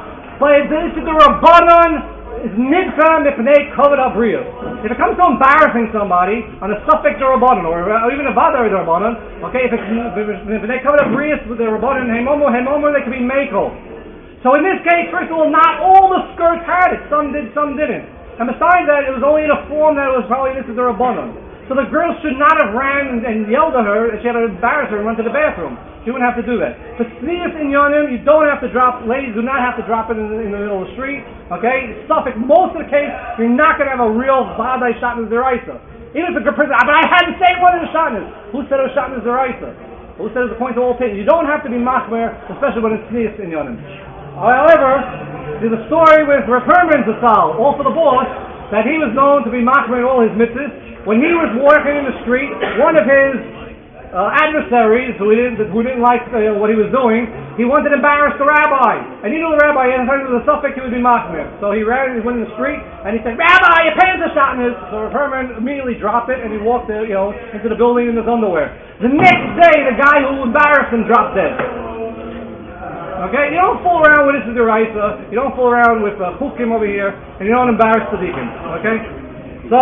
But this is the rabbanon is nidcha mipnei kavod abriyos. If it comes to embarrassing somebody on a suffix rabbanon or, or even a vada rabbanon, okay, if it's mipnei kavod abriyos with the rabbanon hemomo hemomo, they can be mekel. So in this case, first of all, not all the skirts had it. Some did, some didn't. And besides that, it was only in a form that was probably this is the rabbanon. So the girl should not have ran and, and yelled at her, and she had to embarrass her and run to the bathroom. She wouldn't have to do that. For tznius in yonim, you don't have to drop, ladies do not have to drop it in the, in the middle of the street. Okay? Suffolk, most of the case, you're not going to have a real vadai shatnez deraisa. Even if it's a person, but I had to say one in the shatnez. Who said it was shatnez deraisa? Who said it was the point of all opinion? You don't have to be machmer, especially when it's tznius in yonim. However, there's a story with Rav Herman Zatzal, also the boss, that he was known to be machmer in all his mitzvahs. When he was walking in the street, one of his uh, adversaries, who didn't, who didn't like uh, what he was doing, he wanted to embarrass the rabbi. And he knew the rabbi, and in the suffix, he would be machmer. So he ran, he went in the street, and he said, Rabbi, your pants are shotness. So Rav Herman immediately dropped it, and he walked uh, you know, into the building in his underwear. The next day, the guy who embarrassed him dropped dead. Okay, you don't fool around with this is deraisa. You don't fool around with uh, chukim over here, and you don't embarrass the deacon. Okay, so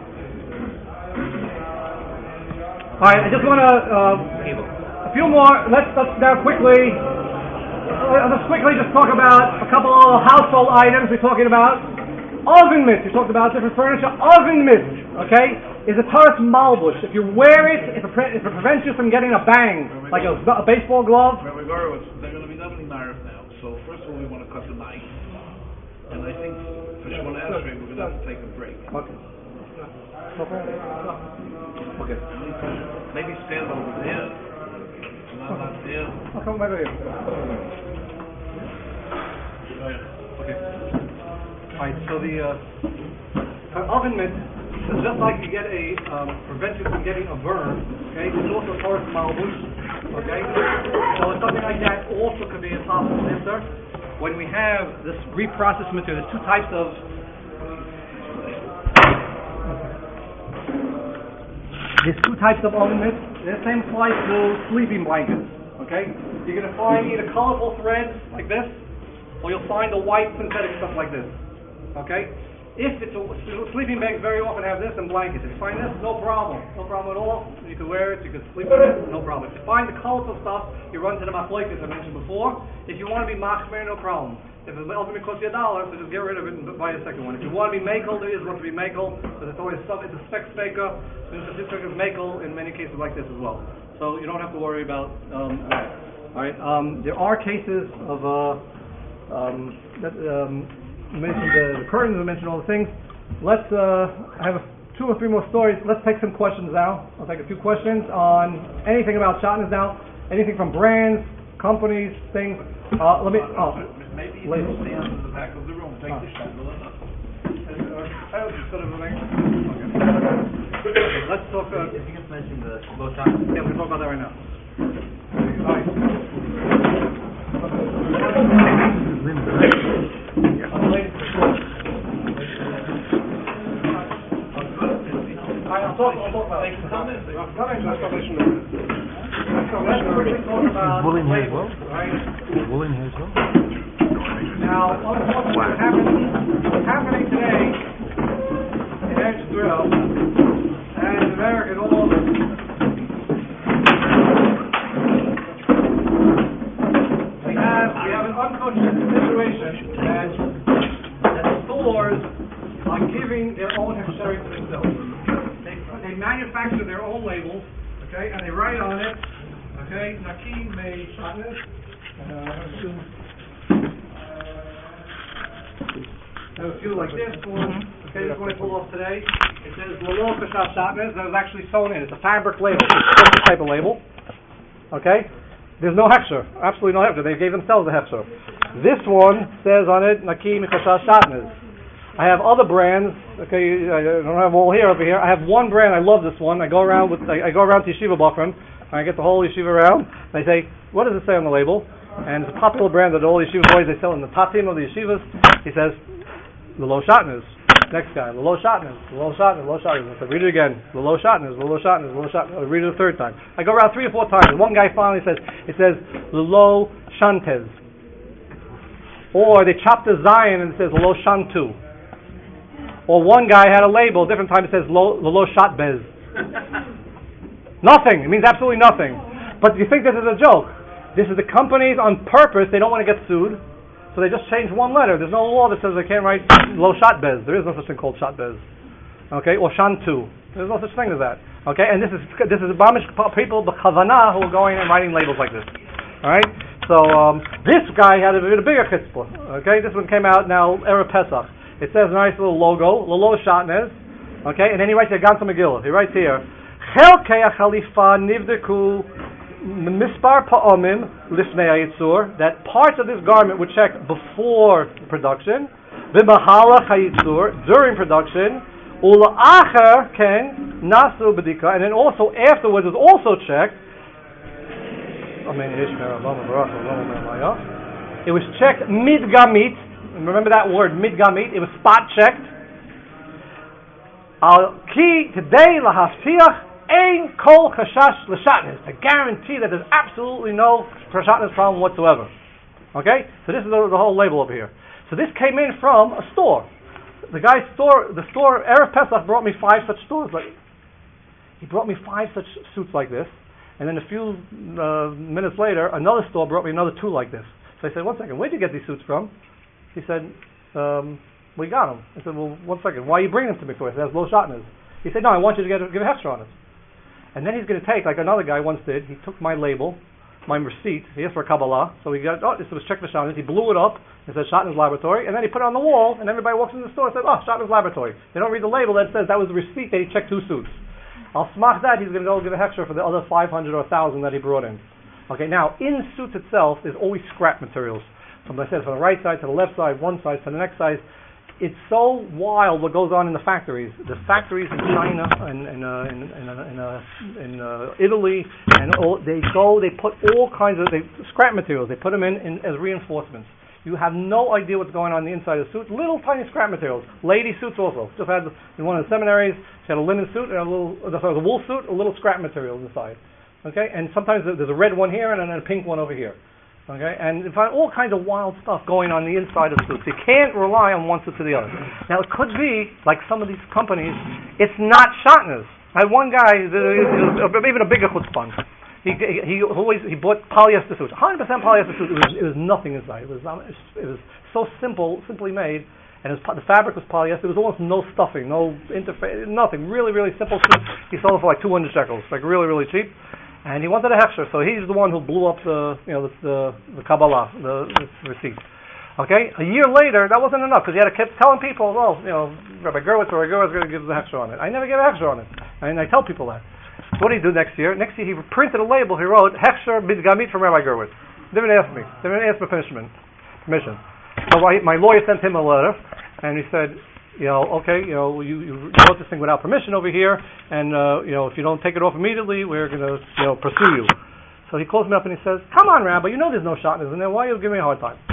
all right, I just want to uh, a few more. Let's let's now quickly. Uh, let's quickly just talk about a couple of household items. We're talking about oven mitts. We talked about different furniture. Oven mitts. Okay, is a Taurus malbush. If you wear it, if it, pre- if it prevents you from getting a bang, like a, a baseball glove. Rabbi Gorowitz, they're going to be doubling Marif now. So first of all, we want to cut the knife, and I think for Shemona Esrei, we're going to have to take a break. Okay. Okay. Maybe stand over there. Not, not there. I'll come back over here. Okay. All right. So the uh, oven mitt. So just like you get a um, prevent you from getting a burn, okay, it's also Taurus malbush, okay. So something like that also could be a possible answer. When we have this reprocessed material, there's two types of there's two types of oven mitts. The same applies to sleeping blankets, okay. You're going to find either colorful threads like this, or you'll find the white synthetic stuff like this, okay. If it's a sleeping bags, very often have this and blankets. If you find this, no problem. No problem at all. You can wear it, you can sleep with it, no problem. If you find the colorful stuff, you run to the machlokas I mentioned before. If you want to be machmer, no problem. If it's ultimately costs you a dollar, so just get rid of it and buy a second one. If you want to be makel, there is what to be makel, but it's always some, it's a spec faker, and it's a different makel in many cases like this as well. So you don't have to worry about um, that. Alright, um, there are cases of uh, um, that, um, We mentioned the, the curtains, we mentioned all the things. Let's, uh, I have a, two or three more stories. Let's take some questions now. I'll take a few questions on anything about shotness now, anything from brands, companies, things. Uh, let me, oh, maybe you later. can stand in the back of the room, take Oh. the shot. I was just sort of like, okay. let's talk, uh, If you could mention the low chocolate. yeah, we can talk about that right now. All right. I'll talk, I'll talk about it. Let's go, let's quickly talk about Wool in here as labels, well? right? Wool in here as well? Now, unfortunately, what's happening, what's happening today in Eretz Israel and in America and all over, we have we have an unfortunate situation that that stores are giving their own hechsherim to themselves. They they manufacture their own labels, okay, and they write on it, okay, Naki Me Shatnez. There's a few like this one. Okay, this one I pulled off today. It says Lolo Kashav Shatnez. That was actually sewn in. It's a fabric label. It's this type of label. Okay? There's no hechsher. Absolutely no hechsher. They gave themselves a hechsher. This one says on it Naki Mikashav Shatnez. I have other brands. Okay, I don't have all here over here. I have one brand. I love this one. I go around with. I, I go around to Yeshiva Bachram. I get the whole Yeshiva around. And I say, what does it say on the label? And it's a popular brand that all Yeshiva boys, they sell in the tatim of the yeshivas. He says, Lolo Shatnez. Next guy, Lolo Shatnez, Lolo Shatnez, Lolo Shatnez. I said, read it again. Lolo Shatnez, Lolo Shatnez, Lolo Shatnez. I read it a third time. I go around three or four times. One guy finally says, it says, Lolo Shantez. Or they chopped the Zion and it says, Lolo Shantu. Or one guy had a label, different time it says, Lolo Shatbez. Nothing. It means absolutely nothing. But you think this is a joke? This is the companies on purpose. They don't want to get sued, so they just change one letter. There's no law that says they can't write lo shatbez. There is no such thing called shatbez. Okay, or shantu. There's no such thing as that. Okay, and this is this is Bamish people b'chavana who are going and writing labels like this. All right. So um, this guy had a bit a bigger chutzpah. Okay, this one came out now Erev Pesach. It says a nice little logo, Lolo Shatnez. Okay, and then he writes a Gantam Megillah. He writes here, Chelkei HaChalifa Nivdeku Mispar Pa'omim Lifnei HaYitzur, that parts of this garment were checked before production, V'Mahalach HaYitzur, during production, Ula'acher Ken Nasu B'dika, and then also afterwards was also checked. It was checked midgamit. Remember that word midgamit? It was spot checked. Al ki today lahaftiach. Ein kol chashash l'shatnez, to guarantee that there's absolutely no shatnez problem whatsoever. Okay, so this is the, the whole label over here. So this came in from a store. The guy's store, the store Erev Pesach brought me five such stores. Like he brought me five such suits like this, and then a few uh, minutes later, another store brought me another two like this. So I said, one second, where'd you get these suits from? He said, um, we got them. I said, well, one second, why are you bringing them to me for? It says low shatnez. He said, no, I want you to get a, give a hechsher on it. And then he's going to take, like another guy once did, he took my label, my receipt, he asked for a Kabbalah, so he got, oh, this was check for Shatnez, he blew it up, it says Shatnez Laboratory, and then he put it on the wall, and everybody walks in the store and says, oh, Shatnez Laboratory. They don't read the label that says that was the receipt that he checked two suits. I'll smach that, he's going to go give a hechsher for the other five hundred or one thousand that he brought in. Okay, now, in suits itself, there's always scrap materials. So I said, from the right side to the left side, one side to the next side. It's so wild what goes on in the factories. The factories in China and in, uh, in, in, uh, in, uh, in uh, Italy, and all, they go, they put all kinds of they, scrap materials. They put them in, in as reinforcements. You have no idea what's going on in the inside of the suit. Little tiny scrap materials. Lady suits also. Just had in one of the seminaries, she had a linen suit and a little, uh, sorry, a wool suit, a little scrap material inside. Okay, and sometimes there's a red one here and then a pink one over here. Okay, and you find all kinds of wild stuff going on the inside of suits. You can't rely on one suit to the other. Now, it could be, like some of these companies, it's not shatnez. I had one guy, even a bigger chutzpan. He he always he bought polyester suits, one hundred percent polyester suits. It was, it was nothing inside. It was it was so simple, simply made, and it was, the fabric was polyester. There was almost no stuffing, no interface, nothing. Really, really simple suit. He sold it for like two hundred shekels, like really, really cheap. And he wanted a hechsher, so he's the one who blew up the, you know, the the, the Kabbalah, the, the receipt. Okay, a year later, that wasn't enough because he had to keep telling people, well, you know, Rabbi Gerwitz or Rabbi Gerwitz is going to give the hechsher on it. I never gave a hechsher on it, and I tell people that. What did he do next year? Next year, he printed a label. He wrote hechsher midgamit from Rabbi Gerwitz. Didn't ask me. Didn't ask for permission. Permission. So my, my lawyer sent him a letter, and he said, you know, okay, you know, you, you bought this thing without permission over here, and, uh, you know, if you don't take it off immediately, we're going to, you know, pursue you. So he calls me up and he says, come on, Rabbi, you know there's no shatnez in there. Why are you giving me a hard time?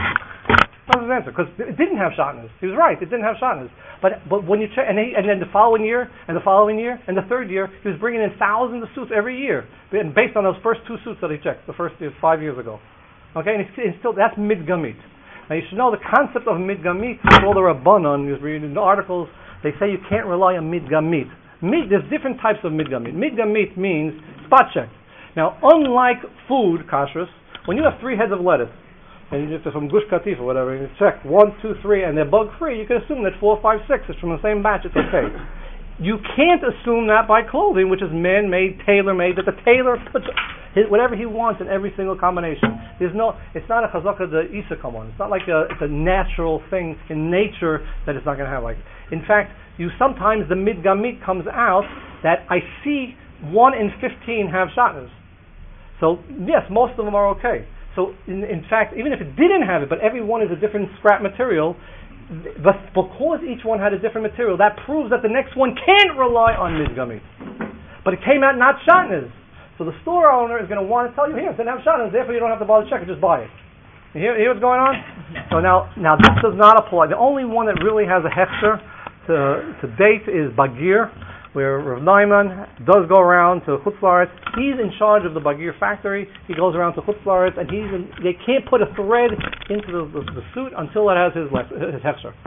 That was his answer, because it didn't have shatnez. He was right, it didn't have shatnez. But but when you check, and, he, and then the following year, and the following year, and the third year, he was bringing in thousands of suits every year, and based on those first two suits that he checked, the first year, five years ago. Okay, and, it's, it's still, that's midgamit. Now you should know the concept of midgamit, all the Rabbanon, you read in the articles, they say you can't rely on midgamit. Mid, there's different types of midgamit. Midgamit means spot check. Now, unlike food, kashrus, when you have three heads of lettuce, and you just from Gush Katif or whatever, and you check one, two, three, and they're bug-free, you can assume that four, five, six is from the same batch, it's okay. You can't assume that by clothing, which is man-made, tailor-made, that the tailor puts his, whatever he wants in every single combination. There's no, it's not a chazaka the Isa come on. It's not like a, it's a natural thing in nature that it's not going to have like. In fact, you sometimes the midgamit comes out that I see one in fifteen have shatnez. So yes, most of them are okay. So, in, in fact, even if it didn't have it, but every one is a different scrap material, but because each one had a different material, that proves that the next one can't rely on midgamit. But it came out not shatnez. So the store owner is going to want to tell you, here, it didn't have shatnez, therefore you don't have to bother to check it, just buy it. You hear, hear what's going on? So now, now this does not apply. The only one that really has a hechsher to, to date is Bagir, where Rav Naiman does go around to Chutz La'aretz. He's in charge of the Bagir factory. He goes around to Chutz La'aretz, and he's in, they can't put a thread into the, the, the suit until it has his his hechsher.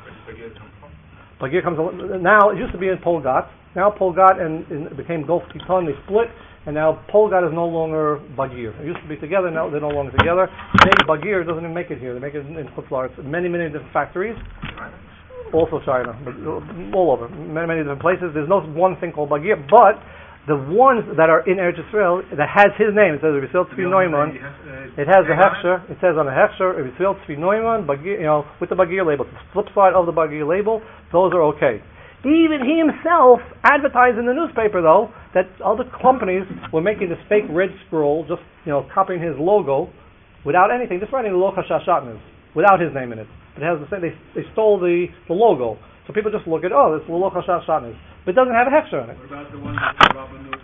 Bagir comes now. It used to be in Polgat. Now Polgat and, and it became Golf Titon. They split, and now Polgat is no longer Bagir. It used to be together. Now they're no longer together. Today Bagir doesn't even make it here. They make it in, in Chutz La'aretz. Many many different factories. Also China, but all over, many, many different places. There's no one thing called Bagir, but the ones that are in Eretz Yisrael that has his name, it says Yisrael Tzvi Neumann. It has the hechsher. It says on the hechsher Yisrael Tzvi Neumann, Bagir, you know, with the Bagir label. The flip side of the Bagir label, those are okay. Even he himself advertised in the newspaper, though, that other companies were making this fake red scroll, just you know, copying his logo, without anything, just writing the Lo Chashash Shatnez, without his name in it. It has the same. They they stole the, the logo, so people just look at oh, it's Lo Chashash Shatnez, but it doesn't have a hechsher in it. What about the one that's the Rabbanut?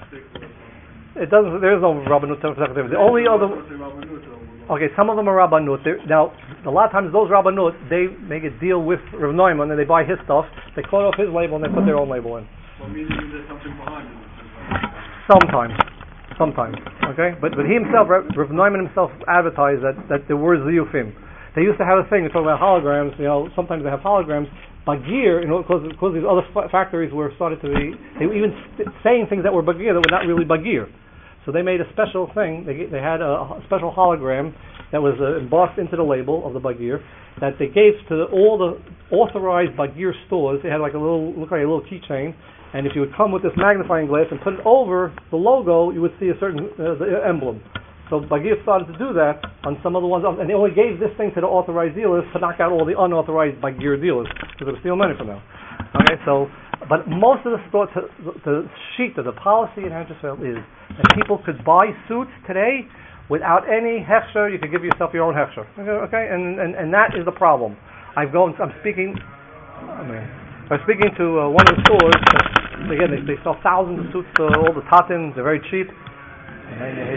It doesn't. There is no Rabbanut. The only other. Okay, some of them are Rabbanut. They're, now, a lot of times those Rabbanut, they make a deal with Rav Neumann and they buy his stuff. They cut off his label and they put their own label in. Well, meaning there's something behind it. Sometimes. Sometimes. Okay, but but he himself, Rav Neumann himself, advertised that that there were ziyufim. They used to have a thing, they talk about holograms, you know, sometimes they have holograms. Bagir, you know, because, because these other f- factories were started to be, they were even st- saying things that were Bagir that were not really Bagir. So they made a special thing, they they had a, a special hologram that was uh, embossed into the label of the Bagir that they gave to the, all the authorized Bagir stores. They had like a little, look like a little keychain, and if you would come with this magnifying glass and put it over the logo, you would see a certain uh, the emblem. So Bagir started to do that on some of the ones, and they only gave this thing to the authorized dealers to knock out all the unauthorized Bagir dealers because they were stealing money from them. Okay, so, but most of the store, to, the sheet of the policy in Eretz Yisrael is that people could buy suits today without any hechsher. You could give yourself your own hechsher. Okay, okay? And, and and that is the problem. I've gone. I'm speaking. I mean, I'm speaking to uh, one of the stores. That, again, they, they sell thousands of suits. Uh, all the tatins, they're very cheap. He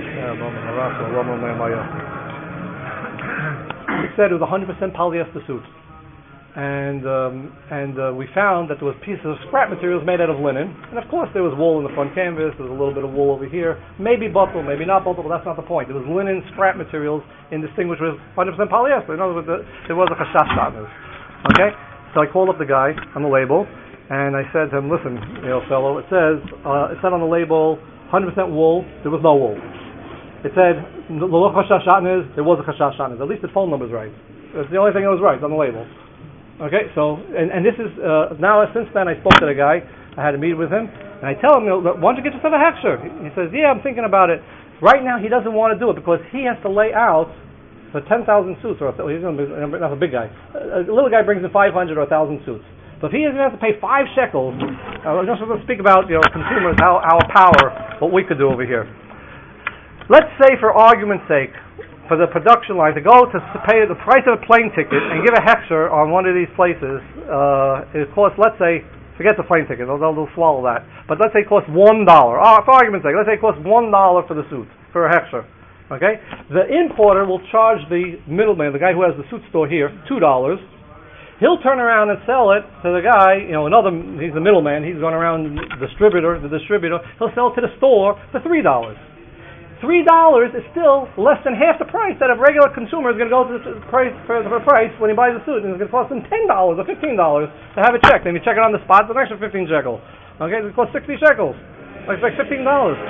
said it was one hundred percent polyester suits, and um, and uh, we found that there was pieces of scrap materials made out of linen, and of course there was wool in the front canvas. There was a little bit of wool over here, maybe bottle, maybe not bottle, but that's not the point. There was linen scrap materials indistinguished with one hundred percent polyester. In other words, there was a chashash shatnez. Okay, so I called up the guy on the label, and I said to him, "Listen, you know, fellow, it says uh, it said on the label." one hundred percent wool, there was no wool. It said, Lo Chashash Shatnez, there was a Chashash Shatnez. At least the phone number's right. That's the only thing that was right on the label. Okay, so, and, and this is, uh, now since then I spoke to the guy, I had a meeting with him, and I tell him, why don't you get yourself a hechsher? He says, yeah, I'm thinking about it. Right now he doesn't want to do it because he has to lay out for ten thousand suits, or he's going to be, not a big guy. A little guy brings in five hundred or one thousand suits. So if he is going to have to pay five shekels, uh, we're just going to speak about, you know, consumers, how our power, what we could do over here. Let's say, for argument's sake, for the production line to go to s- pay the price of a plane ticket and give a hechsher on one of these places, uh, it costs, let's say, forget the plane ticket, they'll, they'll swallow that. But let's say it costs one dollar. Oh, for argument's sake, let's say it costs one dollar for the suit, for a hechsher. Okay? The importer will charge the middleman, the guy who has the suit store here, two dollars. He'll turn around and sell it to the guy, you know, another, he's the middleman, he's going around, the distributor, the distributor, he'll sell it to the store for three dollars. three dollars is still less than half the price that a regular consumer is going to go to the price for the price when he buys a suit, and it's going to cost him ten dollars or fifteen dollars to have it checked. And you check it on the spot, it's an extra fifteen shekels. Okay, it costs sixty shekels. Like, like fifteen dollars.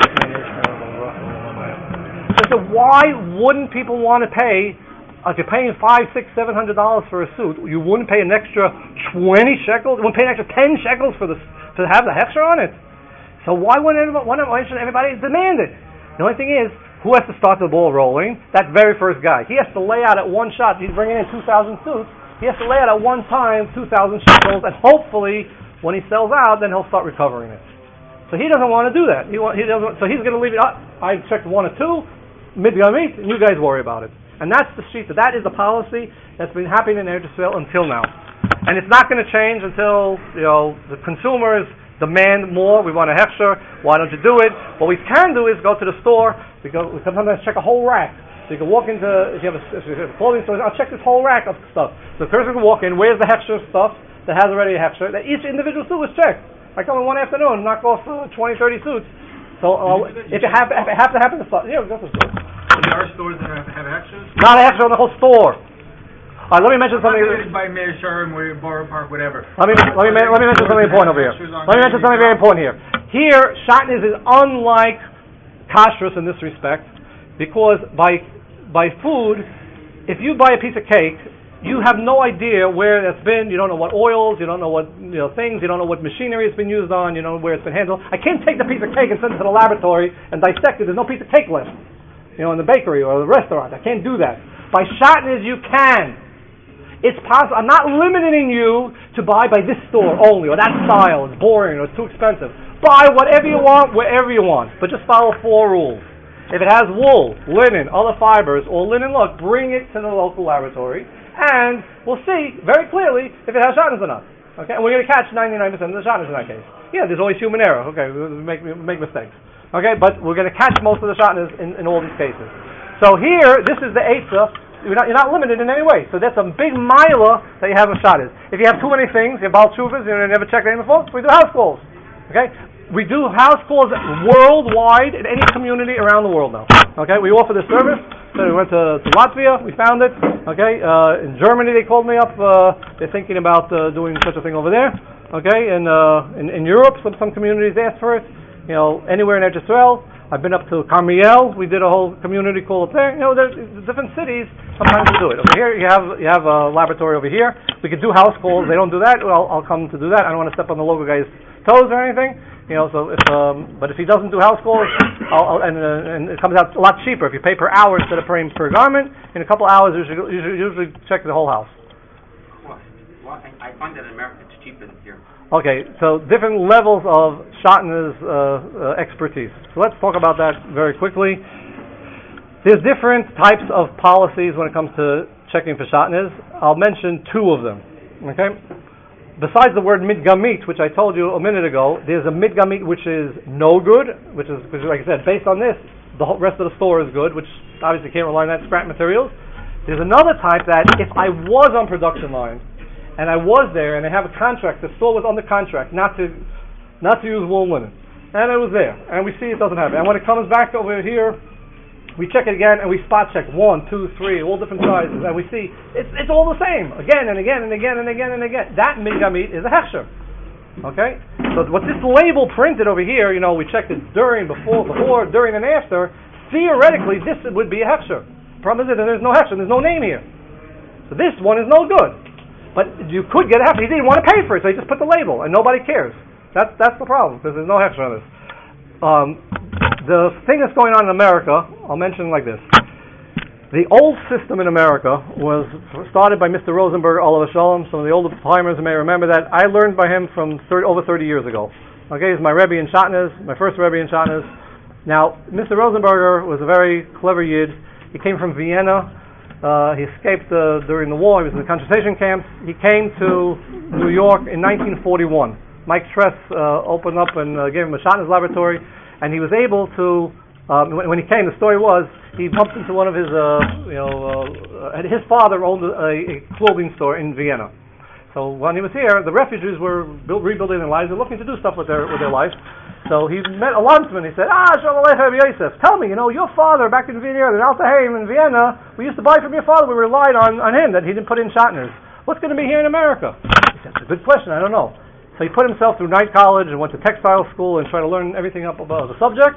So why wouldn't people want to pay, if you're paying five, six, seven hundred dollars for a suit, you wouldn't pay an extra twenty shekels? You wouldn't pay an extra ten shekels for the to have the hechsher on it? So why wouldn't everybody, why shouldn't everybody demand it? The only thing is, who has to start the ball rolling? That very first guy. He has to lay out at one shot. He's bringing in two thousand suits. He has to lay out at one time two thousand shekels, and hopefully, when he sells out, then he'll start recovering it. So he doesn't want to do that. He, want, he doesn't. So he's going to leave it up. I checked one or two, midgamit, and you guys worry about it. And that's the sheet. That is the policy that's been happening in Eretz Yisrael until now. And it's not going to change until, you know, the consumers demand more. We want a hechsher. Why don't you do it? What we can do is go to the store. We go. We sometimes check a whole rack. So you can walk into, if you have a, if you have a clothing store, I'll check this whole rack of stuff. So the person can walk in. Where's the hechsher stuff that has already a hechsher? That each individual suit is checked. I come in one afternoon, knock off uh, twenty, thirty suits. So uh, if it have, if it have to happen to start, yeah, go to the store. So there are stores that have, have hechshers? Not a hechsher on the whole store. All right, let me mention something. By Meir Sharm or Borough Park, whatever. Let me let me let me mention something important over here. Let me mention something very important here. Here, shatnez is unlike kashrus in this respect, because by by food, if you buy a piece of cake, you have no idea where it's been. You don't know what oils. You don't know what you know things. You don't know what machinery it's been used on. You know where it's been handled. I can't take the piece of cake and send it to the laboratory and dissect it. There's no piece of cake left, you know, in the bakery or the restaurant. I can't do that. By shatnez, you can. It's possible. I'm not limiting you to buy by this store only, or that style. It's boring, or it's too expensive. Buy whatever you want, wherever you want. But just follow four rules. If it has wool, linen, other fibers, or linen look, bring it to the local laboratory, and we'll see very clearly if it has shatnez or not. Okay, and we're going to catch ninety-nine percent of the shatnez in that case. Yeah, there's always human error. Okay, we make, we make mistakes. Okay, but we're going to catch most of the shatnez in, in all these cases. So here, this is the eitzah. You're not, you're not limited in any way. So that's a big milah that you have in shatnez. If you have too many things, you have baal tshuvas, you never check anything before, we do house calls. Okay? We do house calls worldwide in any community around the world now. Okay? We offer this service. So we went to, to Latvia, we found it. Okay? Uh, in Germany they called me up. Uh, they're thinking about uh, doing such a thing over there. Okay? And uh, in, in Europe, some, some communities asked for it. You know, anywhere in Eretz Yisrael. I've been up to Carmiel. We did a whole community call up there. You know, there's different cities. Sometimes we do it. Over here, you have you have a laboratory over here. We could do house calls. They don't do that. Well, I'll, I'll come to do that. I don't want to step on the local guy's toes or anything. You know, so if um, but if he doesn't do house calls, I'll, I'll, and uh, and it comes out a lot cheaper if you pay per hour instead of paying per garment. In a couple hours, you should usually, usually check the whole house. Well, well, I find that in America it's cheaper than here. Okay, so different levels of shatnez uh, uh, expertise. So let's talk about that very quickly. There's different types of policies when it comes to checking for shatnez. I'll mention two of them. Okay, besides the word midgamit, which I told you a minute ago, there's a midgamit which is no good, which is, which is like I said, based on this, the whole rest of the store is good, which obviously can't rely on that scrap materials. There's another type that if I was on production line, and I was there, and I have a contract. The store was under contract not to, not to use wool linen, and it was there. And we see it doesn't happen. And when it comes back over here, we check it again, and we spot check one, two, three, all different sizes, and we see it's it's all the same again and again and again and again and again. That midgamit is a hechsher. Okay, so what this label printed over here, you know, we checked it during, before, before, during, and after. Theoretically, this would be a hechsher. Problem is that there's no hechsher. There's no name here, so this one is no good. But you could get a hechsher. He didn't want to pay for it, so he just put the label, and nobody cares. That's that's the problem, because there's no hechsher on this. Um, the thing that's going on in America, I'll mention like this. The old system in America was started by Mister Rosenberg, Olav Shalom. Some of the older timers may remember that. I learned by him from thirty, over thirty years ago. Okay, he's my Rebbe in shatnez, my first Rebbe in shatnez. Now, Mister Rosenberger was a very clever Yid. He came from Vienna. Uh, he escaped uh, during the war. He was in the concentration camps. He came to New York in nineteen forty-one. Mike Tress uh, opened up and uh, gave him a shot in his laboratory, and he was able to, um, when, when he came, the story was, he bumped into one of his, uh, you know, uh, uh, his father owned a, a clothing store in Vienna. So when he was here, the refugees were build, rebuilding their lives. They're looking to do stuff with their with their life. So he met a landsman. He said, "Ah, Shalom Aleichem Yosef. Tell me, you know, your father back in Vienna, in Altaheim in Vienna, we used to buy from your father. We relied on, on him that he didn't put in Shatners. What's going to be here in America?" He said, "It's a good question. I don't know." So he put himself through night college and went to textile school and tried to learn everything up about the subject.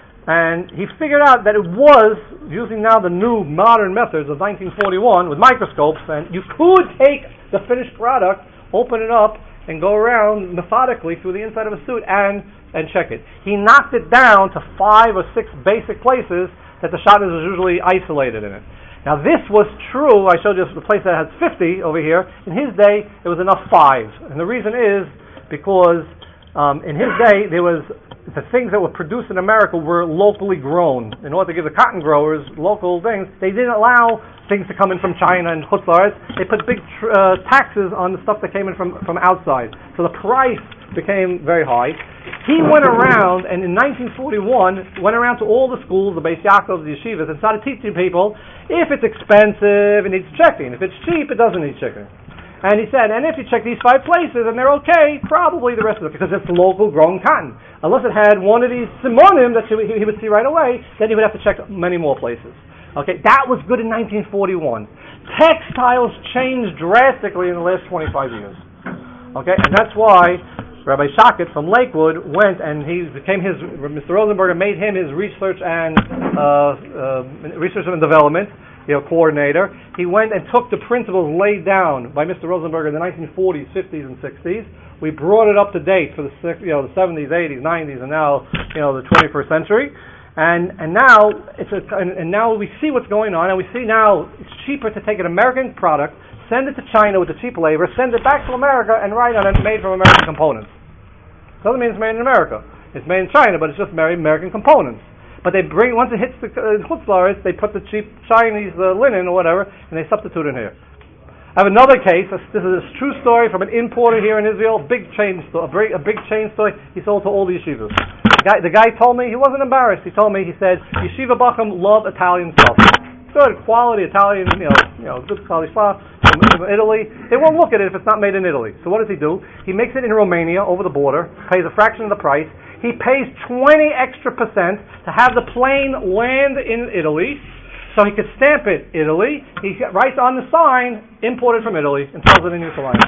And he figured out that it was, using now the new modern methods of nineteen forty-one with microscopes, and you could take the finished product, open it up, and go around methodically through the inside of a suit and, and check it. He knocked it down to five or six basic places that the shatnez is usually isolated in it. Now this was true, I showed you the place that has fifty over here. In his day, it was enough five. And the reason is because um, in his day, there was the things that were produced in America were locally grown. In order to give the cotton growers local things, they didn't allow things to come in from China and Chutz La'aretz. They put big tr- uh, taxes on the stuff that came in from, from outside. So the price became very high. He went around, and in nineteen forty-one, went around to all the schools, the Beis Yaakov, the yeshivas, and started teaching people, if it's expensive, it needs checking. If it's cheap, it doesn't need checking. And he said, and if you check these five places and they're okay, probably the rest of it, because it's local grown cotton. Unless it had one of these simonim that he would see right away, then he would have to check many more places. Okay, that was good in nineteen forty-one. Textiles changed drastically in the last twenty-five years. Okay, and that's why Rabbi Shakit from Lakewood went and he became his, Mister Rosenberger made him his research and uh, uh, research and development, you know, coordinator. He went and took the principles laid down by Mister Rosenberger in the nineteen forties, fifties, and sixties. We brought it up to date for the you know the seventies, eighties, nineties, and now you know the twenty-first century. And and now it's a, and, and now we see what's going on, and we see now it's cheaper to take an American product, send it to China with the cheap labor, send it back to America, and write on it made from American components. Doesn't mean it's made in America. It's made in China, but it's just made American components. But they bring, once it hits the uh, Chutz La'aretz, they put the cheap Chinese uh, linen or whatever, and they substitute it here. I have another case. This is a true story from an importer here in Israel. Big chain store, a big, a big chain store. He sold to all the yeshivas. The guy, the guy told me, he wasn't embarrassed. He told me, he said, Yeshiva Bacham love Italian stuff. Good quality Italian, you know, you know, good quality stuff from Italy. They won't look at it if it's not made in Italy. So what does he do? He makes it in Romania over the border, pays a fraction of the price. He pays twenty extra percent to have the plane land in Italy, so he could stamp it Italy. He writes on the sign, imported from Italy, and sells it in Yerushalayim.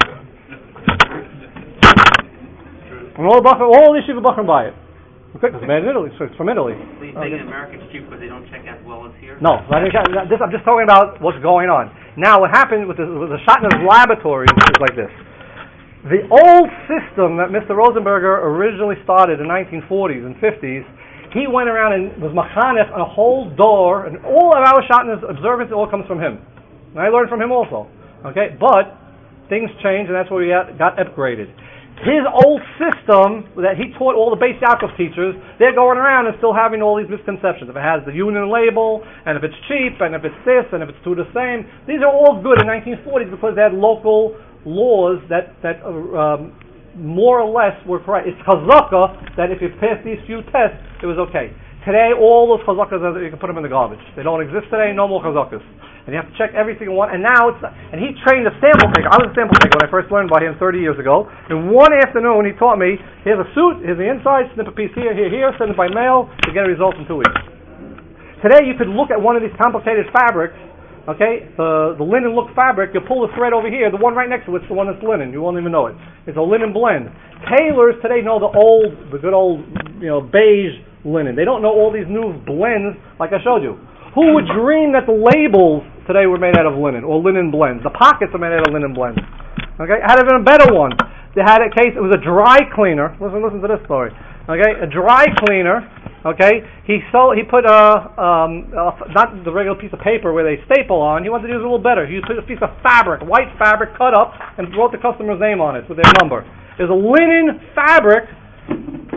And all the Bachar, all the Yeshiva Bachar buy it. Okay, it's made in Italy, so it's from Italy. So you think in America it's cheap because they don't check as well as here? No, I think that, this, I'm just talking about what's going on. Now, what happened with the, with the Shatnez laboratories is like this. The old system that Mister Rosenberger originally started in the nineteen forties and fifties, he went around and was machanech on a whole door, and all of our Shatnez observance all comes from him. And I learned from him also. Okay, but things changed, and that's where we got, got upgraded. His old system that he taught all the Beis Yaakov teachers, they're going around and still having all these misconceptions. If it has the union label, and if it's cheap, and if it's this, and if it's two the same, these are all good in nineteen forties because they had local laws that that uh, um, more or less were correct. It's chazaka that if you pass these few tests, it was okay. Today, all those chazakas, you can put them in the garbage. They don't exist today. No more chazakas. And you have to check every single one. And now it's, and he trained a sample taker. I was a sample taker when I first learned by him thirty years ago. And one afternoon, he taught me, here's a suit, here's the inside, snip a piece here, here, here, send it by mail, to get a result in two weeks. Today, you could look at one of these complicated fabrics, okay, the, the linen look fabric, you pull the thread over here, the one right next to it's the one that's linen, you won't even know it. It's a linen blend. Tailors today know the old, the good old, you know, beige linen. They don't know all these new blends like I showed you. Who would dream that the labels today were made out of linen or linen blends? The pockets are made out of linen blends. Okay, had it been a better one. They had a case, it was a dry cleaner. Listen, listen to this story. Okay, a dry cleaner. Okay, he sold, he put a, um, a, not the regular piece of paper where they staple on. He wanted to use it a little better. He put a piece of fabric, white fabric, cut up, and wrote the customer's name on it with their number. It was a linen fabric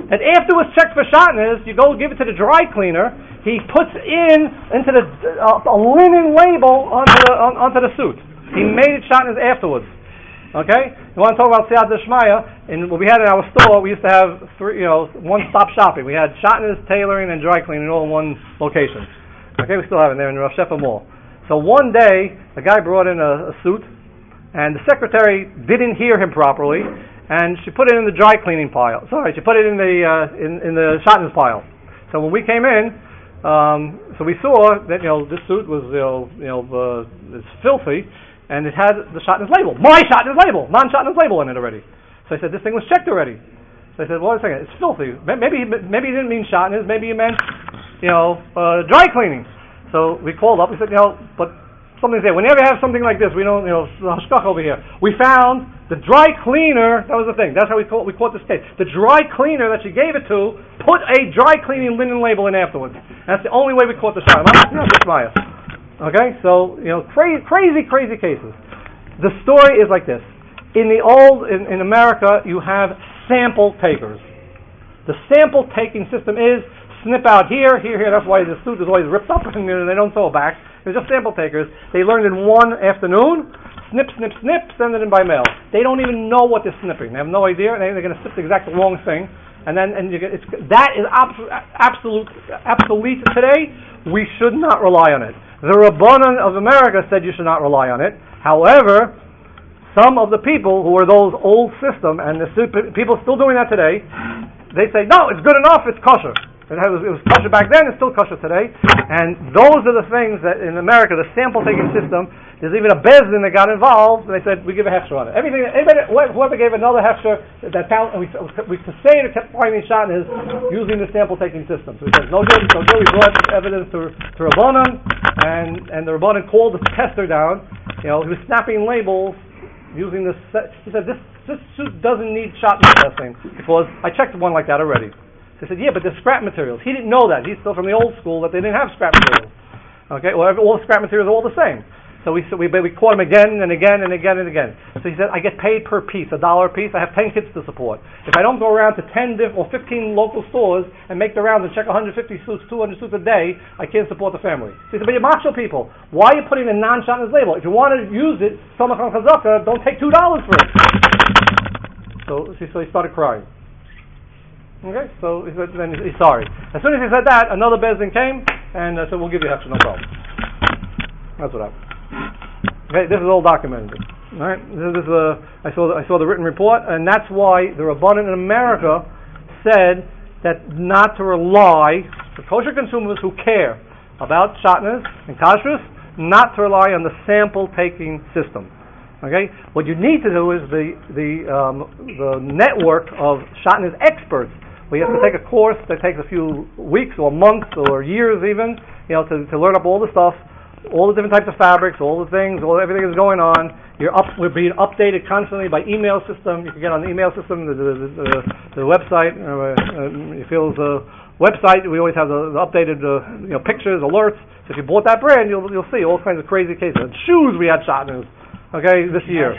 And after it was checked for shotness, you go give it to the dry cleaner. He puts in into the uh, a linen label onto the on, onto the suit. He made it shotness afterwards. Okay, you want to talk about Siyata Shmaya? And what we had in our store, we used to have three, you know, one-stop shopping. We had shotness, tailoring, and dry cleaning all in one location. Okay, we still have it there in the Rosh Hashanah Mall. So one day, the guy brought in a, a suit, and the secretary didn't hear him properly, and she put it in the dry cleaning pile. Sorry, she put it in the uh, in, in the shotness pile. So when we came in, um, so we saw that you know this suit was you know you know uh, it's filthy, and it had the shotness label, my shotness label, non-shotness label in it already. So I said this thing was checked already. So I said, well, wait a second, it's filthy. Maybe maybe he didn't mean shotness. Maybe he meant you know uh, dry cleaning. So we called up. We said, you know, but something's there. Whenever you have something like this, we don't, you know, hashkach over here. We found the dry cleaner. That was the thing. That's how we caught, we caught this case. The dry cleaner that she gave it to put a dry cleaning linen label in afterwards. That's the only way we caught the shot. Okay, so you know, crazy, crazy, crazy cases. The story is like this. In the old, in, in America, you have sample takers. The sample taking system is snip out here, here, here. That's why the suit is always ripped up and you know, they don't sew it back. They're just sample takers. They learned in one afternoon, snip, snip, snip, send it in by mail. They don't even know what they're snipping. They have no idea. They're going to snip the exact wrong thing. And then, and you get, it's, that is absolute, absolute, obsolete today. We should not rely on it. The Rabbanan of America said you should not rely on it. However, some of the people who are those old system, and the people still doing that today, they say, no, it's good enough, it's kosher. It was, it was kosher back then, it's still kosher today. And those are the things that in America, the sample taking system, there's even a bezdin that got involved, and they said, we give a hefsher on it. Everything, anybody, whoever gave another hefsher, that found, we, we Kaseda kept finding shotness using the sample taking system. So he said, no good, no good. We brought evidence to, to Rabbanan, and, and the Rabbanan called the tester down. You know, he was snapping labels using this. He said, this, this suit doesn't need shotness testing, because I checked one like that already. They said, yeah, but there's scrap materials. He didn't know that. He's still from the old school that they didn't have scrap materials. Okay, well, all the scrap materials are all the same. So we we we caught him again and again and again and again. So he said, I get paid per piece, a dollar a piece. I have ten kids to support. If I don't go around to ten diff- or fifteen local stores and make the rounds and check one hundred fifty suits, two hundred suits a day, I can't support the family. So he said, but you're macho people. Why are you putting a non-shotness label? If you want to use it, Somach on Chazaka, don't take two dollars for it. So, so he started crying. Okay, so he said, then he's sorry. As soon as he said that, another bezdin came and uh, said, "We'll give you hefsher, no problem." That's what happened. Okay, this is all documented. All right, this is uh, I saw the, I saw the written report, and that's why the Rabbanan in America said that not to rely for kosher consumers who care about shotness and kashrus, not to rely on the sample taking system. Okay, what you need to do is the the um, the network of shotness experts. We have to take a course that takes a few weeks or months or years even, you know, to, to learn up all the stuff, all the different types of fabrics, all the things, all everything is going on. You're up, we're being updated constantly by email system. You can get on the email system, the the, the, the website. Uh, uh, you feel the website. We always have the, the updated uh, you know pictures, alerts. So if you bought that brand, you'll you'll see all kinds of crazy cases. And shoes, we had shotness. Okay, this year.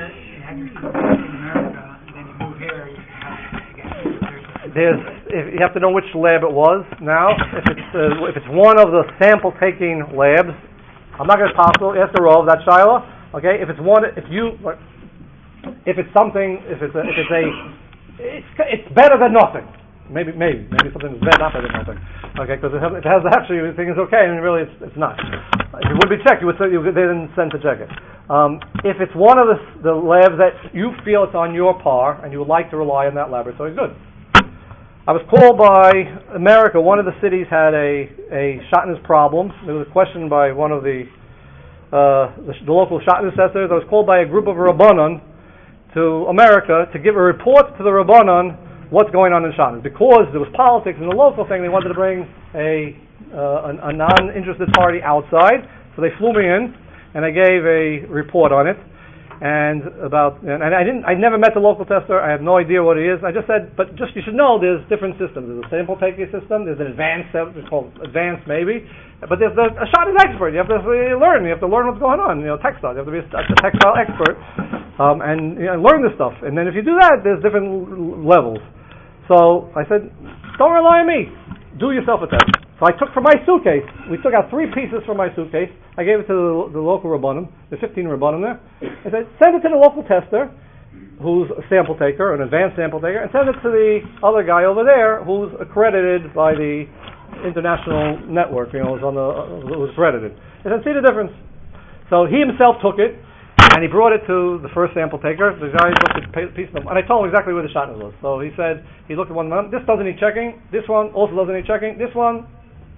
There's, if you have to know which lab it was now. If it's uh, if it's one of the sample taking labs, I'm not going to possible. Ask the Rov, that Shiloh. Okay, if it's one, if you, if it's something, if it's a, if it's a, it's it's better than nothing. Maybe maybe maybe something is bad, not better than nothing. Okay, because if it has the hefsher, you think it's okay, and really it's it's not. If it would be checked, you would say you, they didn't send to check it. Um, if it's one of the the labs that you feel it's on your par and you would like to rely on that laboratory, good. I was called by America. One of the cities had a, a shotness problem. There was a question by one of the uh, the, the local shotness assessors. I was called by a group of Rabbanan to America to give a report to the Rabbanan what's going on in shotness. Because there was politics in the local thing, they wanted to bring a, uh, a, a non-interested party outside. So they flew me in, and I gave a report on it. And about, and I didn't, I never met the local tester. I have no idea what he is. I just said, but just you should know, there's different systems. There's a sample taking system. There's an advanced, it's called advanced maybe. But there's the, a shotness expert. You have to learn. You have to learn what's going on. You know, textile. You have to be a, a textile expert, um, and you know, learn this stuff. And then if you do that, there's different l- levels. So I said, don't rely on me. Do yourself a test. So I took from my suitcase, we took out three pieces from my suitcase. I gave it to the, the local Rabbanim, the fifteen Rabbanim there. I said, send it to the local tester, who's a sample taker, an advanced sample taker, and send it to the other guy over there, who's accredited by the international network, you know, who's, on the, uh, who's accredited. I said, see the difference. So he himself took it, and he brought it to the first sample taker. The guy looked at the piece of them, and I told him exactly where the shotgun was. So he said, he looked at one of them, this doesn't need checking, this one also doesn't need checking, this one,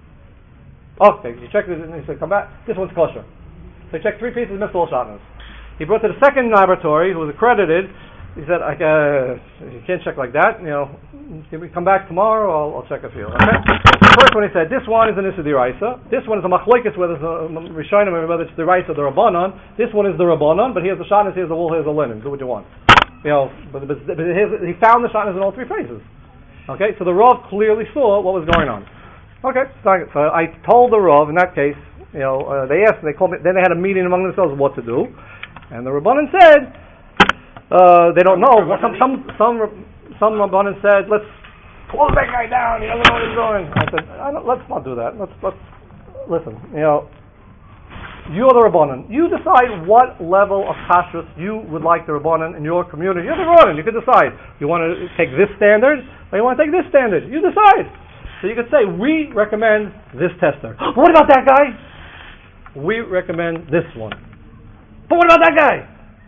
okay, he checked it, and he said, come back, this one's kosher. So he checked three pieces, missed all shotguns. He brought to the second laboratory, who was accredited. He said, I, uh, you can't check like that, you know, can we come back tomorrow, I'll, I'll check a few. Okay? The first one he said, this one is an Issa D'Oraisa, this one is a Machlokes, whether it's a Rishonim, whether it's the D'Oraisa or the Rabbanon, this one is the Rabbanon, but here's the shotgun, here's the wool, here's the linen, do what you want. You know, but, but, but he found the shotguns in all three places. Okay, so the Rav clearly saw what was going on. Okay, so I told the Rav, in that case, you know, uh, they asked, they called me, then they had a meeting among themselves what to do, and the Rabbanon said, Uh, they don't know. Some some some some Rabbanan said, let's close that guy down. He doesn't know what he's doing. I said, I don't, let's not do that. Let's let's listen. You know, you're the Rabbanan. You decide what level of kashrus you would like the Rabbanan in your community. You're the Rabbanan. You can decide. You want to take this standard, or you want to take this standard. You decide. So you could say, we recommend this tester. What about that guy? We recommend this one. But what about that guy?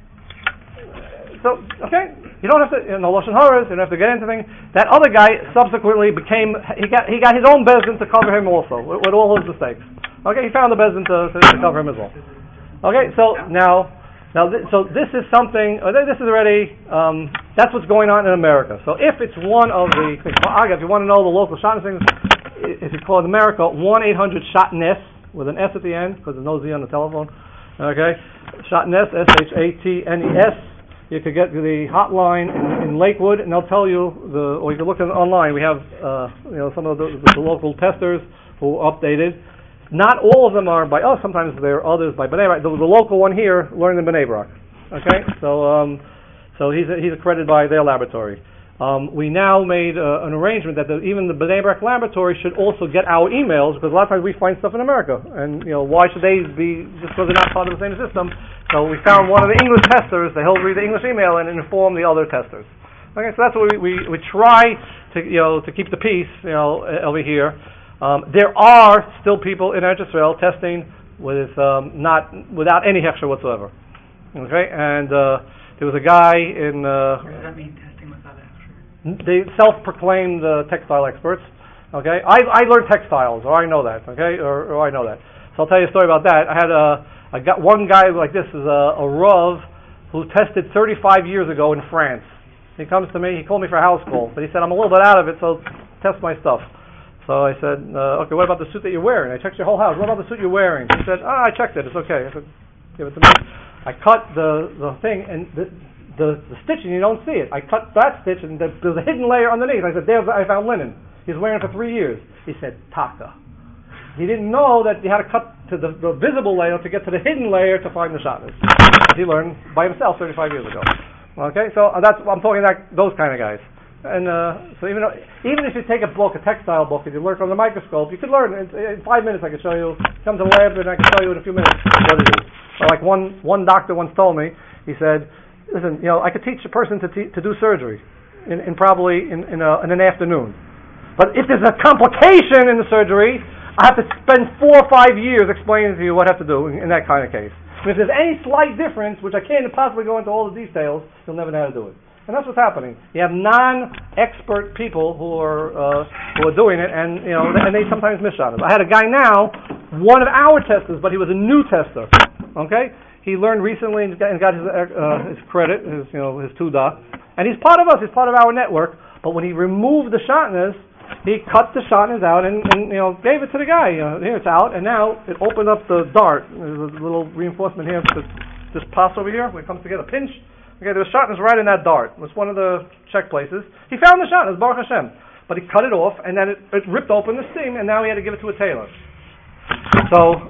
So, okay, you don't have to, in the Lashon Haras, you don't have to get into things. That other guy subsequently became, he got he got his own bezdin to cover him also, with, with all his mistakes. Okay, he found the bezdin to, to, to cover him as well. Okay, so now, now th- so this is something, uh, this is already, um, that's what's going on in America. So if it's one of the things, well, if you want to know the local shotgun things, if you call it in America, one eight hundred shotness, with an S at the end, because there's no Z on the telephone. Okay, shotness, S H A T N E S. You could get the hotline in, in Lakewood, and they'll tell you the. Or you can look at online. We have, uh, you know, some of the, the local testers who are updated. Not all of them are by us. Sometimes there are others by Bnei Brak. The, the local one here learned in Bnei Brak. Okay, so um, so he's he's accredited by their laboratory. Um, we now made uh, an arrangement that the, even the Bnei Brak laboratory should also get our emails, because a lot of times we find stuff in America, and you know, why should they be just because they're not part of the same system? So we found one of the English testers that he'll read the English email and inform the other testers. Okay, so that's what we, we, we try to you know to keep the peace you know over here. Um, there are still people in Eretz Yisrael testing with um, not without any hechsher whatsoever. Okay, and uh, there was a guy in. Uh, What does that mean, testing without hechsher? They self-proclaimed uh, textile experts. Okay, I I learned textiles, or I know that. Okay, or, or I know that. So I'll tell you a story about that. I had a. I got one guy like this is a, a Rav who tested thirty-five years ago in France. He comes to me, he called me for a house call, but he said, I'm a little bit out of it, so test my stuff. So I said, uh, okay, what about the suit that you're wearing? I checked your whole house. What about the suit you're wearing? He said, ah, I checked it, it's okay. I said, give it to me. I cut the, the thing, and the, the, the stitching, you don't see it. I cut that stitch, and there's a hidden layer underneath. I said, there's, I found linen. He's wearing it for three years. He said, taka. He didn't know that you had to cut to the, the visible layer to get to the hidden layer to find the shotness. He learned by himself thirty-five years ago. Okay, so uh, that's I'm talking about those kind of guys. And uh, so even though, even if you take a book, a textile book, and you learn from the microscope, you could learn in, in five minutes. I can show you. Come to the lab, and I can show you in a few minutes what it is. Or like one one doctor once told me, he said, "Listen, you know, I could teach a person to te- to do surgery in, in probably in in, a, in an afternoon, but if there's a complication in the surgery, I have to spend four or five years explaining to you what I have to do in, in that kind of case. And if there's any slight difference, which I can't possibly go into all the details, you'll never know how to do it." And that's what's happening. You have non-expert people who are uh, who are doing it, and you know, and they sometimes miss on it. I had a guy now, one of our testers, but he was a new tester. Okay, he learned recently and got, and got his uh, his credit, his you know his tuda, and he's part of us. He's part of our network. But when he removed the shotness, he cut the shotness out and, and you know gave it to the guy. You know, here it's out, and now it opened up the dart. There's a little reinforcement here to this pass over here when it comes to get a pinch. Okay, there was shotness right in that dart. It was one of the check places. He found the shotness, Baruch Hashem, but he cut it off, and then it, it ripped open the seam, and now he had to give it to a tailor. So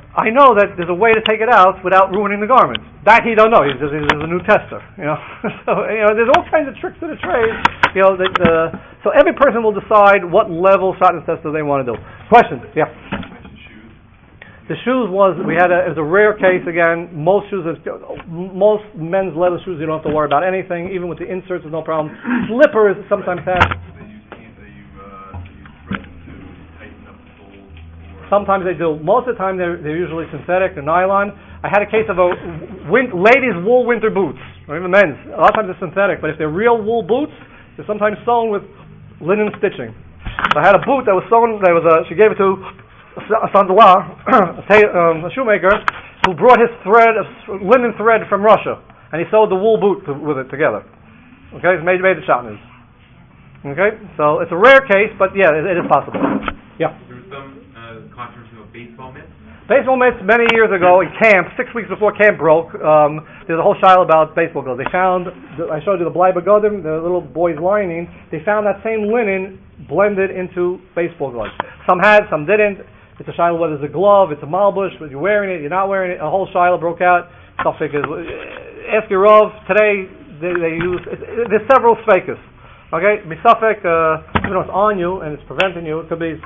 I know that there's a way to take it out without ruining the garment. That he don't know. He's just, he's a new tester, you know. So you know, there's all kinds of tricks to the trade. You know, that, uh, so every person will decide what level shotness tester they want to do. Questions? Yeah. The shoes was we had a it was a rare case again. Most shoes, most men's leather shoes, you don't have to worry about anything. Even with the inserts, there's no problem. Slippers sometimes have. Sometimes they do. Most of the time, they're, they're usually synthetic or nylon. I had a case of a win, ladies' wool winter boots, or even men's. A lot of times they're synthetic, but if they're real wool boots, they're sometimes sewn with linen stitching. So I had a boot that was sewn. That was a, she gave it to a Sandola, a, um, a shoemaker, who brought his thread, a linen thread from Russia, and he sewed the wool boot to, with it together. Okay, it's made made of shotness. Okay, so it's a rare case, but yeah, it, it is possible. Yeah. Controversy of baseball mitts? Baseball mitts, many years ago in camp, six weeks before camp broke, um, there's a whole shiloh about baseball gloves. They found, the, I showed you the Blai Begodim, the little boy's lining, they found that same linen blended into baseball gloves. Some had, some didn't. It's a shiloh, whether it's a glove, it's a malbush, whether you're wearing it, you're not wearing it, a whole shiloh broke out. Suffolk is, ask your Rav, today they, they use, it, it, there's several sfekas. Okay, Misafek, uh, even though it's on you and it's preventing you, it could be, it's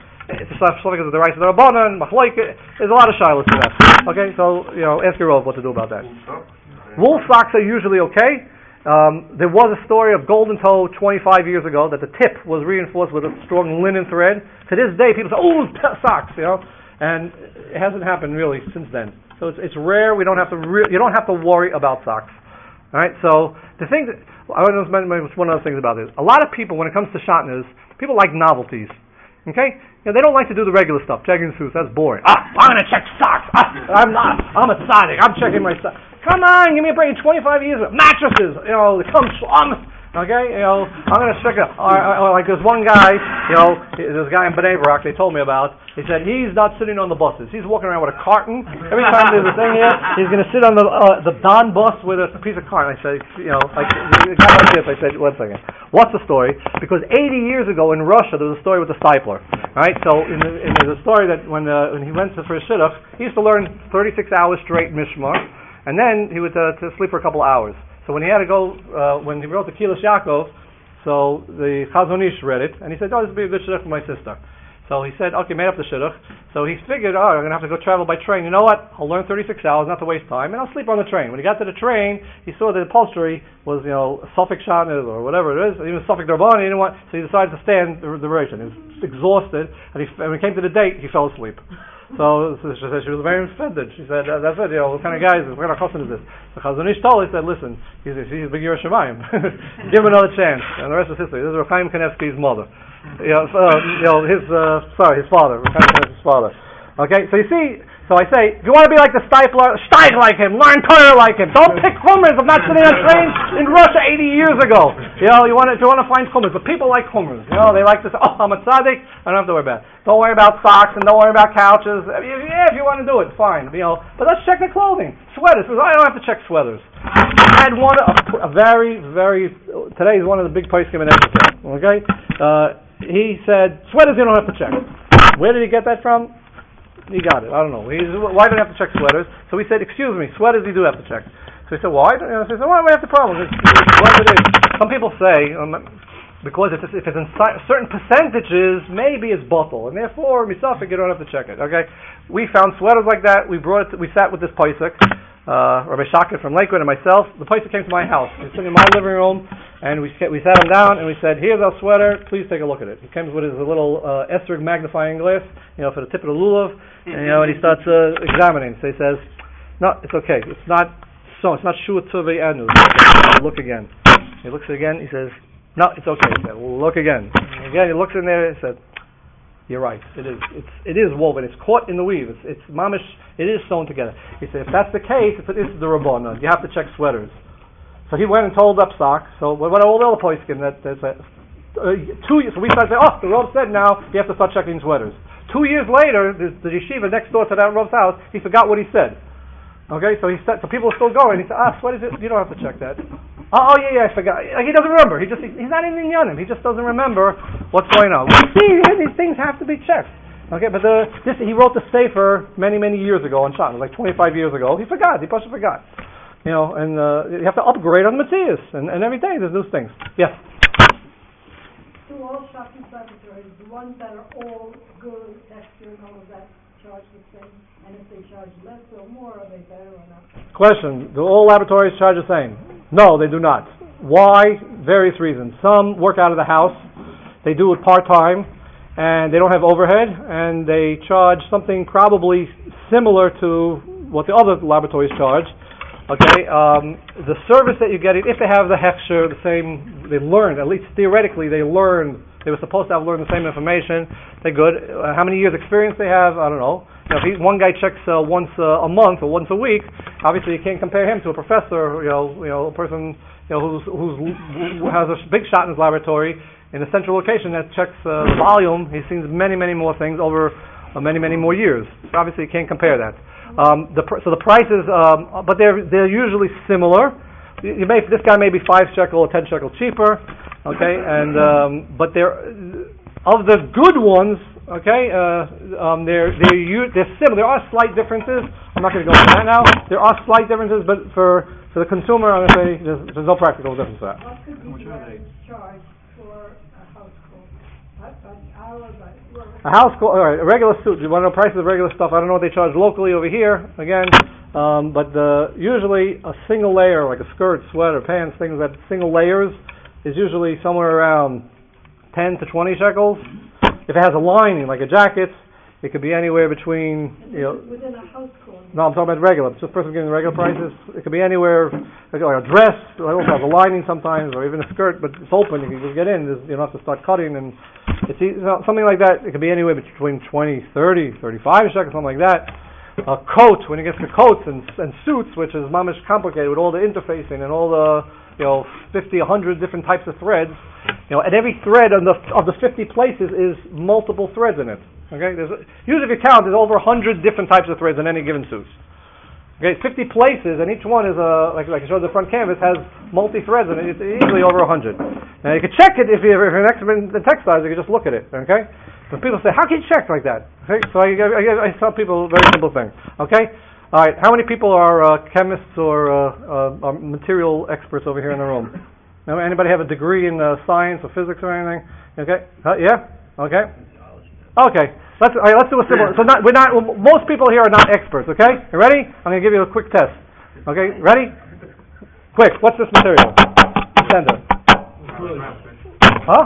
a suffix of the rights of the Rabbanan, Machloik, there's a lot of shilohs to that. Okay, so, you know, ask your Rav what to do about that. Wool socks are usually okay. Um, there was a story of Golden Toe twenty-five years ago that the tip was reinforced with a strong linen thread. To this day, people say, oh, socks, you know, and it hasn't happened really since then. So it's, it's rare. We don't have to. Re- you don't have to worry about socks. All right. So the thing that I want to mention one of the things about this. A lot of people, when it comes to shotness, people like novelties. Okay, you know, they don't like to do the regular stuff. Checking suits, that's boring. Ah, I'm going to check socks. Ah, I'm not. I'm a tzaddik. I'm checking my socks. Come on, give me a break. twenty-five years of mattresses. You know, they come slum. Okay, you know, I'm going to check it. Or, or, or like there's one guy, you know, there's a guy in Bnei Brak they told me about. He said he's not sitting on the buses. He's walking around with a carton. Every time there's a thing here, he's going to sit on the uh, the Don bus with a piece of carton. I said, you know, like a guy like this. I said, one second. What's the story? Because eighty years ago in Russia there was a story with the stipler. Right? So in the, in there's a story that when uh, when he went to, for his shidduch, he used to learn thirty-six hours straight mishmar, and then he would uh, to sleep for a couple of hours. So when he had to go, uh, when he wrote the Kilush Yaakov, so the Chazon Ish read it, and he said, oh, this would be a good shidduch for my sister. So he said, okay, made up the shidduch. So he figured, oh, I'm going to have to go travel by train. You know what? I'll learn thirty-six hours, not to waste time, and I'll sleep on the train. When he got to the train, he saw the upholstery was, you know, Suffolk Shotness or whatever it is, even Suffolk Darban, he didn't want, so he decided to stand the duration. He was exhausted, and he, when he came to the date, he fell asleep. So, so she said she was very offended. She said, that's it, you know, what kind of guys, what kind of custom is this? So Chazon Ish told, he said, listen, he's, he's a big Yerusha Shemayim. Give him another chance. And the rest is history. This is Reb Chaim Kanevsky's mother. You know, so, you know his, uh, sorry, his father. Reb Chaim Kanevsky's father. Okay, so you see, so I say, if you want to be like the Stipler, steig like him, learn Torah like him. Don't pick chumras. I'm not sitting on trains in Russia eighty years ago. You know, you want to, you want to find chumras, but people like chumras. You know, they like to say, oh, I'm a tzaddik, I don't have to worry about it. Don't worry about socks and don't worry about couches. I mean, yeah, if you want to do it, fine. You know, but let's check the clothing. Sweaters. I don't have to check sweaters. I had one, a, a very, very, today is one of the big poskim in Exeter. Okay? Uh, he said, sweaters you don't have to check. Where did he get that from? He got it. I don't know. He's, why do you have to check sweaters? So we said, excuse me, sweaters you do have to check. So he said, why? You know, so he said, why do we have the problem? It's, it's, it is. Some people say, um, because if it's, if it's in si- certain percentages, maybe it's bottle, and therefore, misafik, you don't have to check it. Okay? We found sweaters like that. We brought it. To, we sat with this paisik, uh, Rabbi Shakir from Lakewood and myself. The paisik came to my house. He was sitting in my living room, and we we sat him down and we said, "Here's our sweater. Please take a look at it." He comes with his little uh, esrog magnifying glass, you know, for the tip of the lulav, and you know, and he starts uh, examining. So he says, "No, it's okay. It's not so. It's not shua tuvi anu." Look again. He looks again. He says, "No, it's okay." He said, well, "Look again." And again, he looks in there and said, "You're right. It is. It's. It is woven. It's caught in the weave. It's. It's mamish. It is sewn together." He said, "If that's the case, if it is the Rabbana, you have to check sweaters." So he went and told up stock. So what all the other poskim that there's a uh, two years. So we started saying, "Oh, the Rav said now you have to start checking sweaters." Two years later, the, the yeshiva next door to that Rav's house, he forgot what he said. Okay, so he said, so people are still going. He said, "Ah, what is it? You don't have to check that." Oh, oh yeah, yeah, I forgot. Like, he doesn't remember. He just he, he's not even yonim. He just doesn't remember what's going on. We see these things have to be checked. Okay, but the, this, he wrote the Sefer many, many years ago on Shotton, like twenty-five years ago. He forgot. He probably forgot. You know, and uh, you have to upgrade on the Matthias, and, and every day there's those things. Yes? Do all Shotton laboratories, the ones that are all good, texture, and all of that, charge the same? And if they charge less or more, are they better or not? Question, do all laboratories charge the same? No, they do not. Why? Various reasons. Some work out of the house. They do it part-time, and they don't have overhead, and they charge something probably similar to what the other laboratories charge. Okay, um, the service that you get, if they have the hechsher, the same, they learn, at least theoretically, they learn, they were supposed to have learned the same information, they're good. Uh, how many years experience they have, I don't know. You know if he, one guy checks uh, once uh, a month or once a week, obviously you can't compare him to a professor, you know, you know, a person, you know, who's, who's, who has a big shot in his laboratory in a central location that checks uh, the volume. He's seen many, many more things over uh, many, many more years. So obviously you can't compare that. Um, the pr- so the prices, um, but they're they're usually similar. You, you may this guy may be five shekel or ten shekel cheaper, okay, and um, but they're of the good ones, okay. Uh, um, they're they're u- they're similar. There are slight differences. I'm not going to go into that now. There are slight differences, but for for the consumer, I'm going to say there's, there's no practical difference to that. What could be charged for a house call? What, what hours? Like, A house call, all right, a regular suit. You want to know prices of regular stuff? I don't know what they charge locally over here, again, um, but the, usually a single layer, like a skirt, sweater, pants, things that single layers, is usually somewhere around ten to twenty shekels. If it has a lining, like a jacket, it could be anywhere between, you know... Within a house call? No, I'm talking about regular. Just person getting the regular prices. It could be anywhere, like a dress, I don't know, a lining sometimes, or even a skirt, but it's open, you can just get in, There's, you don't have to start cutting, and it's you know, something like that. It could be anywhere between twenty, thirty, thirty-five shekels, something like that. A coat, when you get to coats and, and suits, which is mamish complicated with all the interfacing and all the, you know, fifty, a hundred different types of threads, you know, and every thread of the, of the fifty places is multiple threads in it. Okay, there's, usually if you count, there's over a hundred different types of threads in any given suit. Okay, fifty places, and each one is a, like, like I showed the front canvas, has multi-threads in it. It's easily over a hundred. Now you can check it if you're, if you're an expert in the textiles, you can just look at it, okay? But people say, how can you check like that? Okay, so I, I, I tell people a very simple thing, okay? Alright, how many people are uh, chemists or uh, uh, material experts over here in the room? Now, anybody have a degree in uh, science or physics or anything? Okay, uh, yeah? Okay. Okay, let's all right, let's do a simple. So not we're not. Most people here are not experts. Okay, you ready? I'm going to give you a quick test. Okay, ready? Quick. What's this material? Sender. Huh?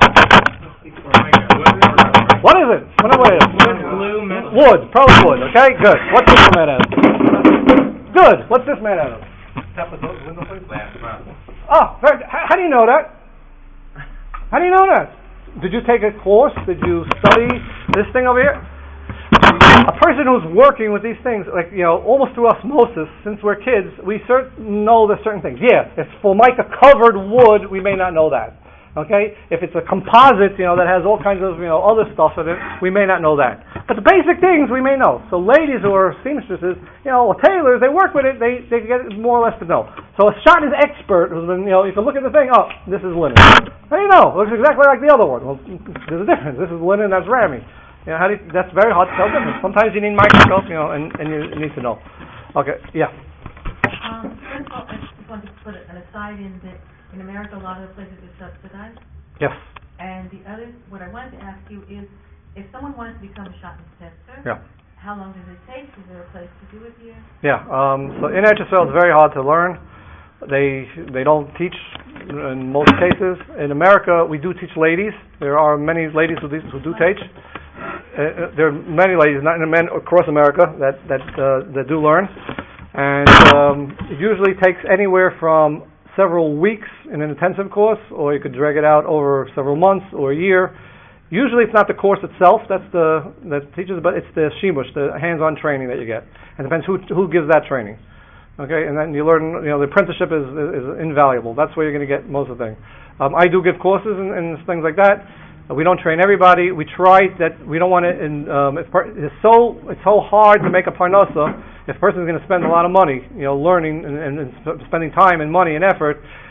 What is it? What is it? Glue, metal. Wood. Probably wood. Okay, good. What's this made out of? Good. What's this made out of? Tap the window, please. Oh, very, how, how do you know that? How do you know that? Did you take a course? Did you study this thing over here? A person who's working with these things, like, you know, almost through osmosis, since we're kids, we cert- know there's certain things. Yeah, if formica covered wood, we may not know that. Okay? If it's a composite, you know, that has all kinds of, you know, other stuff in it, we may not know that. But the basic things we may know. So ladies who are seamstresses, you know, or tailors, they work with it, they, they get it more or less to know. So a shotton expert who's been, you know, you can look at the thing, oh, this is linen. How do you know? It looks exactly like the other one. Well, there's a difference. This is linen, that's rami. You know, how do you, that's very hard to tell difference. Sometimes you need microscope, you know, and, and you need to know. Okay, yeah. Um, first of all, I just wanted to put an aside in that in America a lot of the places are subsidized. Yes. And the other, what I wanted to ask you is, if someone wanted to become a shotton tester, yeah. how long does it take? Is there a place to do it here? Yeah, um, so in Eretz Yisrael it's very hard to learn. They they don't teach in most cases. In America, we do teach ladies. There are many ladies who do, who do teach. Uh, there are many ladies, not men across America, that that uh, that do learn. And um, it usually takes anywhere from several weeks in an intensive course, or you could drag it out over several months or a year. Usually, it's not the course itself that's the that teaches, but it's the shimush, the hands-on training that you get. And it depends who who gives that training. Okay, and then you learn, you know, the apprenticeship is, is, is invaluable. That's where you're going to get most of the thing. Um, I do give courses and, and things like that. Uh, we don't train everybody. We try that we don't want to, in, um, it's, part, it's so it's so hard to make a parnasa if a person is going to spend a lot of money, you know, learning and, and, and spending time and money and effort,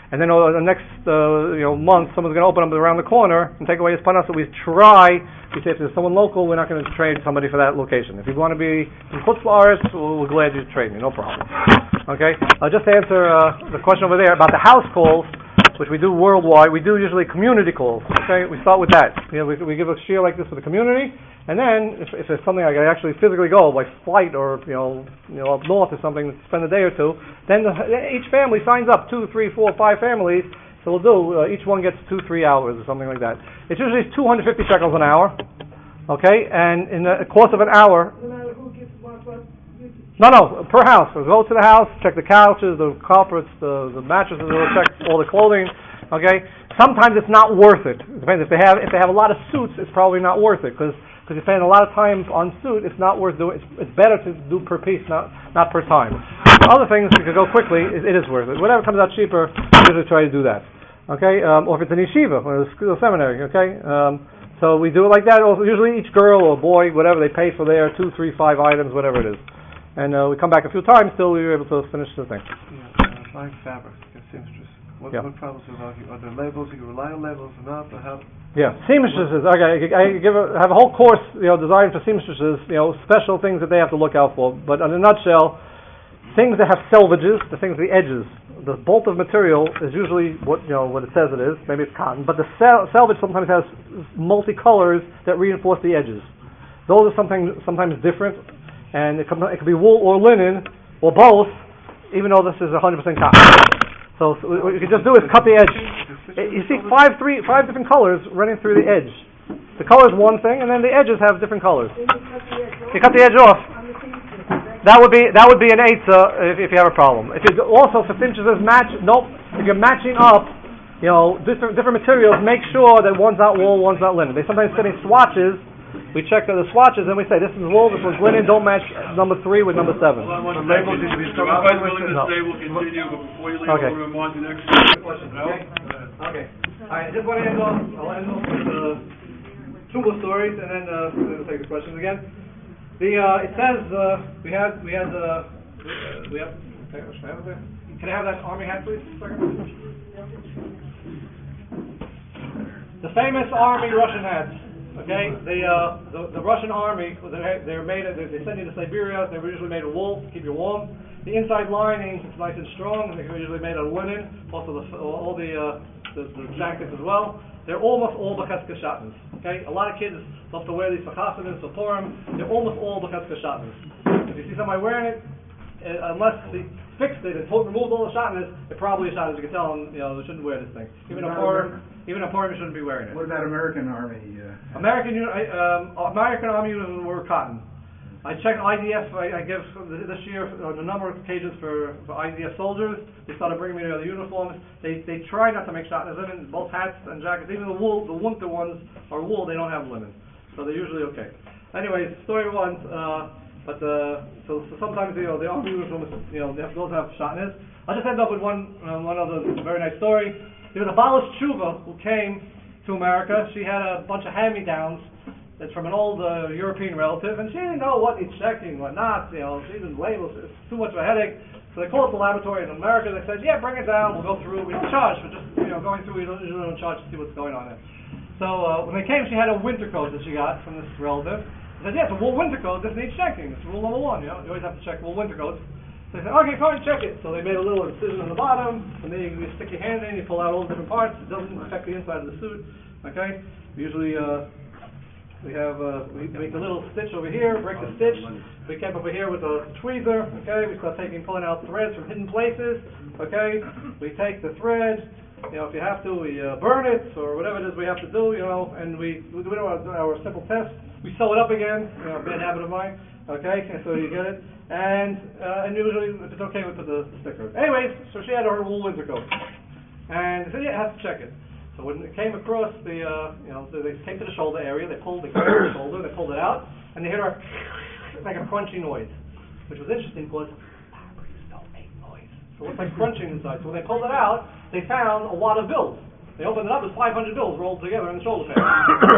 and then uh, the next uh, you know month someone's going to open up around the corner and take away his panas. So we try. We say if there's someone local, we're not going to trade somebody for that location. If you want to be in Chutz La'aretz, we're glad you trade me, no problem. Okay, I'll just answer uh, the question over there about the house calls, which we do worldwide. We do usually community calls. Okay, we start with that. You know, we, we give a shiur like this for the community, and then if, if it's something I can actually physically go, like flight or you know, you know up north or something, spend a day or two, then the, each family signs up, two, three, four, five families. So we'll do uh, each one gets two, three hours or something like that. It's usually two hundred fifty shekels an hour. Okay, and in the course of an hour. No matter who gets what, what. No, no, per house. We'll go to the house, check the couches, the carpets, the, the mattresses, we'll check all the clothing, okay? Sometimes it's not worth it. It depends. If they have if they have a lot of suits, it's probably not worth it, because you're spending a lot of time on suit, it's not worth doing. It's, it's better to do per piece, not not per time. Other things, you could go quickly, it, it is worth it. Whatever comes out cheaper, we usually try to do that, okay? Um, or if it's an yeshiva, or a school, seminary, okay? Um, so we do it like that. Also, usually each girl or boy, whatever, they pay for their two, three, five items, whatever it is. And uh, we come back a few times till we were able to finish the thing. Yeah, uh, buying fabric, get seamstress. What, yeah. what problems are there? Are there labels? You can rely on labels or not? Or how? Yeah, seamstresses. Okay, I give a, have a whole course, you know, designed for seamstresses. You know, special things that they have to look out for. But in a nutshell, things that have selvages, the things at the edges. The bolt of material is usually what you know what it says it is. Maybe it's cotton, but the sel- selvage sometimes has multicolors that reinforce the edges. Those are something sometimes different. And it, can, it could be wool or linen, or both, even though this is one hundred percent cotton. So, so what you can just do is cut the edge. You see five, three, five different colors running through the edge. The color is one thing, and then the edges have different colors. You cut the edge off. That would be that would be an eitzah if, if you have a problem. If you also for seamstresses match, nope. If you're matching up, you know, different different materials, make sure that one's not wool, one's not linen. They sometimes send in swatches. We check the swatches and we say this is wool, this one's linen. Don't match number three with number seven. Well, the labels need to be struck. I'm willing to say we'll continue, but before you leave, okay. we're going to move on to the next question. Okay. Okay. All right. Just want to end off. I'll end off with uh, two more stories, and then uh, we'll take the questions again. The uh, it says uh, we had we had uh, we have. Okay, should I have it there? Can I have that army hat, please? The famous army Russian hats. Okay, the, uh, the the Russian army, they're made. They send you to Siberia. They were usually made of wool to keep you warm. The inside lining is nice and strong. They're usually made of linen. Also, the, all the, uh, the the jackets as well. They're almost all b'cheska shatnez. Okay, a lot of kids love to wear these for Chassanim, for Purim. They're almost all b'cheska shatnez. If you see somebody wearing it, uh, unless they fixed it and removed all the shatnez, it probably is shatnez. You can tell them, you know, they shouldn't wear this thing. Even a Purim. Even a Purim shouldn't be wearing it. What about American Army? Uh, American um, American Army uniforms were cotton. I checked I D F. I, I give this year on a number of occasions for, for I D F soldiers. They started bringing me their uniforms. They they try not to make shatnez linen. Both hats and jackets, even the wool, the winter ones are wool. They don't have linen, so they're usually okay. Anyways, story one. Uh, but uh, so, so sometimes you know the army uniforms, you know, they have, those have shatnez. I'll just end up with one uh, one other very nice story. There was a Balas Tshuva who came to America. She had a bunch of hand-me-downs that's from an old uh, European relative, and she didn't know what he's checking, what not. You know, she didn't label. It's too much of a headache. So they called the laboratory in America. They said, "Yeah, bring it down. We'll go through. We don't charge for just you know going through. We don't usually don't charge to see what's going on there." So uh, when they came, she had a winter coat that she got from this relative. They said, "Yeah, it's a wool winter coat. This needs checking. It's rule number one. You know, you always have to check wool winter coats." They said, "Okay, fine, check it." So they made a little incision on the bottom, and then you, you stick your hand in, you pull out all the different parts. It doesn't affect the inside of the suit. Okay, usually uh, we have uh, we make a little stitch over here, break the stitch. We came over here with a tweezer. Okay, we start taking pulling out threads from hidden places. Okay, we take the thread. You know, if you have to, we uh, burn it or whatever it is we have to do. You know, and we we do our, our simple test. We sew it up again. You know, bad habit of mine. Okay, so you get it. And uh, and usually, if it's okay, we put the sticker. Anyways, so she had her wool winter coat, and they said, "Yeah, I have to check it." So when it came across the, uh, you know, so they came to the shoulder area. They pulled the the shoulder, they pulled it out, and they hit her like a crunchy noise, which was interesting because fabrics don't make noise. So it looked like crunching inside. So when they pulled it out, they found a wad of bills. They opened it up, there's five hundred bills rolled together in the shoulder pad.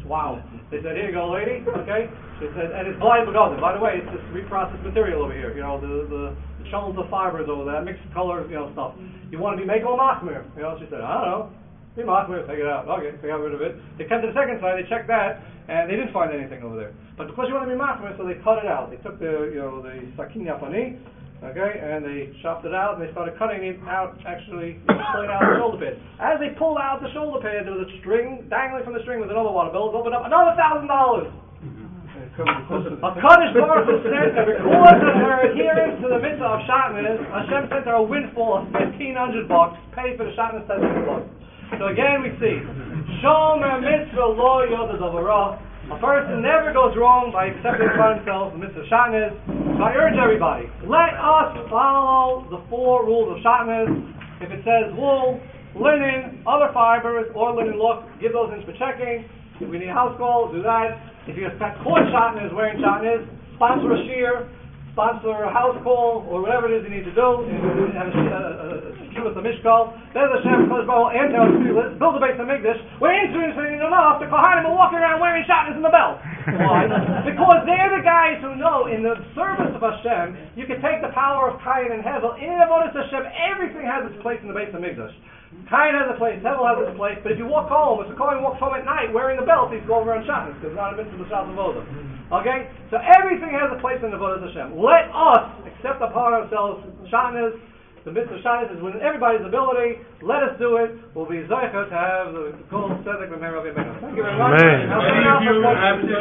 Wow. They said, here you go, lady, okay? She said, and it's blind begotten. By the way, it's this reprocessed material over here, you know, the, the, the shuttles of fibers over there, mixed color, you know, stuff. You want to be making a machmir, you know? She said, I don't know. Be machmir, take it out. Okay, they got rid of it. They came to the second side, they checked that, and they didn't find anything over there. But because you want to be machmir, so they cut it out. They took the, you know, the sakin yapani, okay, and they chopped it out, and they started cutting it out, actually, you know, pulling out the shoulder pad. As they pulled out the shoulder pad, there was a string, dangling from the string was another water bill. It opened up another thousand dollars. A Kaddish Baruch Hu sent that because of her adherence to the mitzvah of Shatnez, Hashem sent her a windfall of fifteen hundred bucks, paid for the Shatnez testing bucks. So again we see, Shomer mitzvah lo yoda davara. A person never goes wrong by accepting upon himself the mitzvah of Shatnez. So I urge everybody, let us follow the four rules of Shatnez. If it says wool, linen, other fibers, or linen look, give those in for checking. If we need a house call, do that. If you expect caught Shatnez, wearing Shatnez, sponsor a shear, sponsor a house call, or whatever it is you need to do, and have a shear with the mishkal. There's a Shem, Kodesh Baruch Hu, and let's build a base of Mikdash. We're interested enough, the Kohanim are walking around wearing Shatnez in the belt. Why? Because they're the guys who know in the service of Hashem, you can take the power of Kain and Hevel. In Avodas Hashem, everything has its place in the base of Mikdash. Kain has a place, Hevel has its place, but if you walk home, if the Kohen walks home at night wearing the belt, he's going around Shatnez, because it's not a mitzvah of Shabbat Avodah. Okay? So everything has a place in the Avodas Hashem. Let us accept upon ourselves Shatnez. The mitzvah of Shatnez is within everybody's ability. Let us do it. We'll be zeicher to have the Kol Tzedek B'Meir Rabbeinu. Thank you very much. Amen.